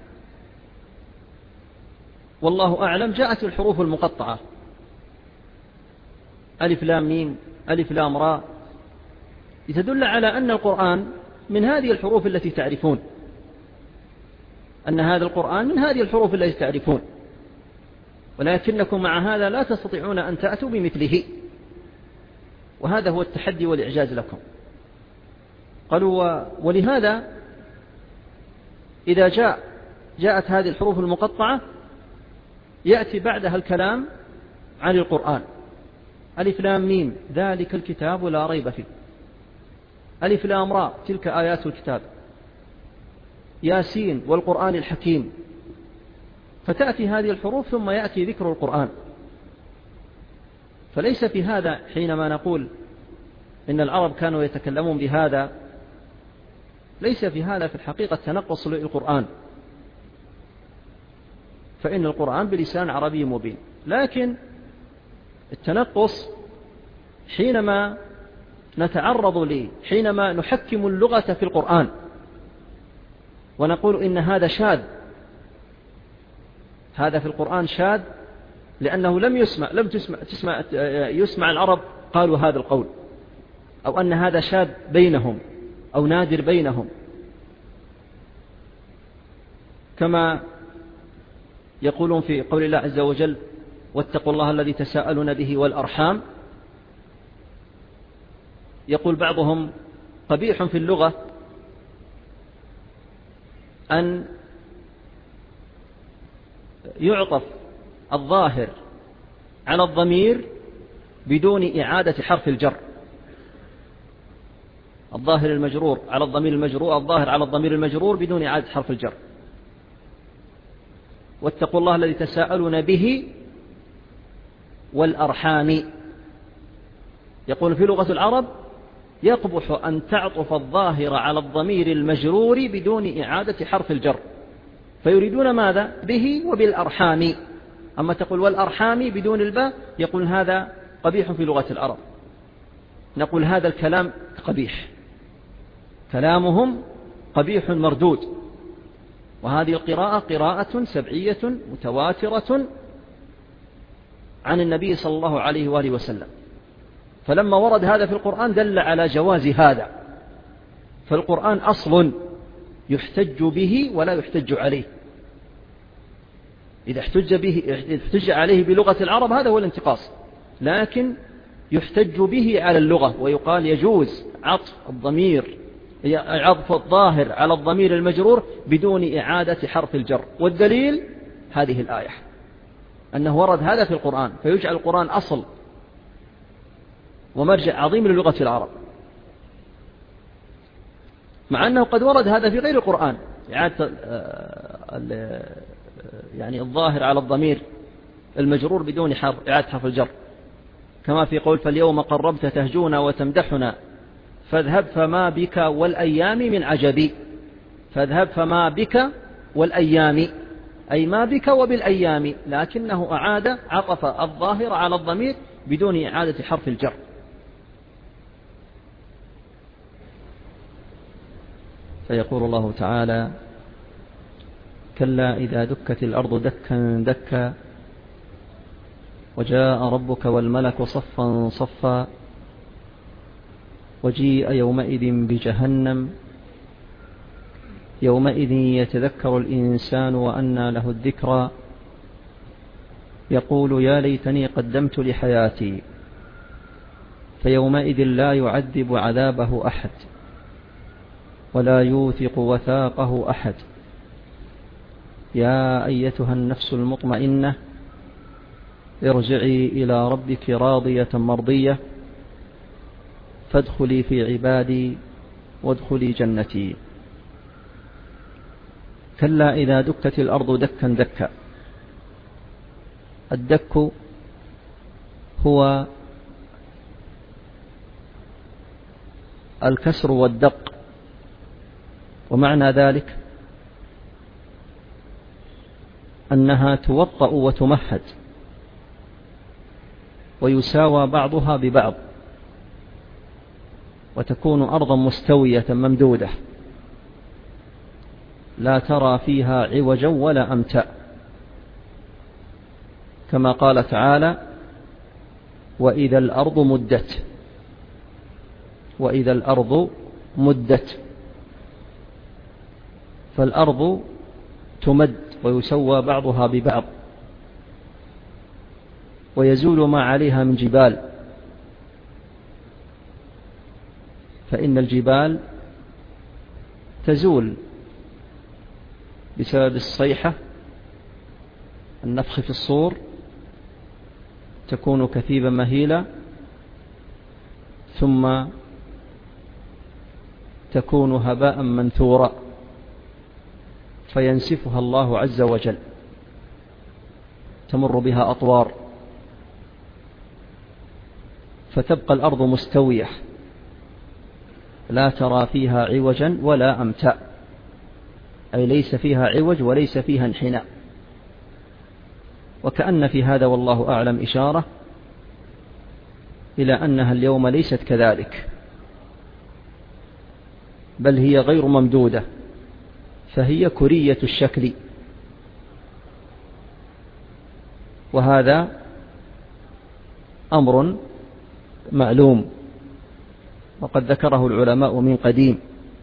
[SPEAKER 1] والله أعلم جاءت الحروف المقطعة ألف لام ميم ألف لام راء لتدل على أن القرآن من هذه الحروف التي تعرفون، أن هذا القرآن من هذه الحروف التي تعرفون، ولكنكم مع هذا لا تستطيعون أن تأتوا بمثله. وهذا هو التحدي والإعجاز لكم. قالوا ولهذا إذا جاءت هذه الحروف المقطعة يأتي بعدها الكلام عن القرآن. ألف لام ميم ذلك الكتاب لا ريب فيه. ألف لام راء تلك آيات الكتاب. ياسين والقرآن الحكيم. فتأتي هذه الحروف ثم يأتي ذكر القرآن. فليس في هذا حينما نقول إن العرب كانوا يتكلمون بهذا، ليس في هذا في الحقيقة تنقص للقرآن، فإن القرآن بلسان عربي مبين. لكن التنقص حينما نتعرض حينما نحكم اللغة في القرآن ونقول إن هذا شاذ، هذا في القرآن شاذ لأنه لم يسمع العرب قالوا هذا القول، أو أن هذا شاذ بينهم أو نادر بينهم، كما يقولون في قول الله عز وجل واتقوا الله الذي تساءلون به والأرحام. يقول بعضهم قبيح في اللغة أن يعطف الظاهر على الضمير بدون إعادة حرف الجر. الظاهر المجرور على الضمير المجرور، الظاهر على الضمير المجرور بدون إعادة حرف الجر. واتقوا الله الذي تساءلون به والأرحام. يقول في لغة العرب يقبح أن تعطف الظاهر على الضمير المجرور بدون إعادة حرف الجر، فيريدون ماذا؟ به وبالأرحام. أما تقول والأرحام بدون الباء يقول هذا قبيح في لغة العرب. نقول هذا الكلام قبيح، كلامهم قبيح مردود. وهذه القراءة قراءة سبعية متواترة عن النبي صلى الله عليه وآله وسلم. فلما ورد هذا في القرآن دل على جواز هذا. فالقرآن أصل يحتج به ولا يحتج عليه. إذا احتج عليه بلغة العرب هذا هو الانتقاص، لكن يحتج به على اللغة، ويقال يجوز عطف الظاهر على الضمير المجرور بدون إعادة حرف الجر. والدليل هذه الآية أنه ورد هذا في القرآن، فيجعل القرآن أصل ومرجع عظيم للغة العرب، مع أنه قد ورد هذا في غير القرآن، إعادة يعني الظاهر على الضمير المجرور بدون إعادة حرف الجر، كما في قول فاليوم قربت تهجونا وتمدحنا فاذهب فما بك والأيام من عجبي. فاذهب فما بك والأيام أي ما بك وبالأيام، لكنه أعاد عطف الظاهر على الضمير بدون إعادة حرف الجر. فيقول الله تعالى كلا إذا دكت الأرض دكا دكا وجاء ربك والملك صفا صفا وجيء يومئذ بجهنم يومئذ يتذكر الإنسان وأنى له الذكرى يقول يا ليتني قدمت لحياتي فيومئذ لا يعذب عذابه أحد ولا يوثق وثاقه أحد يا أيتها النفس المطمئنة ارجعي إلى ربك راضية مرضية فادخلي في عبادي وادخلي جنتي. كلا إذا دكت الأرض دكا دكا. الدك هو الكسر والدق، ومعنى ذلك أنها توطأ وتمهد ويساوى بعضها ببعض، وتكون أرضا مستوية ممدودة لا ترى فيها عوجا ولا أمتا، كما قال تعالى وإذا الأرض مدت. وإذا الأرض مدت، فالأرض تمد ويسوى بعضها ببعض ويزول ما عليها من جبال، فإن الجبال تزول بسبب الصيحة، النفخ في الصور، تكون كثيبا مهيلا ثم تكون هباء منثورا فينسفها الله عز وجل، تمر بها أطوار فتبقى الأرض مستوية لا ترى فيها عوجا ولا أمتا، أي ليس فيها عوج وليس فيها انحناء. وكأن في هذا والله أعلم إشارة إلى أنها اليوم ليست كذلك، بل هي غير ممدودة، فهي كرية الشكل. وهذا أمر معلوم وقد ذكره العلماء من قديم،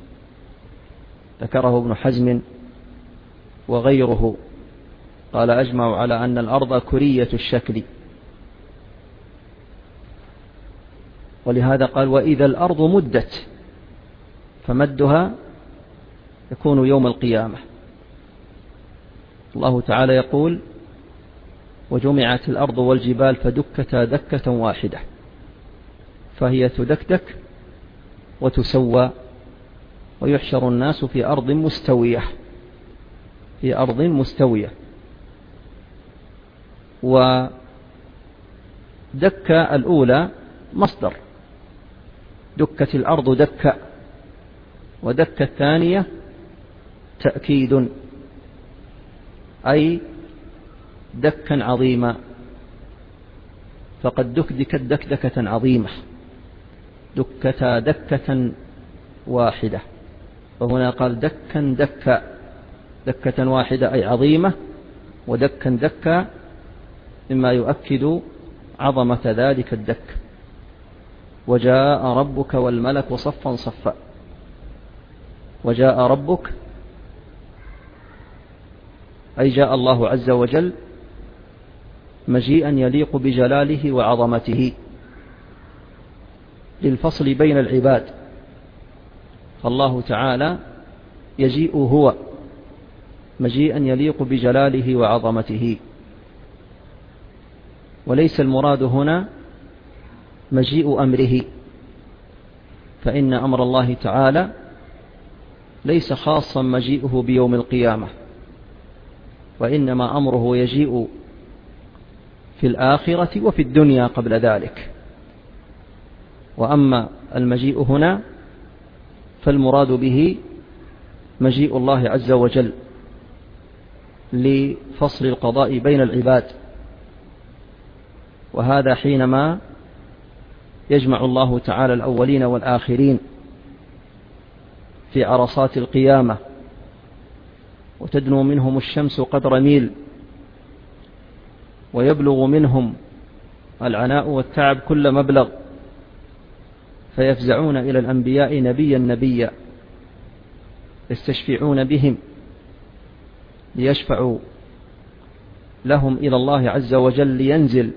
[SPEAKER 1] ذكره ابن حزم وغيره، قال أجمعوا على أن الأرض كرية الشكل، ولهذا قال وإذا الأرض مدت، فمدها يكون يوم القيامة. الله تعالى يقول: وجمعت الأرض والجبال فدكتا دكة واحدة، فهي تدكدك وتسوى، ويحشر الناس في أرض مستوية، في أرض مستوية. ودكة الأولى مصدر، دكت الأرض دكة، ودكة الثانية تأكيد، أي دكا عظيما، فقد دكدكت دكدكة عظيمة، دكتا دكة واحدة. وهنا قال دكا دكا، دكة واحدة أي عظيمة، ودكا دكا مما يؤكد عظمة ذلك الدك. وجاء ربك والملك صفا صفا، وجاء ربك أي جاء الله عز وجل مجيئا يليق بجلاله وعظمته للفصل بين العباد، فالله تعالى يجيء هو مجيئا يليق بجلاله وعظمته، وليس المراد هنا مجيء أمره، فإن أمر الله تعالى ليس خاصا مجيئه بيوم القيامة، وإنما أمره يجيء في الآخرة وفي الدنيا قبل ذلك. وأما المجيء هنا فالمراد به مجيء الله عز وجل لفصل القضاء بين العباد، وهذا حينما يجمع الله تعالى الأولين والآخرين في عرصات القيامة، وتدنو منهم الشمس قدر ميل، ويبلغ منهم العناء والتعب كل مبلغ، فيفزعون إلى الأنبياء نبيا نبيا، يستشفعون بهم ليشفعوا لهم إلى الله عز وجل لينزل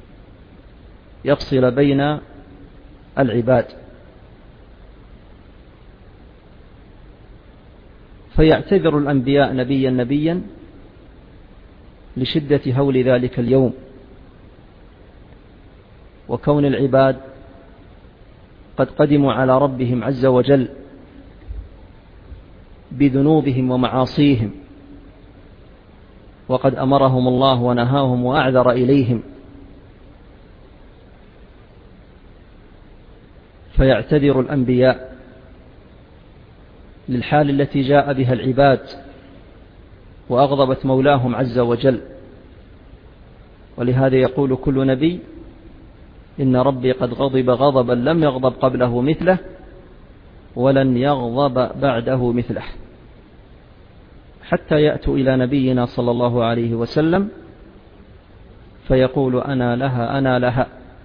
[SPEAKER 1] يفصل بين العباد. فيعتذر الأنبياء نبيا نبيا لشدة هول ذلك اليوم، وكون العباد قد قدموا على ربهم عز وجل بذنوبهم ومعاصيهم، وقد أمرهم الله ونهاهم وأعذر إليهم، فيعتذر الأنبياء للحال التي جاء بها العباد وأغضبت مولاهم عز وجل. ولهذا يقول كل نبي: إن ربي قد غضب غضبا لم يغضب قبله مثله ولن يغضب بعده مثله، حتى يأتوا إلى نبينا صلى الله عليه وسلم فيقول: أنا لها أنا لها،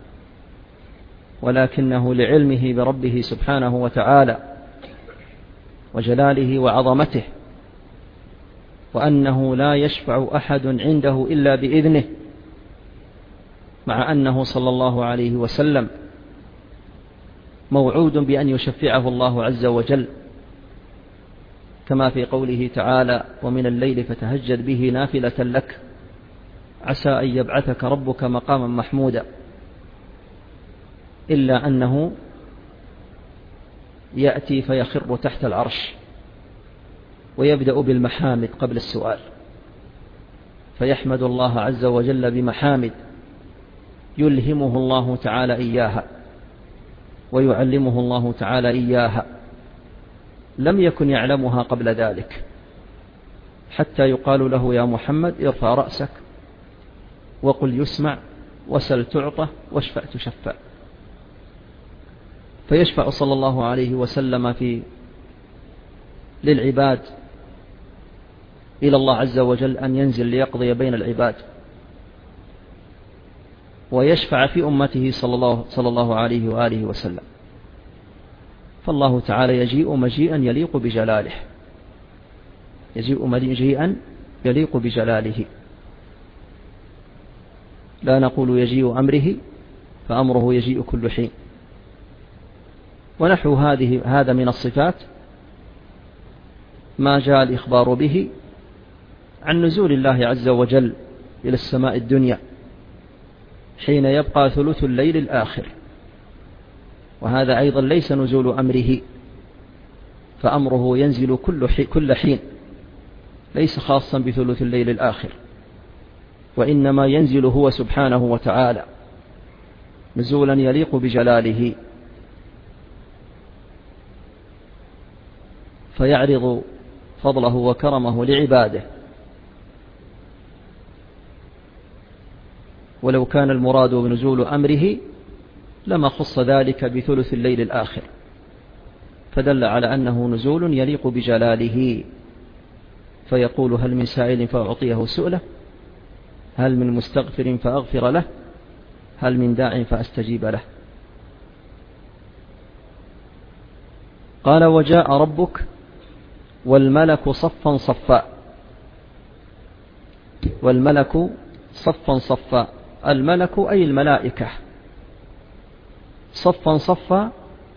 [SPEAKER 1] ولكنه لعلمه بربه سبحانه وتعالى وجلاله وعظمته، وأنه لا يشفع أحد عنده إلا بإذنه، مع أنه صلى الله عليه وسلم موعود بأن يشفعه الله عز وجل، كما في قوله تعالى: ومن الليل فتهجد به نافلة لك عسى أن يبعثك ربك مقاما محمودا. إلا أنه يأتي فيخر تحت العرش ويبدأ بالمحامد قبل السؤال، فيحمد الله عز وجل بمحامد يلهمه الله تعالى إياها ويعلمه الله تعالى إياها، لم يكن يعلمها قبل ذلك، حتى يقال له: يا محمد ارفع رأسك وقل يسمع وسل تعطى واشفع تشفع. فيشفع صلى الله عليه وسلم للعباد إلى الله عز وجل أن ينزل ليقضي بين العباد، ويشفع في أمته صلى الله عليه وآله وسلم. فالله تعالى يجيء مجيئا يليق بجلاله، يجيء مجيئا يليق بجلاله، لا نقول يجيء أمره، فأمره يجيء كل حين. ونحو هذا من الصفات ما جاء الإخبار به عن نزول الله عز وجل إلى السماء الدنيا حين يبقى ثلث الليل الآخر، وهذا أيضا ليس نزول أمره، فأمره ينزل كل حين، ليس خاصا بثلث الليل الآخر، وإنما ينزل هو سبحانه وتعالى نزولا يليق بجلاله، فيعرض فضله وكرمه لعباده. ولو كان المراد بنزول أمره لما خص ذلك بثلث الليل الآخر، فدل على أنه نزول يليق بجلاله، فيقول: هل من سائل فأعطيه سؤله، هل من مستغفر فأغفر له، هل من داع فأستجيب له. قال: وجاء ربك والملك صفا صفا. والملك صفا صفا، الملك أي الملائكة، صفا صفا،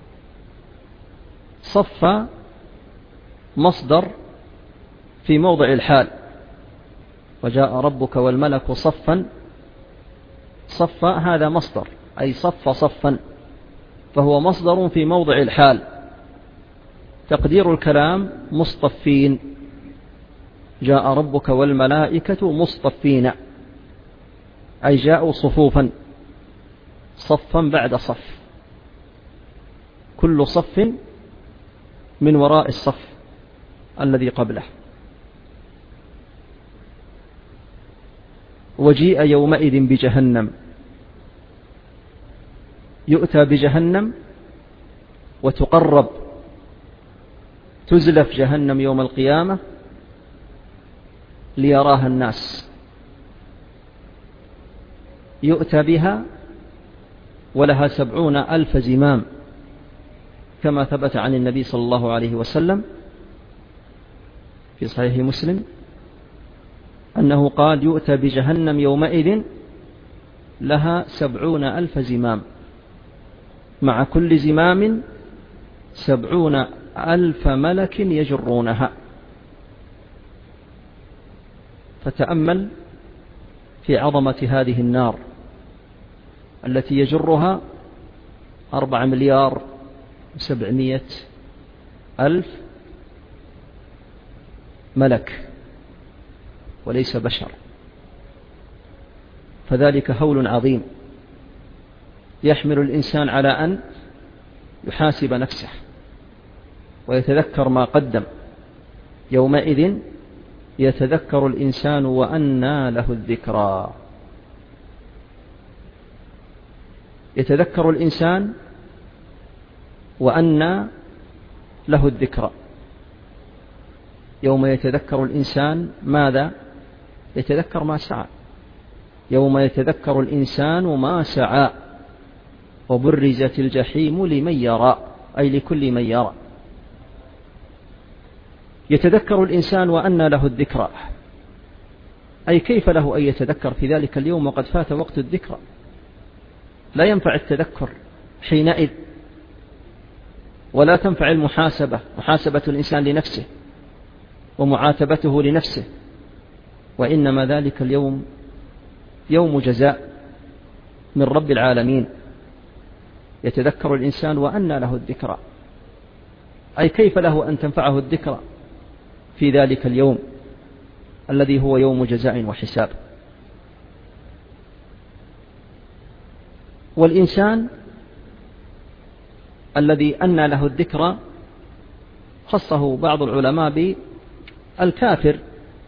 [SPEAKER 1] صفا مصدر في موضع الحال، وجاء ربك والملك صفا صفا هذا مصدر، أي صف صفا، فهو مصدر في موضع الحال. تقدير الكلام مصطفين، جاء ربك والملائكة مصطفين، أي جاءوا صفوفا، صفا بعد صف، كل صف من وراء الصف الذي قبله. وجيء يومئذ بجهنم، يؤتى بجهنم وتقرب، تزلف جهنم يوم القيامة ليراها الناس، يؤتى بها ولها 70,000 زمام، كما ثبت عن النبي صلى الله عليه وسلم في صحيح مسلم أنه قال: يؤتى بجهنم يومئذ لها 70,000 زمام، مع كل زمام 70,000 ملك يجرونها. فتأمل في عظمة هذه النار التي يجرها 4,700,000 ملك وليس بشر، فذلك هول عظيم يحمل الإنسان على أن يحاسب نفسه ويتذكر ما قدم. يومئذ يتذكر الإنسان وأنى له الذكرى، يتذكر الإنسان وأنى له الذكرى. يوم يتذكر الإنسان ماذا؟ يتذكر ما سعى. يوم يتذكر الإنسان ما سعى وبرزت الجحيم لمن يرى، أي لكل من يرى. يتذكر الإنسان وأنى له الذكرى، أي كيف له أن يتذكر في ذلك اليوم وقد فات وقت الذكرى؟ لا ينفع التذكر حينئذ، ولا تنفع المحاسبة، محاسبة الإنسان لنفسه ومعاتبته لنفسه، وإنما ذلك اليوم يوم جزاء من رب العالمين. يتذكر الإنسان وأنى له الذكرى، أي كيف له أن تنفعه الذكرى في ذلك اليوم الذي هو يوم جزاء وحساب. والإنسان الذي أنى له الذكرى خصه بعض العلماء بالكافر،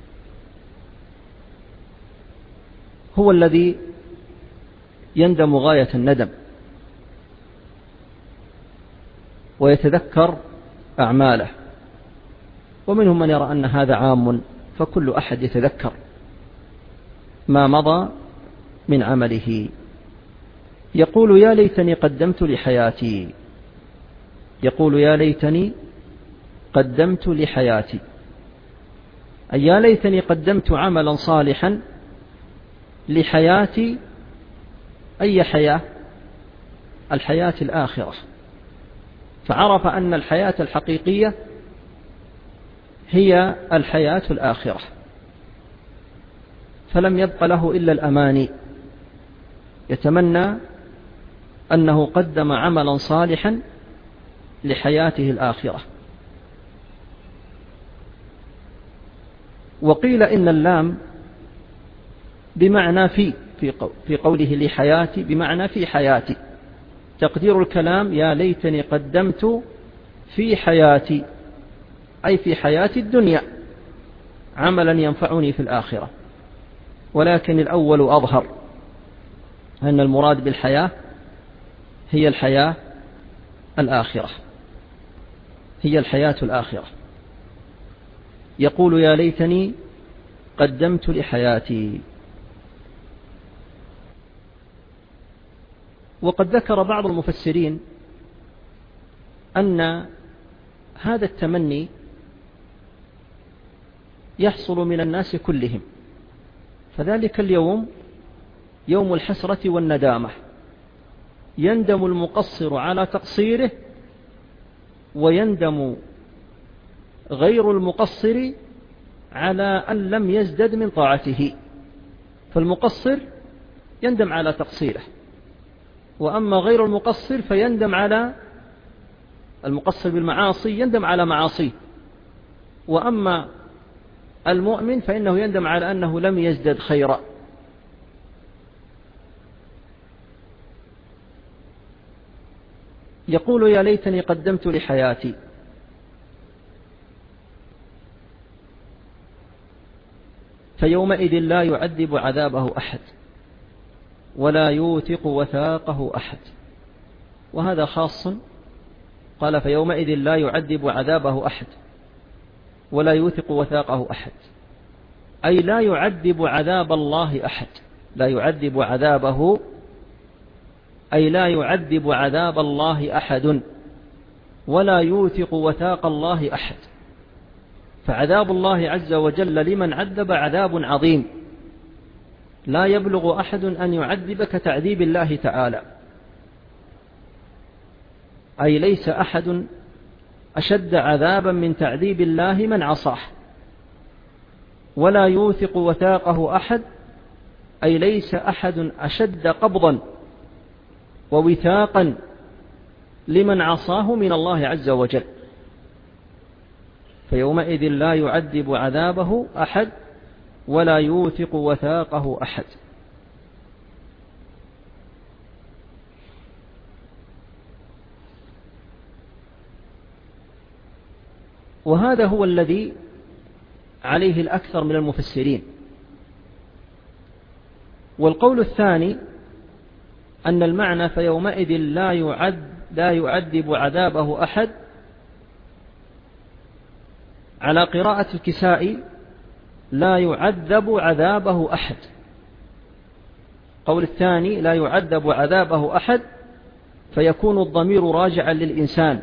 [SPEAKER 1] هو الذي يندم غاية الندم ويتذكر أعماله، ومنهم من يرى أن هذا عام، فكل أحد يتذكر ما مضى من عمله. يقول: يا ليتني قدمت لحياتي، يقول: يا ليتني قدمت لحياتي، أي يا ليتني قدمت عملا صالحا لحياتي. أي حياة؟ الحياة الآخرة. فعرف أن الحياة الحقيقية هي الحياة الآخرة، فلم يبق له إلا الأماني، يتمنى أنه قدم عملا صالحا لحياته الآخرة. وقيل إن اللام بمعنى في قوله لحياتي بمعنى في حياتي، تقدير الكلام يا ليتني قدمت في حياتي، أي في حياتي الدنيا، عملا ينفعني في الآخرة. ولكن الأول أظهر، أن المراد بالحياة هي الحياة الآخرة، هي الحياة الآخرة. يقول يا ليتني قدمت لحياتي. وقد ذكر بعض المفسرين أن هذا التمني يحصل من الناس كلهم، فذلك اليوم يوم الحسرة والندامة، يندم المقصر على تقصيره ويندم غير المقصر على أن لم يزدد من طاعته. فالمقصر يندم على تقصيره، وأما غير المقصر فيندم على المقصر بالمعاصي يندم على معاصيه، وأما المؤمن فإنه يندم على أنه لم يزدد خيرا. يقول يا ليتني قدمت لحياتي، فيومئذ لا يعذب عذابه أحد ولا يوثق وثاقه أحد. وهذا خاص، قال فيومئذ لا يعذب عذابه أحد ولا يوثق وثاقه أحد، أي لا يعذب عذاب الله أحد، لا يعذب عذابه، أي لا يعذب عذاب الله أحد ولا يوثق وثاق الله أحد. فعذاب الله عز وجل لمن عذب عذاب عظيم، لا يبلغ أحد أن يعذب كتعذيب الله تعالى، أي ليس أحد أشد عذابا من تعذيب الله من عصاه. ولا يوثق وثاقه أحد، أي ليس أحد أشد قبضا ووثاقا لمن عصاه من الله عز وجل. فيومئذ لا يعذب عذابه أحد ولا يوثق وثاقه أحد. وهذا هو الذي عليه الأكثر من المفسرين. والقول الثاني أن المعنى فيومئذ لا يعذب عذابه أحد، على قراءة الكسائي لا يعذب عذابه أحد. قول الثاني لا يعذب عذابه أحد، فيكون الضمير راجعا للإنسان،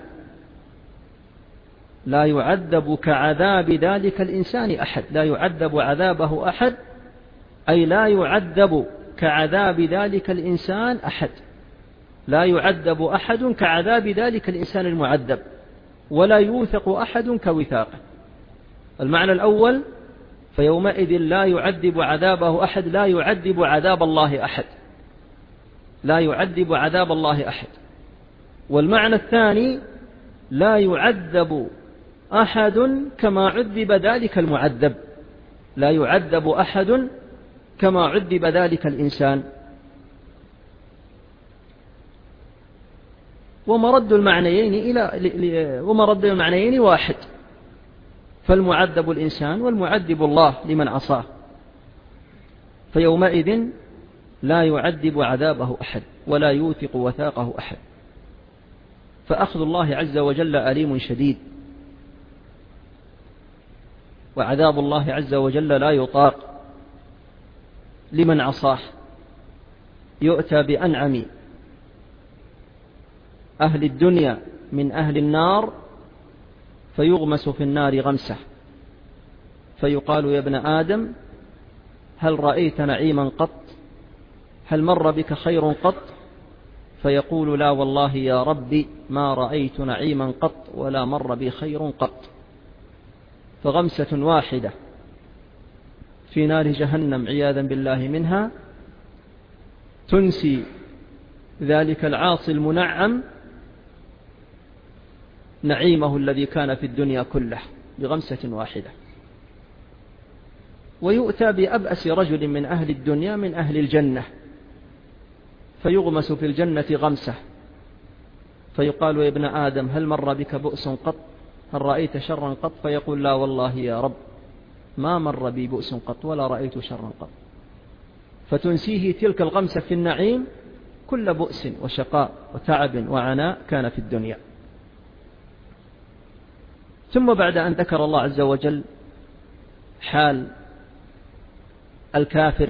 [SPEAKER 1] لا يعذب كعذاب ذلك الإنسان أحد، لا يعذب عذابه أحد، أي لا يعذب كعذاب ذلك الإنسان أحد، لا يعذب أحد كعذاب ذلك الإنسان المعذب، ولا يوثق أحد كوثاقه. المعنى الأول فيومئذ لا يعذب عذابه أحد، لا يعذب عذاب الله أحد، لا يعذب عذاب الله أحد. والمعنى الثاني لا يعذب أحد كما عذب ذلك المعذب، لا يعذب أحد كما عذب ذلك الإنسان. ومرد المعنيين واحد، فالمعذب الإنسان والمعذب الله لمن عصاه. فيومئذ لا يعذب عذابه أحد ولا يوثق وثاقه أحد. فأخذ الله عز وجل أليم شديد، وعذاب الله عز وجل لا يطاق لمن عصاه. يؤتى بأنعم أهل الدنيا من أهل النار فيغمس في النار غمسة، فيقال يا ابن آدم هل رأيت نعيما قط؟ هل مر بك خير قط؟ فيقول لا والله يا ربي ما رأيت نعيما قط ولا مر بي خير قط. فغمسة واحدة في نار جهنم عياذا بالله منها، تنسي ذلك العاصي المنعم نعيمه الذي كان في الدنيا كله بغمسة واحدة. ويؤتى بأبأس رجل من أهل الدنيا من أهل الجنة فيغمس في الجنة غمسة، فيقال يا ابن آدم هل مر بك بؤس قط؟ هل رأيت شرا قط؟ فيقول لا والله يا رب ما مر بي بؤس قط ولا رأيت شرا قط، فتنسيه تلك الغمسة في النعيم كل بؤس وشقاء وتعب وعناء كان في الدنيا. ثم بعد أن ذكر الله عز وجل حال الكافر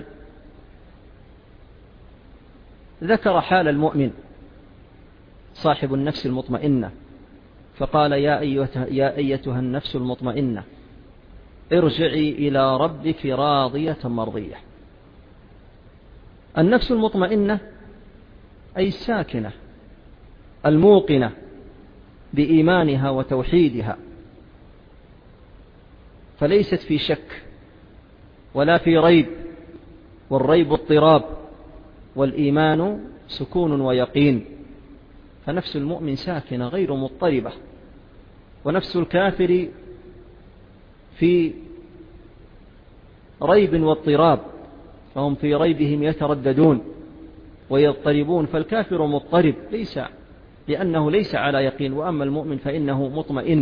[SPEAKER 1] ذكر حال المؤمن صاحب النفس المطمئنة، فقال يا أيتها النفس المطمئنة ارجعي إلى ربك راضية مرضية. النفس المطمئنة أي الساكنة الموقنة بإيمانها وتوحيدها، فليست في شك ولا في ريب، والريب اضطراب والإيمان سكون ويقين، فنفس المؤمن ساكنة غير مضطربة، ونفس الكافر في ريب واضطراب، فهم في ريبهم يترددون ويضطربون، فالكافر مضطرب لأنه ليس على يقين، وأما المؤمن فإنه مطمئن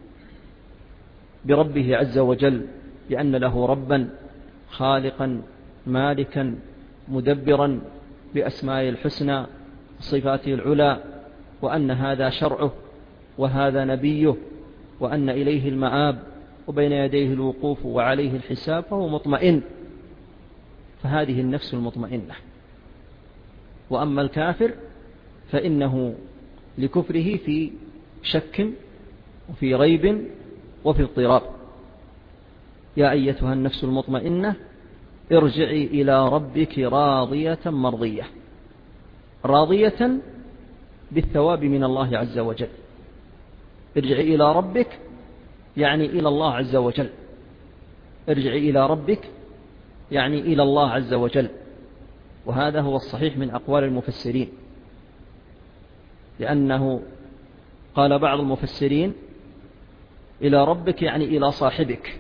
[SPEAKER 1] بربه عز وجل لأن له ربا خالقا مالكا مدبرا بأسمائه الحسنى وصفاته العلى، وأن هذا شرعه وهذا نبيه، وأن إليه المآب وبين يديه الوقوف وعليه الحساب، فهو مطمئن، فهذه النفس المطمئنة. وأما الكافر فإنه لكفره في شك وفي ريب وفي اضطراب. يا أيتها النفس المطمئنة ارجعي إلى ربك راضية مرضية، راضية بالثواب من الله عز وجل. ارجعي إلى ربك يعني إلى الله عز وجل، ارجعي إلى ربك يعني إلى الله عز وجل، وهذا هو الصحيح من أقوال المفسرين، لأنه قال بعض المفسرين إلى ربك يعني إلى صاحبك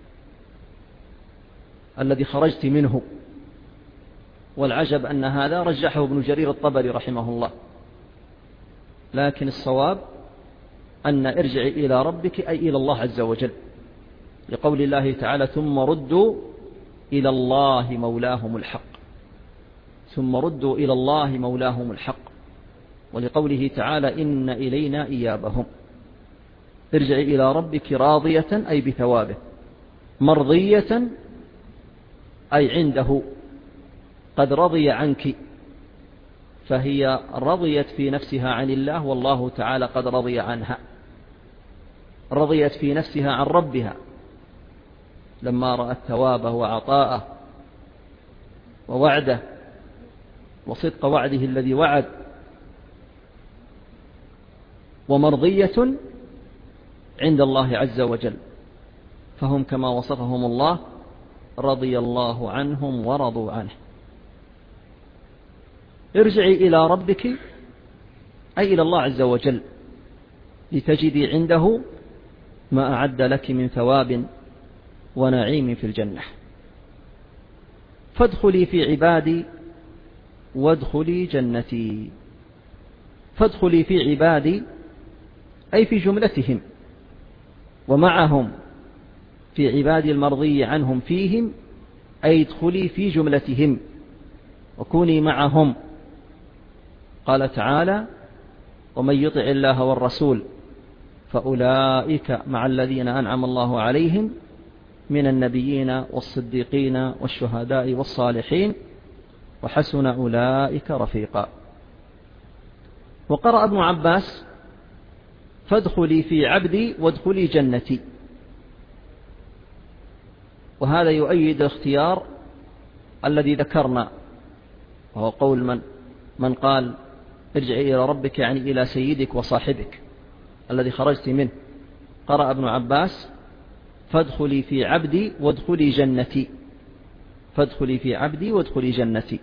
[SPEAKER 1] الذي خرجت منه، والعجب أن هذا رجحه ابن جرير الطبري رحمه الله، لكن الصواب أن ارجعي إلى ربك أي إلى الله عز وجل، لقول الله تعالى ثم ردوا إلى الله مولاهم الحق، ثم ردوا إلى الله مولاهم الحق، ولقوله تعالى إن إلينا إيابهم. ارجعي إلى ربك راضية أي بثوابه، مرضية أي عنده قد رضي عنك، فهي رضيت في نفسها عن الله والله تعالى قد رضي عنها، رضيت في نفسها عن ربها لما رأت ثوابه وعطاءه ووعده وصدق وعده الذي وعد، ومرضية عند الله عز وجل، فهم كما وصفهم الله رضي الله عنهم ورضوا عنه. ارجعي إلى ربك أي إلى الله عز وجل لتجدي عنده ما أعد لك من ثواب ونعيم في الجنة. فادخلي في عبادي وادخلي جنتي. فادخلي في عبادي أي في جملتهم ومعهم، في عبادي المرضي عنهم فيهم أي ادخلي في جملتهم وكوني معهم. قال تعالى ومن يطع الله والرسول فأولئك مع الذين أنعم الله عليهم من النبيين والصديقين والشهداء والصالحين وحسن أولئك رفيقا. وقرأ ابن عباس فادخلي في عبدي وادخلي جنتي، وهذا يؤيد الاختيار الذي ذكرنا، وهو قول من قال ارجعي إلى ربك يعني إلى سيدك وصاحبك الذي خرجت منه. قرأ ابن عباس فادخلي في عبدي وادخلي جنتي، فادخلي في عبدي وادخلي جنتي.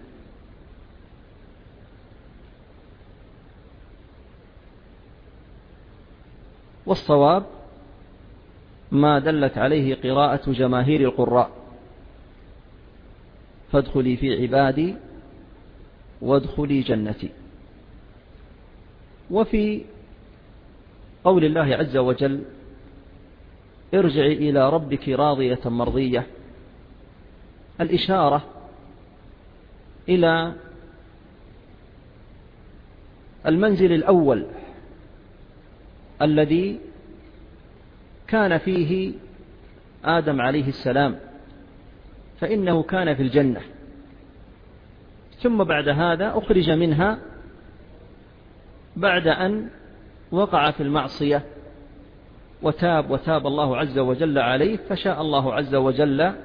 [SPEAKER 1] والصواب ما دلت عليه قراءة جماهير القراء: فادخلي في عبادي وادخلي جنتي. وفي قول الله عز وجل: ارجعي إلى ربك راضية مرضية، الإشارة إلى المنزل الأول الذي كان فيه آدم عليه السلام، فإنه كان في الجنة، ثم بعد هذا أخرج منها بعد أن وقع في المعصية وتاب الله عز وجل عليه، فشاء الله عز وجل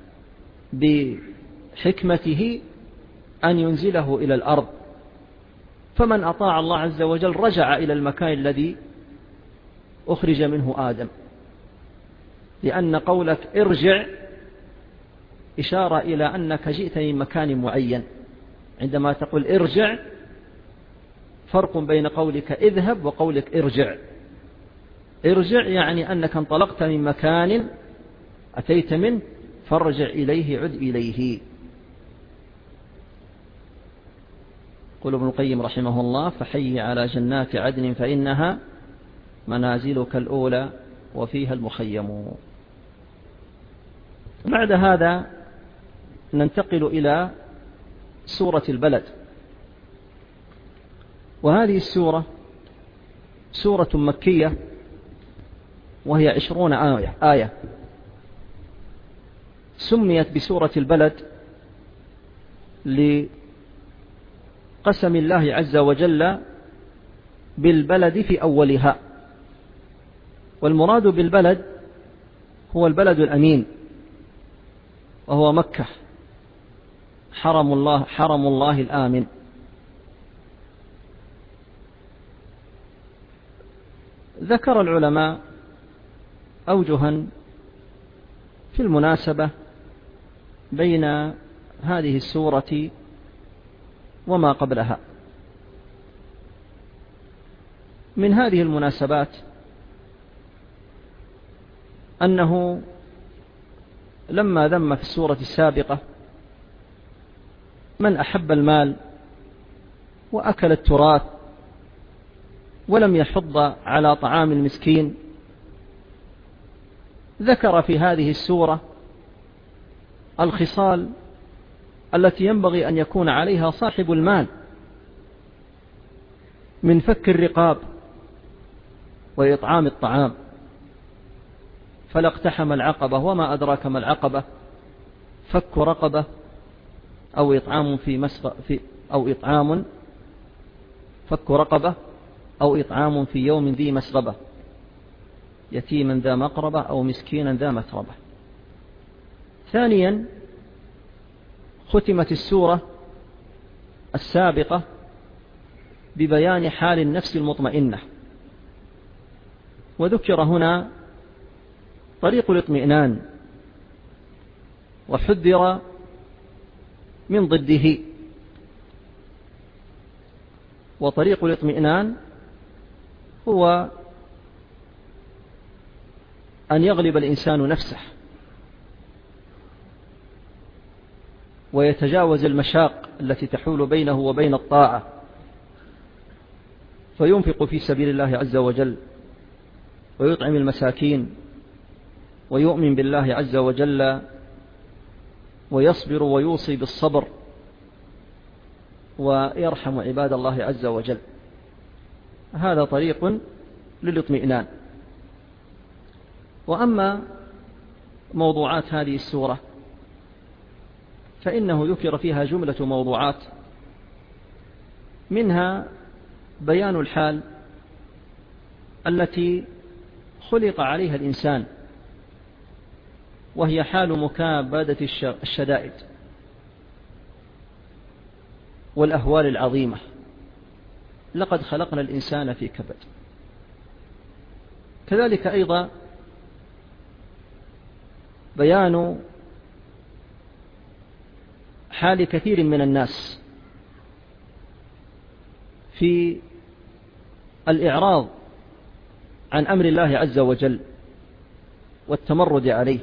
[SPEAKER 1] بحكمته أن ينزله إلى الأرض. فمن أطاع الله عز وجل رجع إلى المكان الذي أخرج منه آدم، لأن قولك ارجع إشارة إلى أنك جئت من مكان معين. عندما تقول ارجع فرق بين قولك اذهب وقولك ارجع. ارجع يعني أنك انطلقت من مكان أتيت منه، فارجع إليه، عد إليه. قال ابن القيم رحمه الله: فحي على جنات عدن فإنها منازلك الأولى وفيها المخيم. بعد هذا ننتقل إلى سورة البلد. وهذه السورة سورة مكية، وهي 20 آية. سميت بسورة البلد لقسم الله عز وجل بالبلد في أولها. والمراد بالبلد هو البلد الأمين، وهو مكة، حرم الله الآمن. ذكر العلماء أوجها في المناسبة بين هذه السورة وما قبلها. من هذه المناسبات أنه لما ذم في السورة السابقة من أحب المال وأكل التراث ولم يحض على طعام المسكين، ذكر في هذه السورة الخصال التي ينبغي أن يكون عليها صاحب المال من فك الرقاب وإطعام الطعام. فلا اقتحم العقبة وما أدراك ما العقبة، فك رقبة أو إطعام فك رقبة أو إطعام في يوم ذي مسغبة، يتيما ذا مقربة أو مسكينا ذا متربة. ثانيا ختمت السورة السابقة ببيان حال النفس المطمئنة، وذكر هنا طريق الاطمئنان، وحذر من ضده. وطريق الاطمئنان هو أن يغلب الإنسان نفسه ويتجاوز المشاق التي تحول بينه وبين الطاعة، فينفق في سبيل الله عز وجل، ويطعم المساكين، ويؤمن بالله عز وجل، ويصبر ويوصي بالصبر، ويرحم عباد الله عز وجل. هذا طريق للاطمئنان. وأما موضوعات هذه السورة فإنه ذكر فيها جملة موضوعات، منها بيان الحال التي خلق عليها الإنسان، وهي حال مكابدة الشدائد والأهوال العظيمة. لقد خلقنا الإنسان في كبد. كذلك أيضا بيان حال كثير من الناس في الإعراض عن أمر الله عز وجل والتمرد عليه،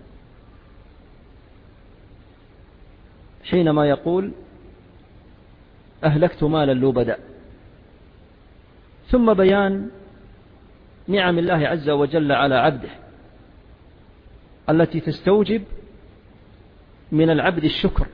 [SPEAKER 1] حينما يقول أهلكت مالا لبدا، ثم بيان نعم الله عز وجل على عبده التي تستوجب من العبد الشكر.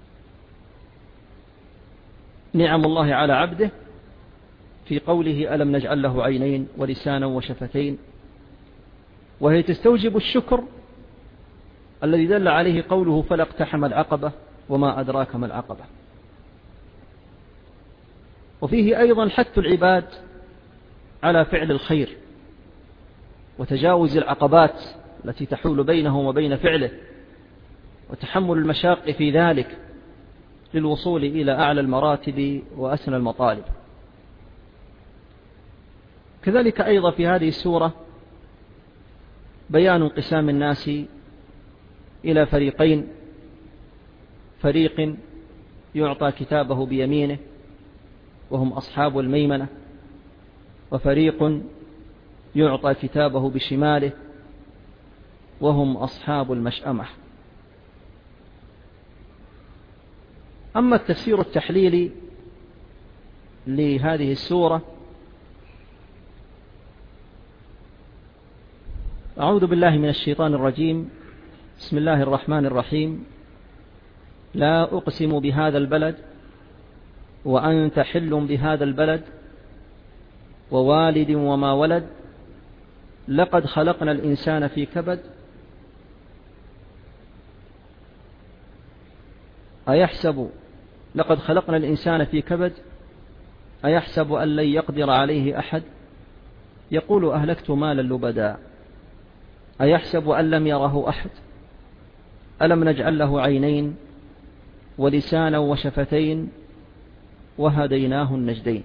[SPEAKER 1] نعم الله على عبده في قوله ألم نجعل له عينين ولسانا وشفتين، وهي تستوجب الشكر الذي دل عليه قوله فلا اقتحم العقبة وما أدراك ما العقبة. وفيه أيضا حث العباد على فعل الخير وتجاوز العقبات التي تحول بينهم وبين فعله، وتحمل المشاق في ذلك للوصول إلى أعلى المراتب وأسنى المطالب. كذلك أيضا في هذه السورة بيان انقسام الناس إلى فريقين: فريق يعطى كتابه بيمينه وهم أصحاب الميمنة، وفريق يعطى كتابه بشماله وهم أصحاب المشأمة. أما التفسير التحليلي لهذه السورة: أعوذ بالله من الشيطان الرجيم، بسم الله الرحمن الرحيم. لا أقسم بهذا البلد وأنت حل بهذا البلد ووالد وما ولد لقد خلقنا الإنسان في كبد لقد خلقنا الإنسان في كبد أيحسب أن لن يقدر عليه أحد يقول أهلكت مالا لبدا أيحسب أن لم يره أحد ألم نجعل له عينين ولسانا وشفتين وهديناه النجدين.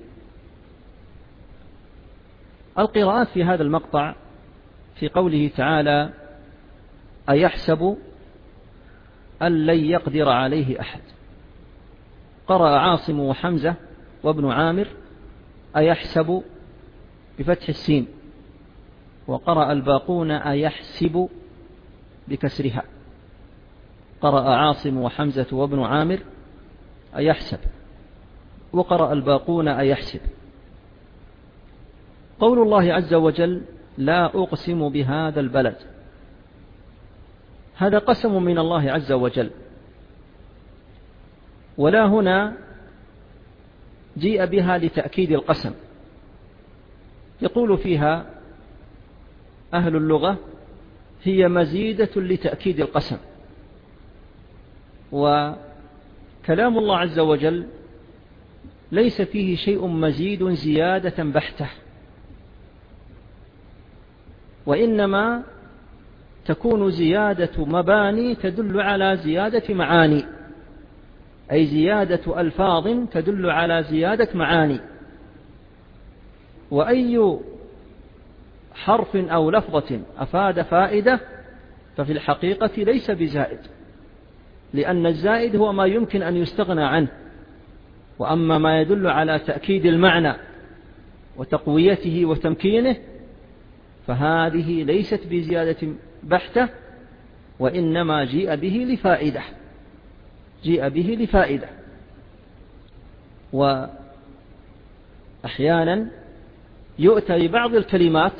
[SPEAKER 1] القراءات في هذا المقطع في قوله تعالى أيحسب أن لن يقدر عليه أحد، قرأ عاصم وحمزة وابن عامر أيحسب بفتح السين، وقرأ الباقون أيحسب بكسرها. قرأ عاصم وحمزة وابن عامر أيحسب، وقرأ الباقون أيحسب. قول الله عز وجل لا أقسم بهذا البلد، هذا قسم من الله عز وجل، ولا هنا جيء بها لتأكيد القسم. يقول فيها أهل اللغة هي مزيدة لتأكيد القسم. وكلام الله عز وجل ليس فيه شيء مزيد زيادة بحتة، وإنما تكون زيادة مباني تدل على زيادة معاني، أي زيادة ألفاظ تدل على زيادة معاني. وأي حرف أو لفظة أفاد فائدة ففي الحقيقة ليس بزائد، لأن الزائد هو ما يمكن أن يستغنى عنه، وأما ما يدل على تأكيد المعنى وتقويته وتمكينه فهذه ليست بزيادة بحتة، وإنما جيء به لفائدة. وأحيانا يؤتى ببعض الكلمات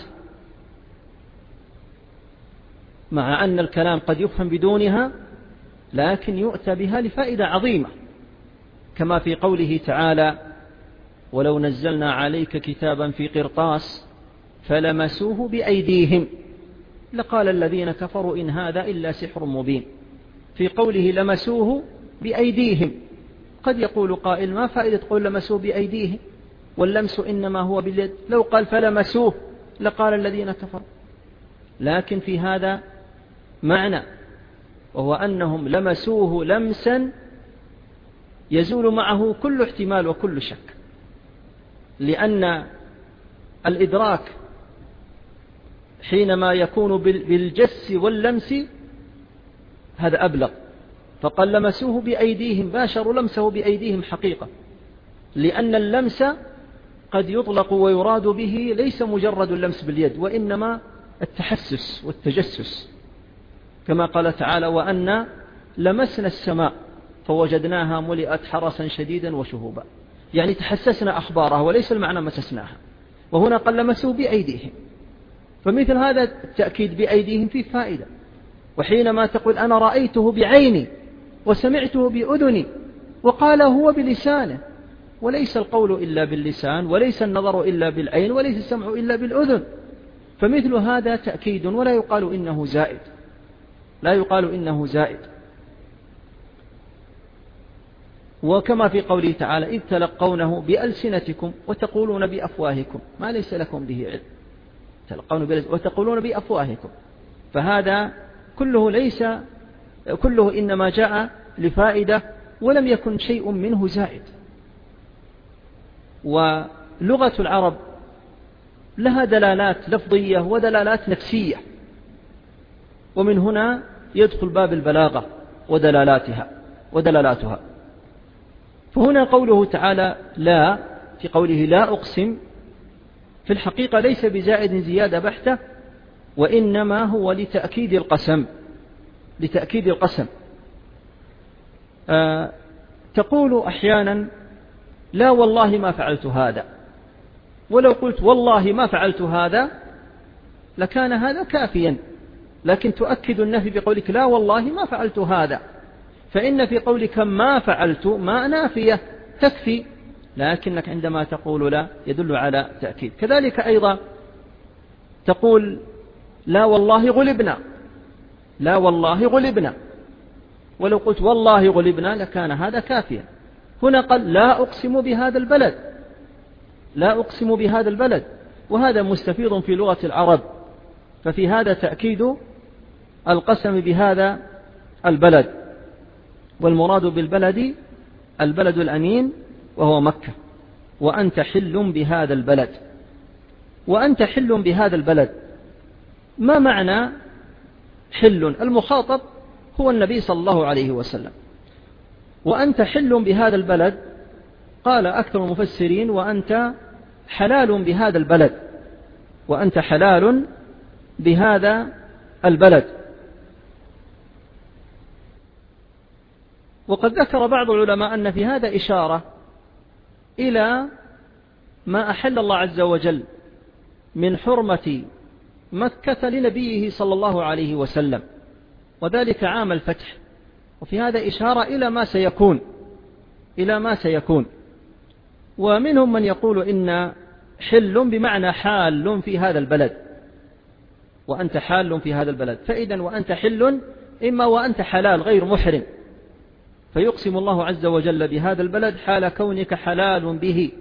[SPEAKER 1] مع أن الكلام قد يفهم بدونها، لكن يؤتى بها لفائدة عظيمة، كما في قوله تعالى ولو نزلنا عليك كتابا في قرطاس فلمسوه بأيديهم لقال الذين كفروا إن هذا إلا سحر مبين. في قوله لمسوه بأيديهم قد يقول قائل ما فائدة قول لمسوه بأيديهم واللمس إنما هو باليد، لو قال فلمسوه لقال الذين كفروا. لكن في هذا معنى، وهو أنهم لمسوه لمسا يزول معه كل احتمال وكل شك، لأن الإدراك حينما يكون بالجس واللمس هذا أبلغ، فقال لمسوه بأيديهم، باشروا لمسه بأيديهم حقيقة، لأن اللمس قد يطلق ويراد به ليس مجرد اللمس باليد، وإنما التحسس والتجسس، كما قال تعالى وأن لمسنا السماء فوجدناها ملئت حرسا شديدا وشهوبا، يعني تحسسنا أخبارها وليس المعنى مسسناها. وهنا قال لمسوه بأيديهم، فمثل هذا التأكيد بأيديهم فيه فائدة. وحينما تقول أنا رأيته بعيني وسمعته بأذني، وقال هو بلسانه، وليس القول إلا باللسان، وليس النظر إلا بالعين، وليس السمع إلا بالأذن، فمثل هذا تأكيد ولا يقال إنه زائد، لا يقال إنه زائد. وكما في قوله تعالى إذ تلقونه بألسنتكم وتقولون بأفواهكم ما ليس لكم به علم، تلقون وتقولون بأفواهكم، فهذا كله إنما جاء لفائدة ولم يكن شيء منه زائد. ولغة العرب لها دلالات لفظية ودلالات نفسية، ومن هنا يدخل باب البلاغة ودلالاتها. فهنا قوله تعالى لا، في قوله لا أقسم، في الحقيقة ليس بزائد زيادة بحتة، وإنما هو لتأكيد القسم. تقول أحيانا لا والله ما فعلت هذا، ولو قلت والله ما فعلت هذا لكان هذا كافيا، لكن تؤكد النفي بقولك لا والله ما فعلت هذا، فإن في قولك ما فعلت ما نافية تكفي، لكنك عندما تقول لا يدل على تأكيد. كذلك أيضا تقول لا والله غلبنا، ولو قلت والله غلبنا لكان هذا كافيا. هنا قال لا أقسم بهذا البلد، وهذا مستفيض في لغة العرب، ففي هذا تأكيد القسم بهذا البلد، والمراد بالبلد البلد الأمين وهو مكة. وأنت حل بهذا البلد، ما معنى حل؟ المخاطب هو النبي صلى الله عليه وسلم. وأنت حل بهذا البلد، قال أكثر المفسرين وأنت حلال بهذا البلد. وقد ذكر بعض العلماء أن في هذا إشارة إلى ما أحل الله عز وجل من حرمة مكة لنبيه صلى الله عليه وسلم، وذلك عام الفتح، وفي هذا إشارة إلى ما سيكون. ومنهم من يقول إن حل بمعنى حال في هذا البلد، وأنت حال في هذا البلد، فإذا وأنت حل إما وأنت حلال غير محرم، فيقسم الله عز وجل بهذا البلد حال كونك حلال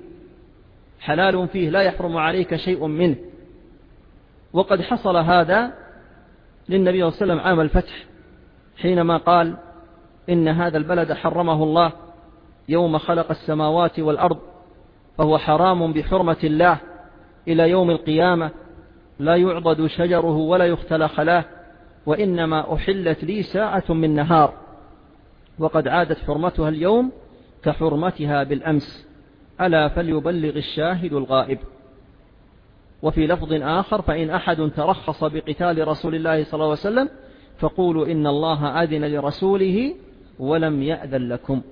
[SPEAKER 1] فيه لا يحرم عليك شيء منه. وقد حصل هذا للنبي صلى الله عليه وسلم عام الفتح، حينما قال إن هذا البلد حرمه الله يوم خلق السماوات والأرض، فهو حرام بحرمة الله إلى يوم القيامة، لا يعضد شجره ولا يختل خلاه، وإنما أحلت لي ساعة من نهار، وقد عادت حرمتها اليوم كحرمتها بالأمس، ألا فليبلغ الشاهد الغائب. وفي لفظ آخر فإن أحد ترخص بقتال رسول الله صلى الله عليه وسلم فقولوا إن الله أذن لرسوله ولم يأذن لكم.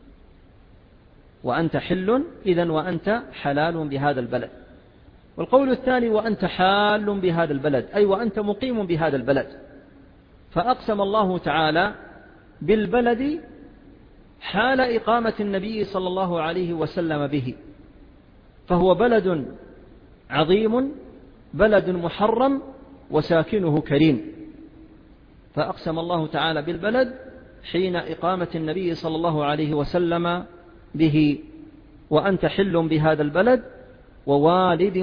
[SPEAKER 1] وأنت حل، إذن وأنت حلال بهذا البلد. والقول الثاني وأنت حال بهذا البلد، أي وأنت مقيم بهذا البلد. فأقسم الله تعالى بالبلد حال إقامة النبي صلى الله عليه وسلم به، فهو بلد عظيم، بلد محرم، وساكنه كريم. فأقسم الله تعالى بالبلد حين إقامة النبي صلى الله عليه وسلم به. وأنت حل بهذا البلد ووالد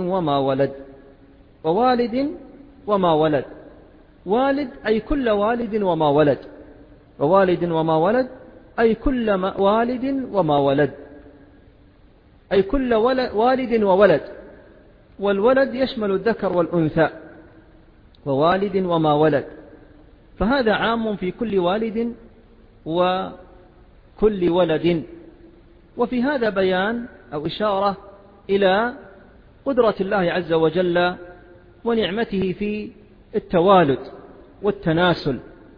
[SPEAKER 1] وما ولد. والد أي كل والد وما ولد، ووالد وما ولد أي كل والد وما ولد، أي كل والد وولد، والولد يشمل الذكر والأنثى، ووالد وما ولد، فهذا عام في كل والد وكل ولد. وفي هذا بيان أو إشارة إلى قدرة الله عز وجل ونعمته في التوالد والتناسل.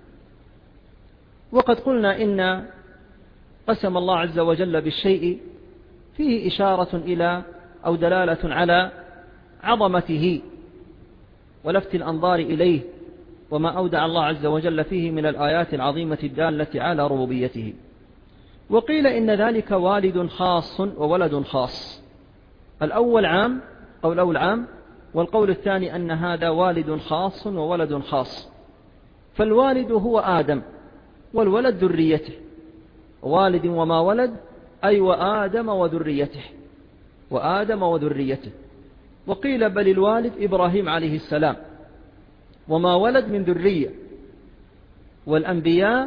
[SPEAKER 1] وقد قلنا إن قسم الله عز وجل بالشيء فيه إشارة إلى أو دلالة على عظمته ولفت الأنظار إليه، وما أودع الله عز وجل فيه من الآيات العظيمة الدالة على ربوبيته. وقيل إن ذلك والد خاص وولد خاص. الأول عام، قول أول عام، والقول الثاني أن هذا والد خاص وولد خاص. فالوالد هو آدم، والولد ذريته. والد وما ولد أي وآدم وذريته، وآدم وذريته. وقيل بل الوالد إبراهيم عليه السلام، وما ولد من ذرية. والأنبياء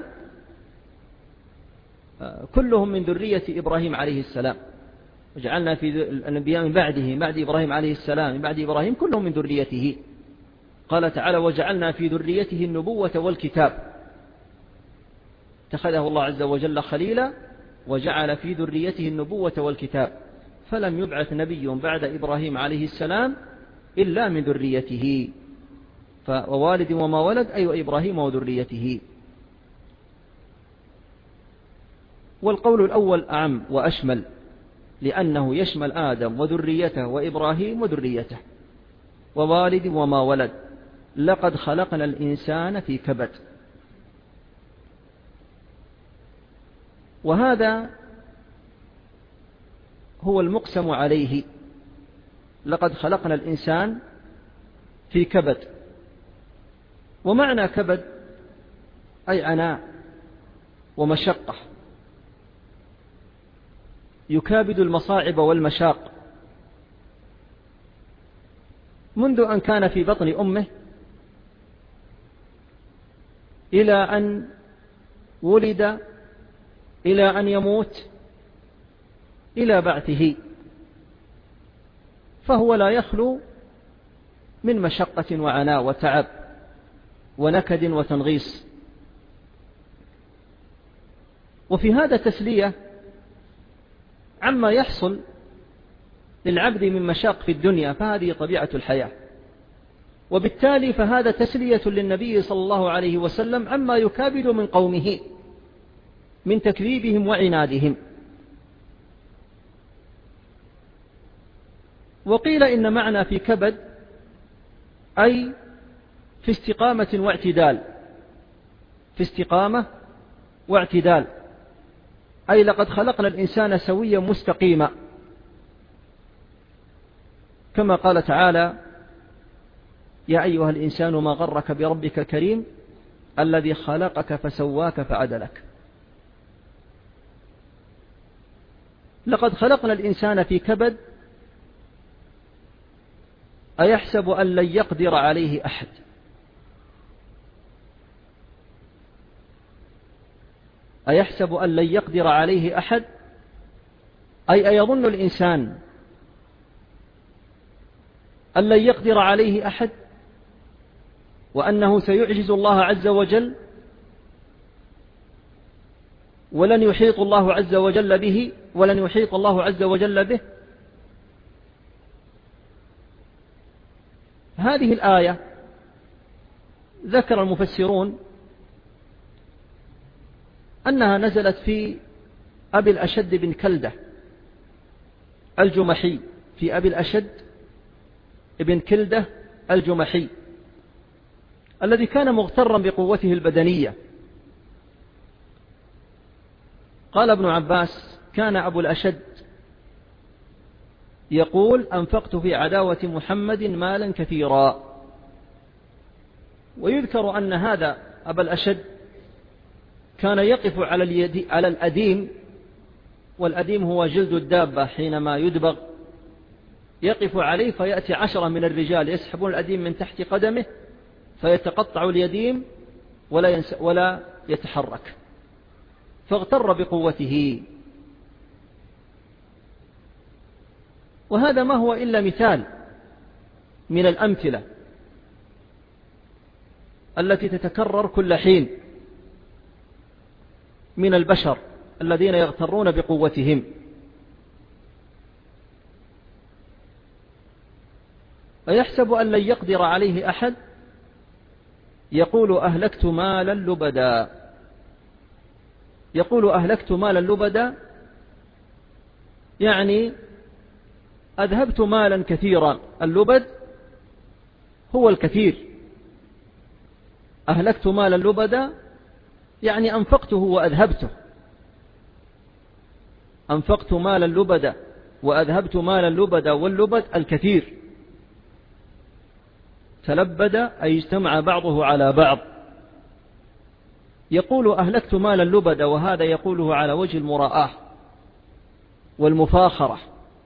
[SPEAKER 1] كلهم من ذرية إبراهيم عليه السلام، وجعلنا في الأنبياء من بعده، بعد إبراهيم عليه السلام، من بعد إبراهيم كلهم من ذريته. قال تعالى وجعلنا في ذريته النبوة والكتاب. اتخذه الله عز وجل خليلا وجعل في ذريته النبوة والكتاب، فلم يبعث نبي بعد إبراهيم عليه السلام إلا من ذريته. فوالد وما ولد أي وإبراهيم وذريته. والقول الأول أعم وأشمل، لأنه يشمل آدم وذريته وإبراهيم وذريته. ووالد وما ولد، لقد خلقنا الإنسان في كبد. وهذا هو المقسم عليه، لقد خلقنا الإنسان في كبد. ومعنى كبد أي عناء ومشقة، يكابد المصاعب والمشاق منذ أن كان في بطن أمه إلى أن ولد، إلى أن يموت، إلى بعثه. فهو لا يخلو من مشقة وعناء وتعب ونكد وتنغيص. وفي هذا تسلية عما يحصل للعبد من مشاق في الدنيا، فهذه طبيعة الحياة. وبالتالي فهذا تسلية للنبي صلى الله عليه وسلم عما يكابد من قومه من تكذيبهم وعنادهم. وقيل إن معنى في كبد أي في استقامة واعتدال، في استقامة واعتدال، أي لقد خلقنا الإنسان سويا مستقيما، كما قال تعالى يا أيها الإنسان ما غرك بربك الكريم الذي خلقك فسواك فعدلك. لقد خلقنا الإنسان في كبد، أيحسب أن لن يقدر عليه أحد. أيحسب أن لن يقدر عليه أحد، أي أيظن الإنسان أن لن يقدر عليه أحد، وأنه سيعجز الله عز وجل ولن يحيط الله عز وجل به، ولن يحيط الله عز وجل به. هذه الآية ذكر المفسرون أنها نزلت في أبي الأشد بن كلدة الجمحي، في أبي الأشد بن كلدة الجمحي الذي كان مغترا بقوته البدنية. قال ابن عباس كان أبو الأشد يقول أنفقت في عداوة محمد مالا كثيرا. ويذكر أن هذا أبا الأشد كان يقف على الأديم، والأديم هو جلد الدابة حينما يدبغ، يقف عليه فيأتي 10 من الرجال يسحبون الأديم من تحت قدمه فيتقطع اليديم ولا يتحرك، فاغتر بقوته. وهذا ما هو إلا مثال من الأمثلة التي تتكرر كل حين. من البشر الذين يغترون بقوتهم. ويحسب أن لن يقدر عليه أحد، يقول أهلكت مالا لبدا. يقول أهلكت مالا لبدا يعني أذهبت مالا كثيرا. اللبد هو الكثير. أهلكت مالا لبدا يعني أنفقته وأذهبته. أنفقت مالا لبدا وأذهبت مالا لبدا، واللبد الكثير. تلبد أي اجتمع بعضه على بعض. يقول أهلكت مالا لبدا، وهذا يقوله على وجه المراءة والمفاخرة.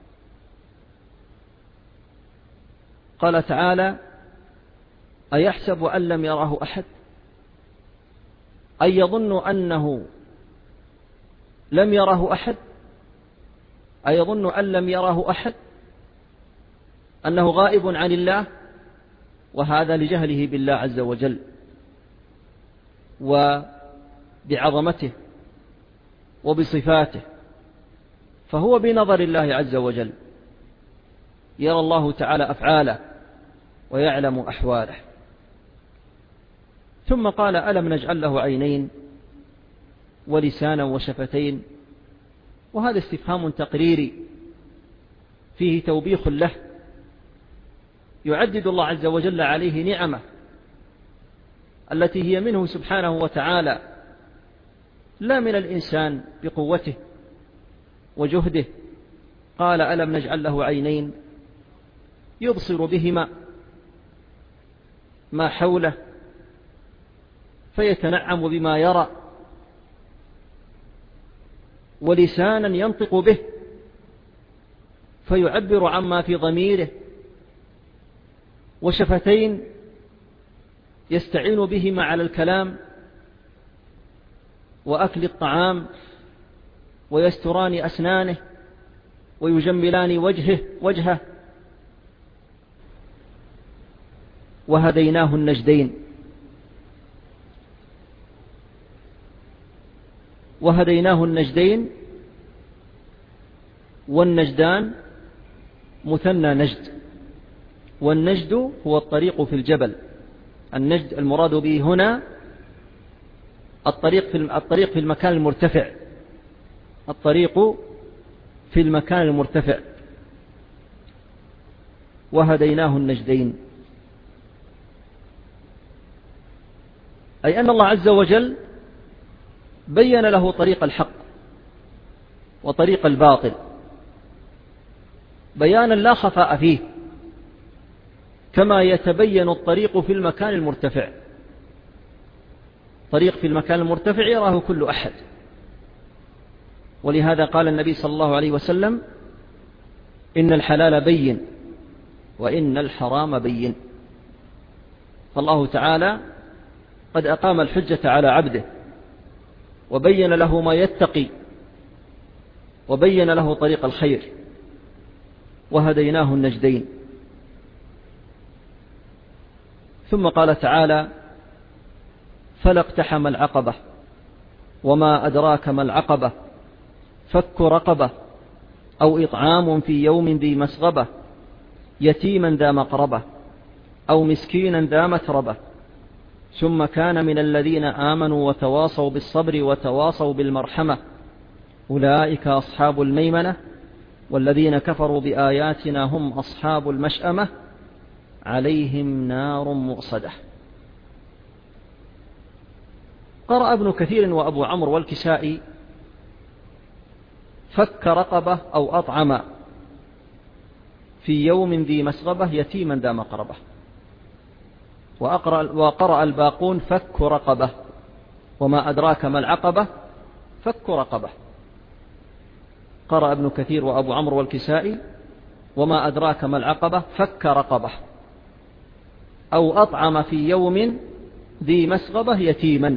[SPEAKER 1] قال تعالى: أيحسب أن لم يره أحد، أي يظن أنه لم يره أحد، أيظن أن لم يره أحد، أنه غائب عن الله، وهذا لجهله بالله عز وجل وبعظمته وبصفاته. فهو بنظر الله عز وجل يرى الله تعالى أفعاله ويعلم أحواله. ثم قال: ألم نجعل له عينين ولسانا وشفتين. وهذا استفهام تقريري فيه توبيخ له، يعدد الله عز وجل عليه نعمه التي هي منه سبحانه وتعالى، لا من الإنسان بقوته وجهده. قال: ألم نجعل له عينين، يبصر بهما ما حوله فيتنعم بما يرى، ولسانا ينطق به فيعبر عما في ضميره، وشفتين يستعين بهما على الكلام وأكل الطعام، ويستران أسنانه ويجملان وجهه. وهديناه النجدين. وهديناه النجدين، والنجدان مثنى نجد، والنجد هو الطريق في الجبل. النجد المراد به هنا الطريق في المكان المرتفع، الطريق في المكان المرتفع. وهديناه النجدين، أي أن الله عز وجل بين له طريق الحق وطريق الباطل بيانا لا خفاء فيه، كما يتبين الطريق في المكان المرتفع. طريق في المكان المرتفع يراه كل أحد، ولهذا قال النبي صلى الله عليه وسلم: إن الحلال بين وإن الحرام بين. فالله تعالى قد أقام الحجة على عبده وبين له ما يتقي وبين له طريق الخير. وهديناه النجدين. ثم قال تعالى: فلا اقتحم العقبة وما أدراك ما العقبة فك رقبة أو إطعام في يوم ذي مسغبة يتيما ذا مقربة أو مسكينا ذا متربة ثم كان من الذين آمنوا وتواصوا بالصبر وتواصوا بالمرحمة أولئك أصحاب الميمنة والذين كفروا بآياتنا هم أصحاب المشأمة عليهم نار مؤصدة. قرأ ابن كثير وأبو عمرو والكسائي: فك رقبة أو أطعم في يوم ذي مسغبة يتيما ذا مقربة. وقرأ الباقون: فك رقبة وما أدراك ما العقبة فك رقبة. قرأ ابن كثير وأبو عمرو والكسائي: وما أدراك ما العقبة فك رقبة أو أطعم في يوم ذي مسغبة يتيما.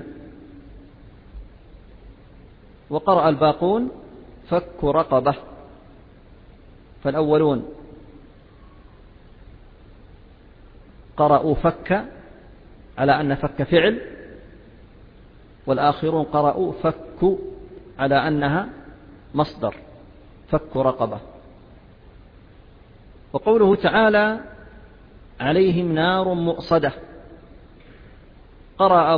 [SPEAKER 1] وقرأ الباقون: فك رقبة. فالأولون قرأوا فك على أن فك فعل، والآخرون قرأوا فك على أنها مصدر، فك رقبة. وقوله تعالى عليهم نار مؤصدة، قرأ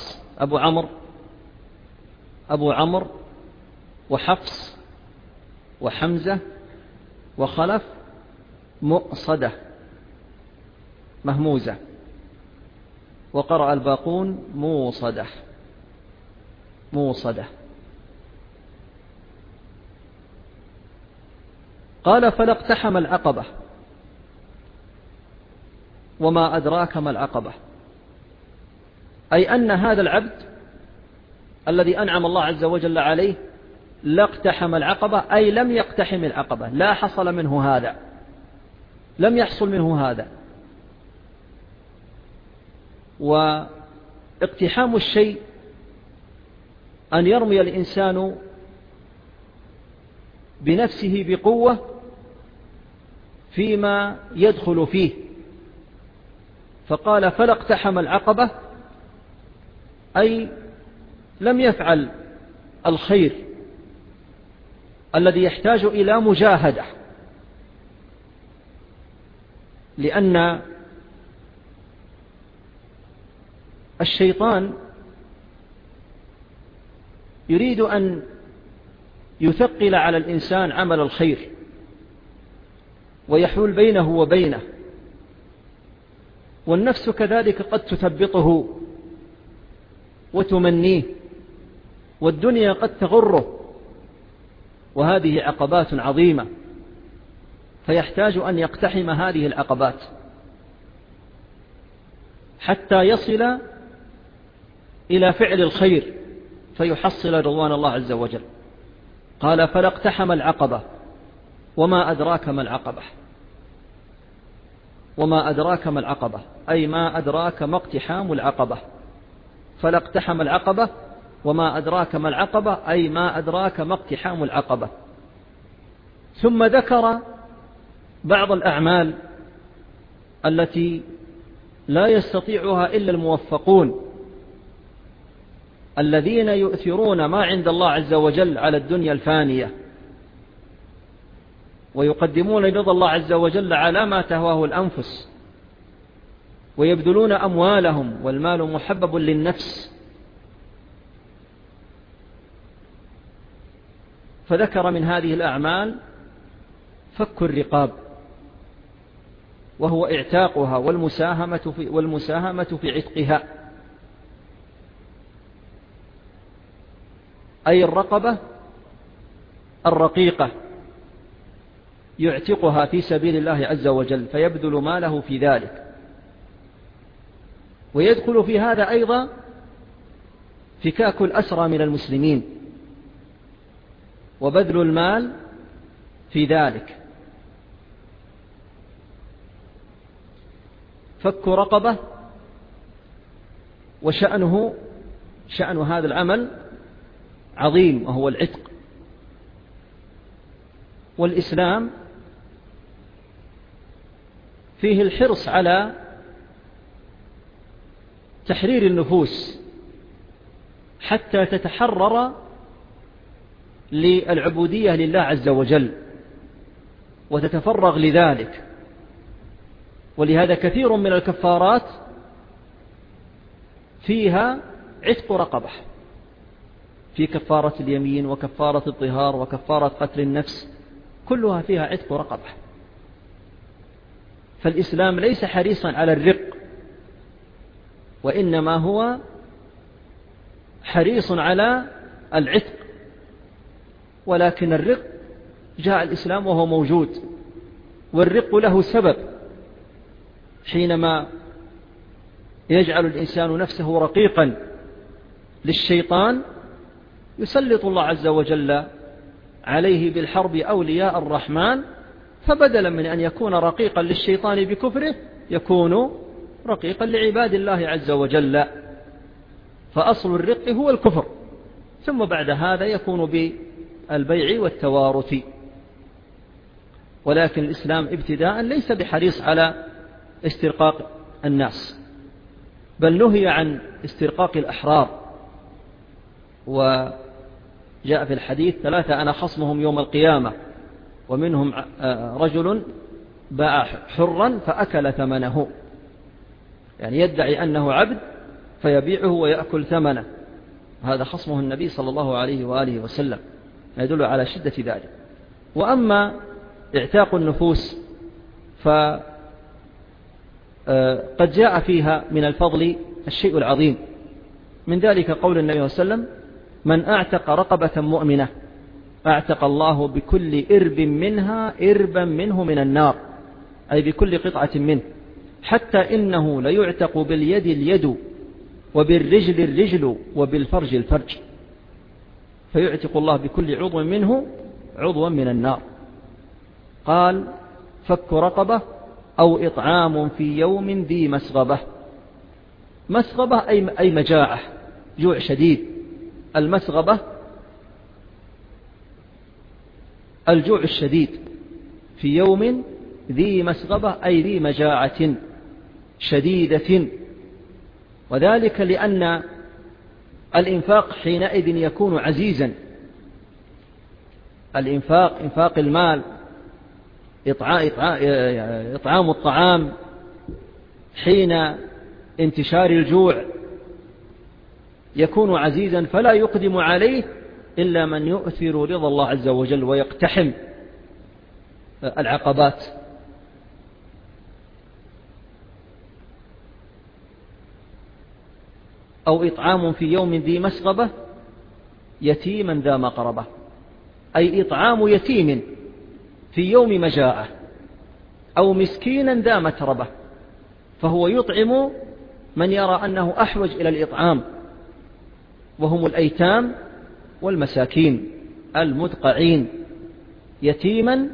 [SPEAKER 1] أبو عمرو وحفص وحمزة وخلف مؤصدة مهموزة، وقرأ الباقون موصدة. قال فلا اقتحم العقبة وما أدراك ما العقبة، أي أن هذا العبد الذي أنعم الله عز وجل عليه لا اقتحم العقبة، أي لم يقتحم العقبة، لا حصل منه هذا، لم يحصل منه هذا. واقتحام الشيء أن يرمي الإنسان بنفسه بقوة فيما يدخل فيه، فقال فلا اقتحم العقبة، أي لم يفعل الخير الذي يحتاج إلى مجاهدة، لأن الشيطان يريد أن يثقل على الإنسان عمل الخير ويحول بينه وبينه، والنفس كذلك قد تثبطه وتمنيه، والدنيا قد تغره، وهذه عقبات عظيمة، فيحتاج أن يقتحم هذه العقبات حتى يصل إلى فعل الخير فيحصل رضوان الله عز وجل. قال فلا اقتحم العقبة وما أدراك ما العقبة، وما أدراك ما العقبة، أي ما أدراك ما اقتحام العقبة. فلا اقتحم العقبة وما أدراك ما العقبة، أي ما أدراك ما اقتحام العقبة. ثم ذكر بعض الأعمال التي لا يستطيعها إلا الموفقون الذين يؤثرون ما عند الله عز وجل على الدنيا الفانية، ويقدمون رضا الله عز وجل على ما تهواه الأنفس، ويبذلون أموالهم، والمال محبب للنفس. فذكر من هذه الأعمال فك الرقاب، وهو اعتاقها والمساهمة في عتقها، أي الرقبة الرقيقة يعتقها في سبيل الله عز وجل، فيبذل ماله في ذلك. ويدخل في هذا أيضا فكاك الأسرى من المسلمين وبذل المال في ذلك. فك رقبة، شأن هذا العمل عظيم، وهو العتق. والإسلام فيه الحرص على تحرير النفوس حتى تتحرر للعبودية لله عز وجل وتتفرغ لذلك. ولهذا كثير من الكفارات فيها عتق رقبة، في كفارة اليمين وكفارة الظهار وكفارة قتل النفس، كلها فيها عتق رقبة. فالإسلام ليس حريصا على الرق، وإنما هو حريص على العتق. ولكن الرق جاء الإسلام وهو موجود، والرق له سبب. حينما يجعل الإنسان نفسه رقيقا للشيطان يسلط الله عز وجل عليه بالحرب أولياء الرحمن، فبدلا من أن يكون رقيقا للشيطان بكفره يكون رقيقا لعباد الله عز وجل. فأصل الرق هو الكفر، ثم بعد هذا يكون بالبيع والتوارث. ولكن الإسلام ابتداء ليس بحريص على استرقاق الناس، بل نهي عن استرقاق الأحرار وجاء في الحديث 3 أنا خصمهم يوم القيامة، ومنهم رجل باع حرا فأكل ثمنه، يعني يدعي أنه عبد فيبيعه ويأكل ثمنه، هذا خصمه النبي صلى الله عليه وآله وسلم، يدل على شدة ذلك. وأما اعتاق النفوس فقد جاء فيها من الفضل الشيء العظيم، من ذلك قول النبي صلى الله عليه وسلم من أعتق رقبة مؤمنة أعتق الله بكل إرب منها إربا منه من النار، أي بكل قطعة منه، حتى إنه ليعتق باليد اليد وبالرجل الرجل وبالفرج الفرج، فيعتق الله بكل عضو منه عضوا من النار. قال فك رقبة أو إطعام في يوم ذي مسغبة. مسغبة أي مجاعة، جوع شديد. المسغبة الجوع الشديد، في يوم ذي مسغبة أي ذي مجاعة شديدة، وذلك لأن الإنفاق حينئذ يكون عزيزا. الإنفاق، إنفاق المال، إطعام الطعام حين انتشار الجوع يكون عزيزا، فلا يقدم عليه إلا من يؤثر رضا الله عز وجل ويقتحم العقبات. أو إطعام في يوم ذي مسغبة يتيما ذا مقربة، أي إطعام يتيم في يوم مجاعة، أو مسكينا ذا متربة، فهو يطعم من يرى أنه أحوج إلى الإطعام، وهم الأيتام والمساكين المدقعين. يتيما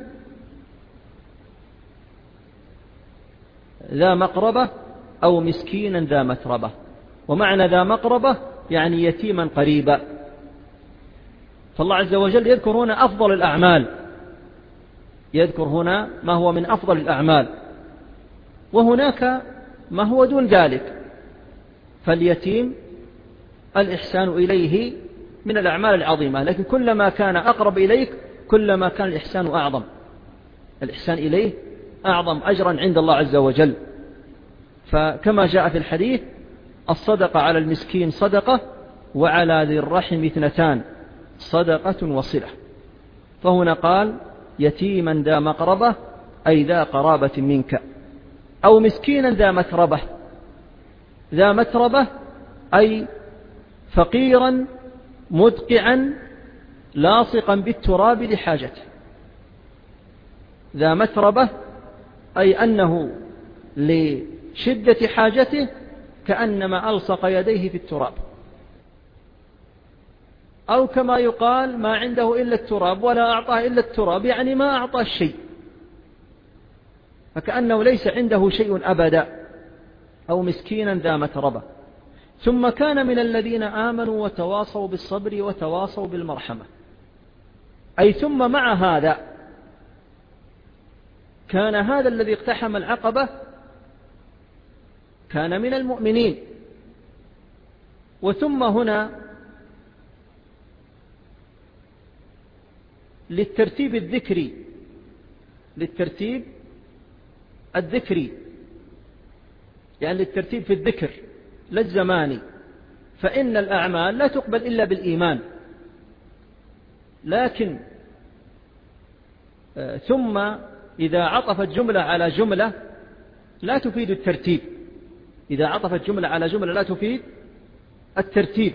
[SPEAKER 1] ذا مقربة أو مسكينا ذا متربة، ومعنى ذا مقربة يعني يتيما قريبا. فالله عز وجل يذكر هنا أفضل الأعمال، يذكر هنا ما هو من أفضل الأعمال، وهناك ما هو دون ذلك. فاليتيم الإحسان إليه من الأعمال العظيمة، لكن كلما كان أقرب إليك كلما كان الإحسان أعظم، الإحسان إليه أعظم أجرا عند الله عز وجل. فكما جاء في الحديث الصدقة على المسكين صدقة وعلى ذي الرحم 2 صدقة وصلة. فهنا قال يتيما ذا مقربة أي ذا قرابة منك، أو مسكينا ذا متربة. ذا متربة أي فقيرا مدقعا لاصقا بالتراب لحاجته. ذا متربة أي أنه لشدة حاجته كأنما ألصق يديه في التراب، أو كما يقال ما عنده إلا التراب ولا أعطاه إلا التراب، يعني ما أعطاه شيء، فكأنه ليس عنده شيء أبدا. أو مسكينا ذا متربة. ثم كان من الذين آمنوا وتواصوا بالصبر وتواصوا بالمرحمة، أي ثم مع هذا كان هذا الذي اقتحم العقبة كان من المؤمنين. وثم هنا للترتيب الذكري، للترتيب الذكري، يعني للترتيب في الذكر لا الزماني، فإن الأعمال لا تقبل إلا بالإيمان. لكن ثم إذا عطفت جملة على جملة لا تفيد الترتيب، إذا عطفت جملة على جملة لا تفيد الترتيب،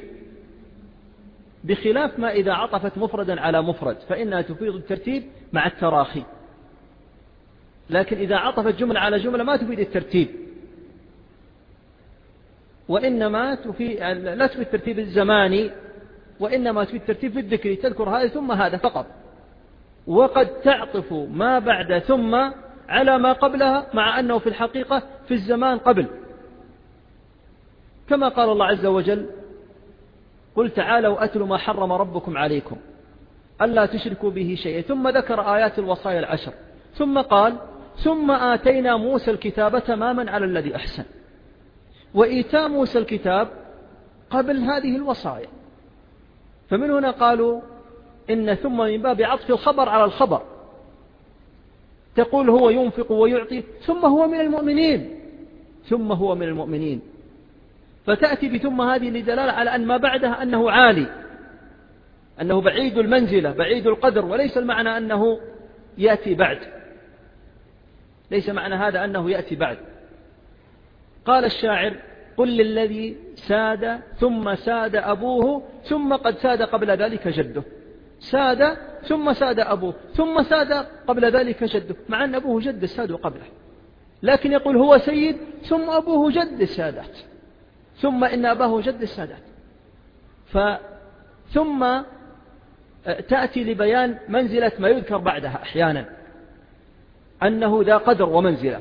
[SPEAKER 1] بخلاف ما إذا عطفت مفردا على مفرد فإنها تفيد الترتيب مع التراخي. لكن إذا عطفت جملة على جملة ما تفيد الترتيب، وإنما لا تفيد الترتيب الزماني، وإنما تفيد الترتيب في الذكر، تذكر هذا ثم هذا فقط. وقد تعطف ما بعد ثم على ما قبلها، مع أنه في الحقيقة في الزمان قبل، كما قال الله عز وجل قل تعالوا أتل ما حرم ربكم عليكم ألا تشركوا به شيئا، ثم ذكر آيات الوصايا 10، ثم قال ثم آتينا موسى الكتاب تماما على الذي أحسن. وإيتاء موسى الكتاب قبل هذه الوصايا، فمن هنا قالوا إن ثم من باب عطف الخبر على الخبر، تقول هو ينفق ويعطي ثم هو من المؤمنين، ثم هو من المؤمنين، فتأتي بثم هذه لدلالة على أن ما بعدها أنه عالي، أنه بعيد المنزلة بعيد القدر، وليس المعنى أنه يأتي بعد، ليس معنى هذا أنه يأتي بعد. قال الشاعر: قل للذي ساد ثم ساد أبوه ثم قد ساد قبل ذلك جده. ساد ثم ساد أبوه ثم ساد قبل ذلك جده، مع أن أبوه جد الساد قبله، لكن يقول هو سيد ثم أبوه جد السادات، ثم إن أباه جد السادات. ثم تأتي لبيان منزلة ما يذكر بعدها أحيانا أنه ذا قدر ومنزلة.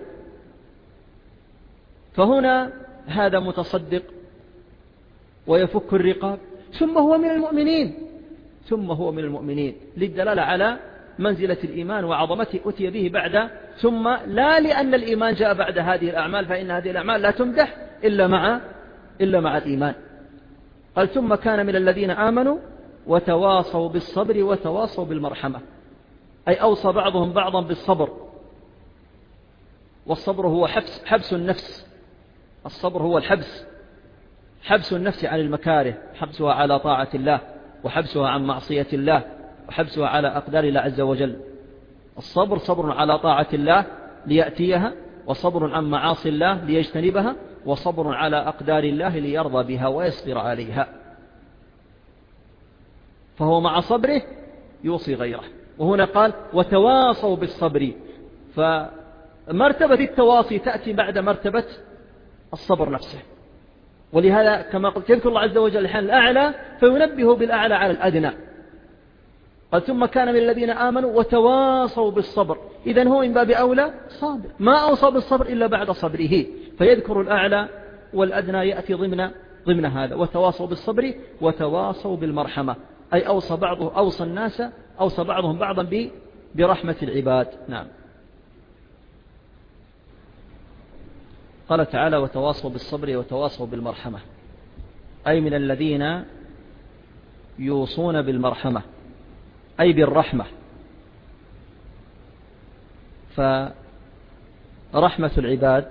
[SPEAKER 1] فهنا هذا متصدق ويفك الرقاب ثم هو من المؤمنين، ثم هو من المؤمنين، للدلالة على منزلة الإيمان وعظمته أتي به بعد ثم، لا لأن الإيمان جاء بعد هذه الأعمال، فإن هذه الأعمال لا تمدح إلا مع الإيمان. قال: ثم كان من الذين آمنوا وتواصوا بالصبر وتواصوا بالمرحمة، أي أوصى بعضهم بعضا بالصبر، والصبر هو حبس النفس، الصبر هو حبس النفس عن المكاره، حبسها على طاعة الله، وحبسها عن معصية الله، وحبسها على أقدار الله عز وجل. الصبر صبر على طاعة الله ليأتيها، وصبر عن معاصي الله ليجتنبها، وصبر على أقدار الله ليرضى بها ويصبر عليها. فهو مع صبره يوصي غيره. وهنا قال: وتواصوا بالصبر، فمرتبة التواصي تأتي بعد مرتبة الصبر نفسه، ولهذا كما قلت يذكر الله عز وجل الحال الأعلى فينبه بالأعلى على الأدنى. قال: ثم كان من الذين آمنوا وتواصوا بالصبر، إذن هو من باب أولى صابر، ما أوصى بالصبر إلا بعد صبره، فيذكر الأعلى والأدنى يأتي ضمن هذا. وتواصوا بالصبر وتواصوا بالمرحمة، أي أوصى الناس، أوصى بعضهم بعضا برحمة العباد. نعم. قال تعالى: وتواصوا بالصبر وتواصوا بالمرحمة، أي من الذين يوصون بالمرحمة، أي بالرحمة. فرحمة العباد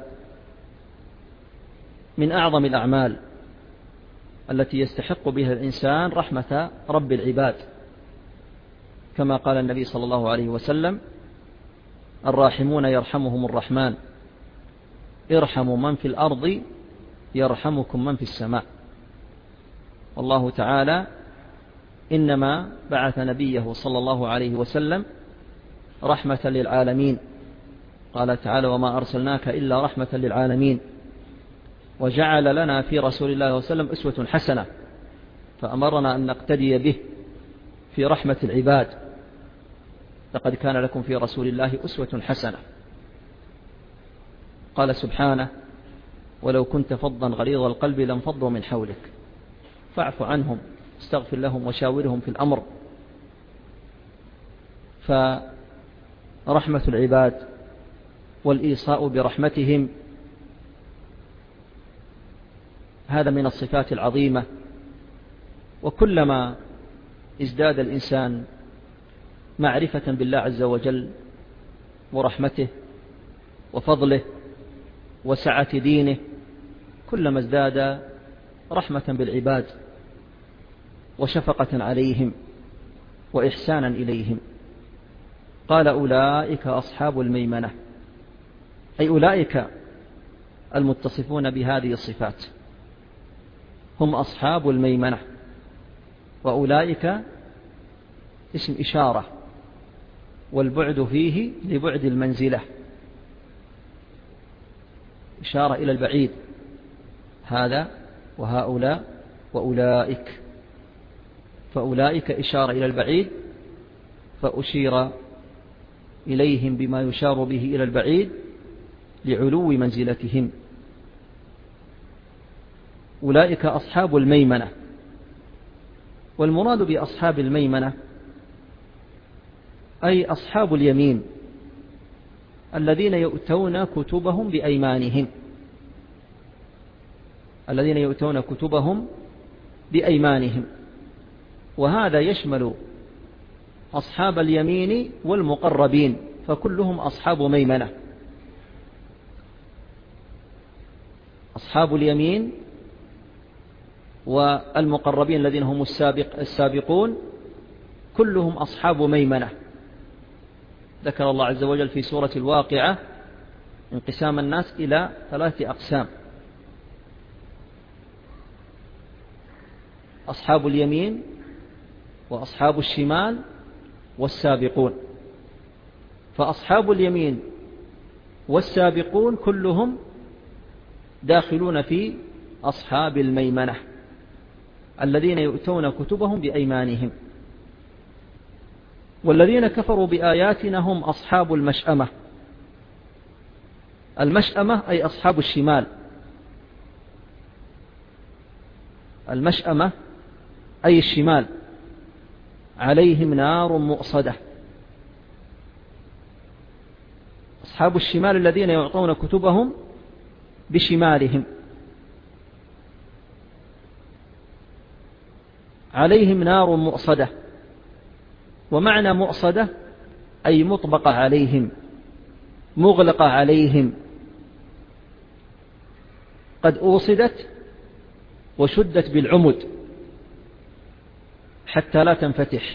[SPEAKER 1] من أعظم الأعمال التي يستحق بها الإنسان رحمة رب العباد، كما قال النبي صلى الله عليه وسلم: الراحمون يرحمهم الرحمن، ارحموا من في الأرض يرحمكم من في السماء. والله تعالى إنما بعث نبيه صلى الله عليه وسلم رحمة للعالمين، قال تعالى: وما أرسلناك إلا رحمة للعالمين. وجعل لنا في رسول الله صلى الله عليه وسلم أسوة حسنة، فأمرنا أن نقتدي به في رحمة العباد. لقد كان لكم في رسول الله أسوة حسنة. قال سبحانه: ولو كنت فظا غليظ القلب لانفضوا من حولك فاعف عنهم استغفر لهم وشاورهم في الأمر. فرحمة العباد والإيصاء برحمتهم هذا من الصفات العظيمة. وكلما ازداد الإنسان معرفة بالله عز وجل ورحمته وفضله وسعة دينه، كلما ازداد رحمة بالعباد وشفقة عليهم وإحسانا إليهم. قال: أولئك أصحاب الميمنة، أي أولئك المتصفون بهذه الصفات هم أصحاب الميمنة. وأولئك اسم إشارة، والبعد فيه لبعد المنزلة، إشارة إلى البعيد، هذا وهؤلاء وأولئك، فأولئك إشارة إلى البعيد، فأشير إليهم بما يشار به إلى البعيد لعلو منزلتهم. أولئك أصحاب الميمنة. والمراد بأصحاب الميمنة أي أصحاب اليمين الذين يؤتون كتبهم بأيمانهم، الذين يؤتون كتبهم بأيمانهم. وهذا يشمل أصحاب اليمين والمقربين، فكلهم أصحاب ميمنة. أصحاب اليمين والمقربين الذين هم السابقون كلهم أصحاب ميمنة. ذكر الله عز وجل في سورة الواقعة انقسام الناس إلى 3 أقسام: أصحاب اليمين وأصحاب الشمال والسابقون. فأصحاب اليمين والسابقون كلهم داخلون في أصحاب الميمنة الذين يؤتون كتبهم بأيمانهم. والذين كفروا بآياتنا هم أصحاب المشأمة. المشأمة أي أصحاب الشمال. المشأمة أي الشمال، عليهم نار مؤصدة. أصحاب الشمال الذين يعطون كتبهم بشمالهم، عليهم نار مؤصدة. ومعنى مؤصدة أي مطبقة عليهم، مغلقة عليهم، قد أوصدت وشدت بالعمد حتى لا تنفتح.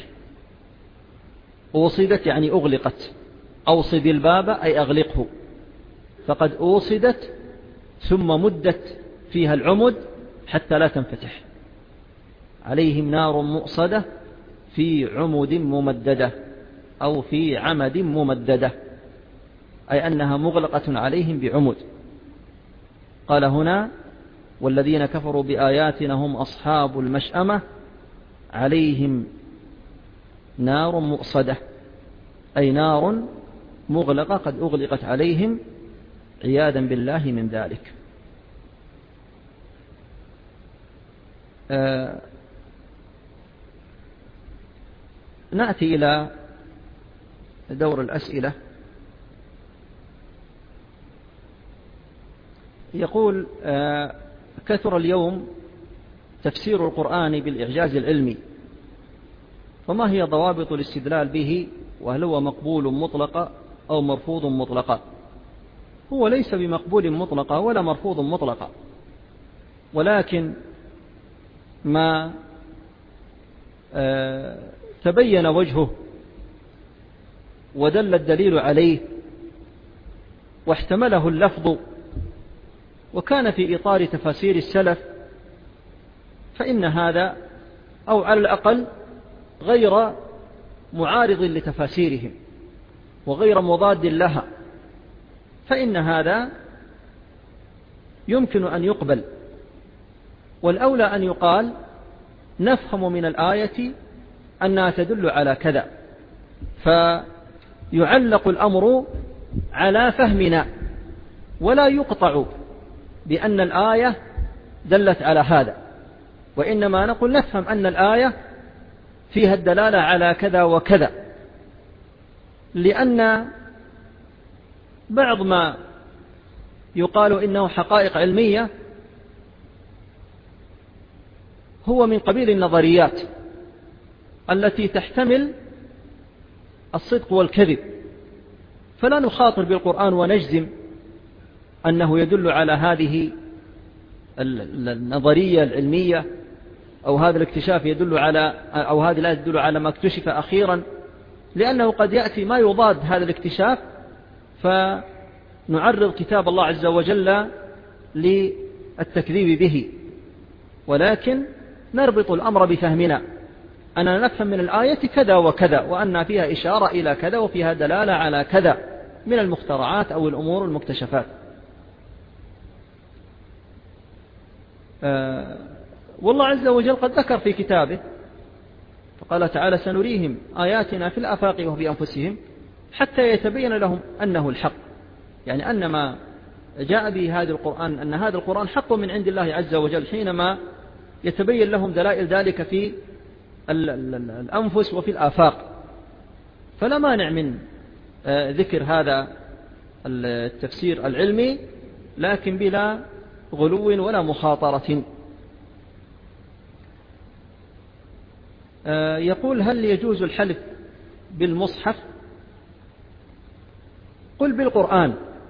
[SPEAKER 1] أوصدت يعني أغلقت، أوصد الباب أي أغلقه، فقد أوصدت ثم مدت فيها العمد حتى لا تنفتح. عليهم نار مؤصدة في عمد ممددة أو في عمد ممددة، أي أنها مغلقة عليهم بعمد. قال هنا: والذين كفروا بآياتنا هم أصحاب المشأمة عليهم نار مؤصدة، أي نار مغلقة قد أغلقت عليهم عياذا بالله من ذلك. نأتي إلى دور الأسئلة. يقول: كثر اليوم تفسير القرآن بالإعجاز العلمي، فما هي ضوابط الاستدلال به؟ وهل هو مقبول مطلقا أو مرفوض مطلقا؟ هو ليس بمقبول مطلقا ولا مرفوض مطلقا، ولكن ما تبين وجهه ودل الدليل عليه واحتمله اللفظ وكان في إطار تفاسير السلف، فإن هذا أو على الأقل غير معارض لتفاسيرهم وغير مضاد لها، فإن هذا يمكن أن يقبل. والأولى أن يقال: نفهم من الآية أنها تدل على كذا، فيعلق الأمر على فهمنا ولا يقطع بأن الآية دلت على هذا، وإنما نقول نفهم أن الآية فيها الدلالة على كذا وكذا، لأن بعض ما يقال إنه حقائق علمية هو من قبيل النظريات التي تحتمل الصدق والكذب، فلا نخاطر بالقرآن ونجزم أنه يدل على هذه النظرية العلمية أو هذا الاكتشاف يدل على، أو هذه لا تدل على ما اكتشف أخيرا، لأنه قد يأتي ما يضاد هذا الاكتشاف فنعرض كتاب الله عز وجل للتكذيب به. ولكن نربط الأمر بفهمنا، أننا نفهم من الآية كذا وكذا، وأن فيها إشارة إلى كذا وفيها دلالة على كذا من المخترعات أو الأمور المكتشفات. والله عز وجل قد ذكر في كتابه فقال تعالى: سنريهم آياتنا في الآفاق وفي أنفسهم حتى يتبين لهم أنه الحق، يعني أن ما جاء به هذا القرآن، أن هذا القرآن حق من عند الله عز وجل، حينما يتبين لهم دلائل ذلك في الأنفس وفي الآفاق. فلا مانع من ذكر هذا التفسير العلمي، لكن بلا غلو ولا مخاطرة. يقول: هل يجوز الحلف بالمصحف؟ قل بالقرآن.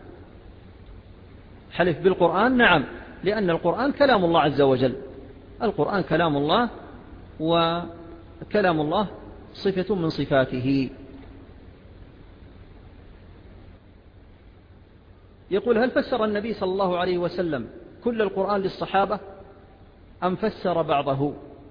[SPEAKER 1] حلف بالقرآن نعم، لأن القرآن كلام الله عز وجل. القرآن كلام الله، وكلام الله صفة من صفاته. يقول: هل فسر النبي صلى الله عليه وسلم كل القرآن للصحابة أم فسر بعضه؟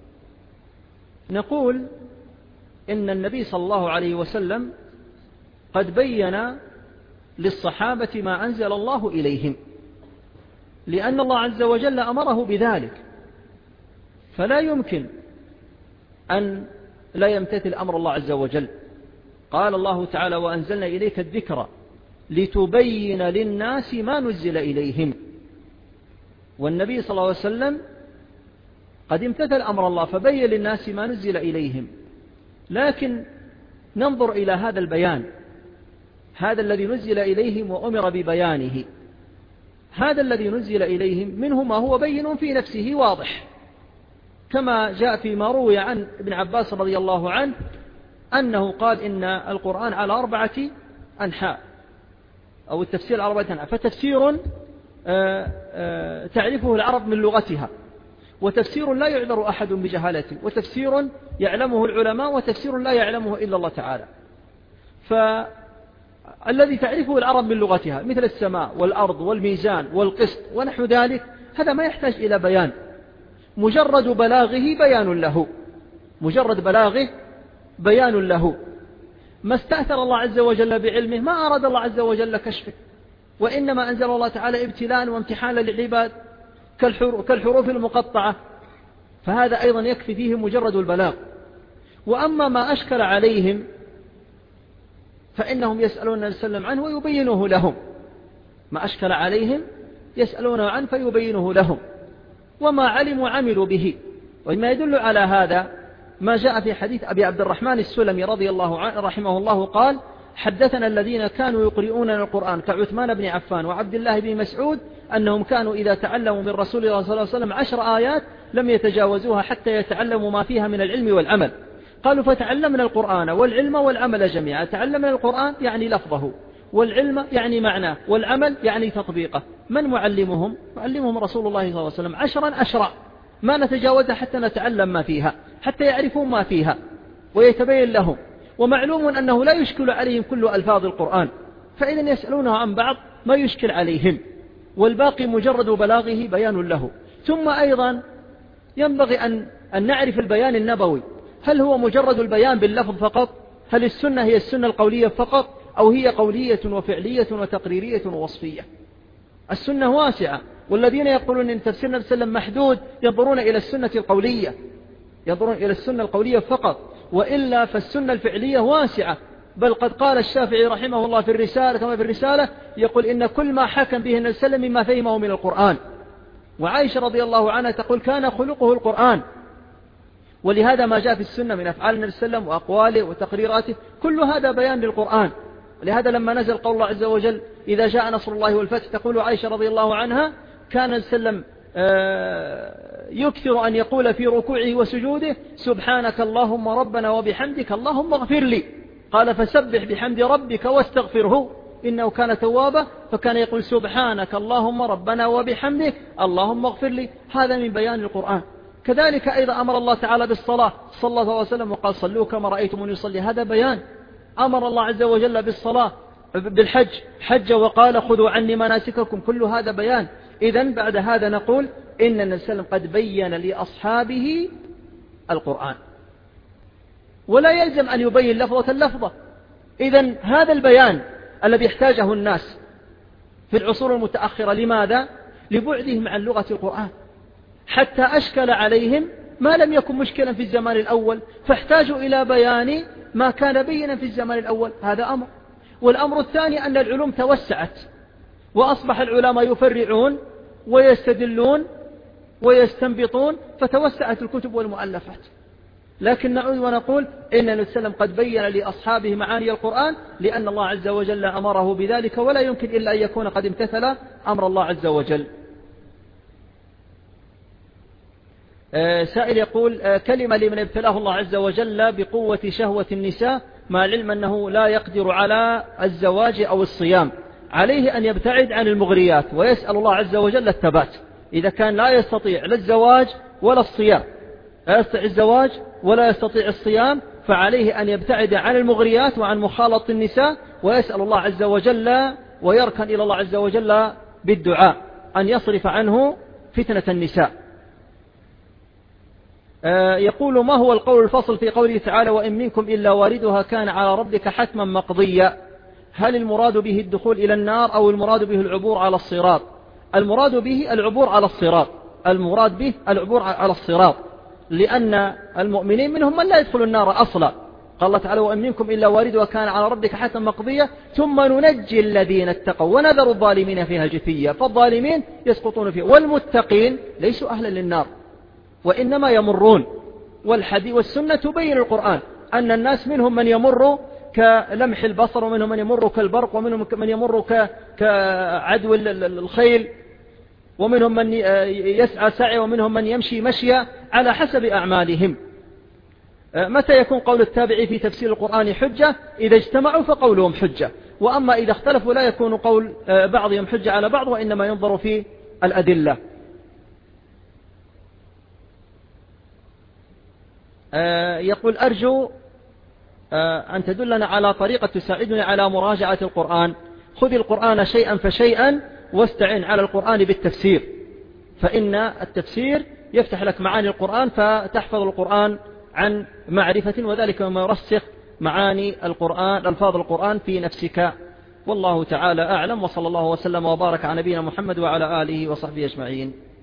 [SPEAKER 1] نقول إن النبي صلى الله عليه وسلم قد بين للصحابة ما أنزل الله إليهم، لأن الله عز وجل أمره بذلك، فلا يمكن أن لا يمتثل أمر الله عز وجل. قال الله تعالى: وأنزلنا إليك الذكر لتبين للناس ما نزل إليهم. والنبي صلى الله عليه وسلم قد امتثل أمر الله فبين للناس ما نزل إليهم، لكن ننظر إلى هذا البيان، هذا الذي نزل إليهم وأمر ببيانه. هذا الذي نزل إليهم منه ما هو بين في نفسه واضح، كما جاء فيما روي عن ابن عباس رضي الله عنه أنه قال إن القرآن على 4 أنحاء، أو التفسير على 4 أنحاء، فتفسير تعرفه العرب من لغتها، وتفسير لا يعذر أحد بجهالته، وتفسير يعلمه العلماء، وتفسير لا يعلمه إلا الله تعالى. فالذي تعرفه العرب من لغتها مثل السماء والأرض والميزان والقسط ونحو ذلك، هذا ما يحتاج إلى بيان، مجرد بلاغه بيان له، مجرد بلاغه بيان له. ما استأثر الله عز وجل بعلمه، ما أراد الله عز وجل كشفه، وإنما أنزل الله تعالى ابتلاء وامتحانا للعباد كالحروف المقطعة، فهذا أيضا يكفي فيه مجرد البلاغ. وأما ما أشكل عليهم فإنهم يسألون النبي صلى الله عليه وسلم عنه ويبينه لهم، ما أشكل عليهم يسألونه عنه فيبينه لهم، وما علموا عملوا به. وما يدل على هذا ما جاء في حديث أبي عبد الرحمن السلمي رضي الله عنه رحمه الله قال: حدثنا الذين كانوا يقرؤوننا القرآن كعثمان بن عفان وعبد الله بن مسعود أنهم كانوا إذا تعلموا من رسول الله صلى الله عليه وسلم 10 آيات لم يتجاوزوها حتى يتعلموا ما فيها من العلم والعمل. قالوا: فتعلمنا القرآن والعلم والعمل جميعا. تعلمنا القرآن يعني لفظه، والعلم يعني معناه، والعمل يعني تطبيقه. من معلمهم؟ معلمهم رسول الله صلى الله عليه وسلم 10 ما نتجاوزها حتى نتعلم ما فيها، حتى يعرفون ما فيها ويتبين لهم. ومعلوم أنه لا يشكل عليهم كل ألفاظ القرآن، فإذا يسألونه عن بعض ما يشكل عليهم، والباقي مجرد بلاغه بيان له. ثم أيضا ينبغي أن نعرف البيان النبوي، هل هو مجرد البيان باللفظ فقط؟ هل السنة هي السنة القولية فقط، أو هي قولية وفعلية وتقريرية ووصفية؟ السنة واسعة، والذين يقولون أن تفسير النبي صلى الله عليه وسلم محدود ينظرون إلى السنة القولية، ينظرون إلى السنة القولية فقط، وإلا فالسنة الفعلية واسعة. بل قد قال الشافعي رحمه الله في الرسالة، كما في الرسالة يقول: إن كل ما حكم به النبي صلى الله عليه وسلم مما فهمه من القرآن. وعائشة رضي الله عنها تقول: كان خلقه القرآن. ولهذا ما جاء في السنة من أفعال النبي صلى الله عليه وسلم وأقواله وتقريراته كل هذا بيان للقرآن. لهذا لما نزل قول الله عز وجل: إذا جاء نصر الله والفتح، تقول عائشة رضي الله عنها: كان النبي صلى الله عليه وسلم يكثر أن يقول في ركوعه وسجوده: سبحانك اللهم ربنا وبحمدك اللهم اغفر لي. قال: فسبح بحمد ربك واستغفره إنه كان توابا. فكان يقول: سبحانك اللهم ربنا وبحمدك اللهم اغفر لي. هذا من بيان القرآن. كذلك أيضا أمر الله تعالى بالصلاة صلى الله عليه وسلم وقال: صلوا كما رأيتموني يصلي. هذا بيان. أمر الله عز وجل بالصلاة بالحج، حج وقال: خذوا عني مناسككم. كل هذا بيان. إذن بعد هذا نقول إن النبي صلى الله عليه وسلم قد بين لأصحابه القرآن، ولا يلزم أن يبين لفظة. إذن هذا البيان الذي احتاجه الناس في العصور المتأخرة، لماذا؟ لبعدهم عن لغة القرآن، حتى أشكل عليهم ما لم يكن مشكلا في الزمان الأول، فاحتاجوا إلى بيان ما كان بينا في الزمان الأول. هذا أمر. والأمر الثاني أن العلوم توسعت، وأصبح العلماء يفرعون ويستدلون ويستنبطون، فتوسعت الكتب والمؤلفات. لكن نعود ونقول إن النبي صلى الله عليه وسلم قد بين لأصحابه معاني القرآن، لأن الله عز وجل أمره بذلك، ولا يمكن إلا أن يكون قد امتثل أمر الله عز وجل. سائل يقول كلمة لمن ابتلاه الله عز وجل بقوة شهوة النساء مع العلم أنه لا يقدر على الزواج أو الصيام، عليه أن يبتعد عن المغريات ويسأل الله عز وجل الثبات. إذا كان لا يستطيع لا الزواج ولا الصيام، لا يستطيع الزواج ولا يستطيع الصيام، فعليه أن يبتعد عن المغريات وعن مخالطة النساء ويسأل الله عز وجل ويركن إلى الله عز وجل بالدعاء أن يصرف عنه فتنة النساء. يقول ما هو القول الفصل في قوله تعالى وإن منكم إلا واردها كان على ربك حتما مقضيا؟ هل المراد به الدخول إلى النار أو المراد به العبور على الصراط؟ المراد به العبور على الصراط، المراد به العبور على الصراط، لأن المؤمنين منهم من لا يدخل النار أصلا. قال الله تعالى وإن منكم إلا واردها كان على ربك حتما مقضيا ثم ننجي الذين اتقوا ونذر الظالمين فيها جثيا. فالظالمين يسقطون فيها والمتقين ليسوا أهلا للنار وإنما يمرون. والحديث والسنة تبين القرآن أن الناس منهم من يمر كلمح البصر ومنهم من يمر كالبرق ومنهم من يمر كعدو الخيل ومنهم من يسعى سعي ومنهم من يمشي مشيا على حسب أعمالهم. متى يكون قول التابعي في تفسير القرآن حجة؟ إذا اجتمعوا فقولهم حجة، وأما إذا اختلفوا لا يكون قول بعضهم حجة على بعض وإنما ينظر في الأدلة. يقول أرجو أن تدلنا على طريقة تساعدني على مراجعة القرآن. خذ القرآن شيئا فشيئا واستعن على القرآن بالتفسير، فإن التفسير يفتح لك معاني القرآن فتحفظ القرآن عن معرفة، وذلك ما يرسخ معاني القرآن ألفاظ القرآن في نفسك. والله تعالى أعلم، وصلى الله وسلم وبارك على نبينا محمد وعلى آله وصحبه أجمعين.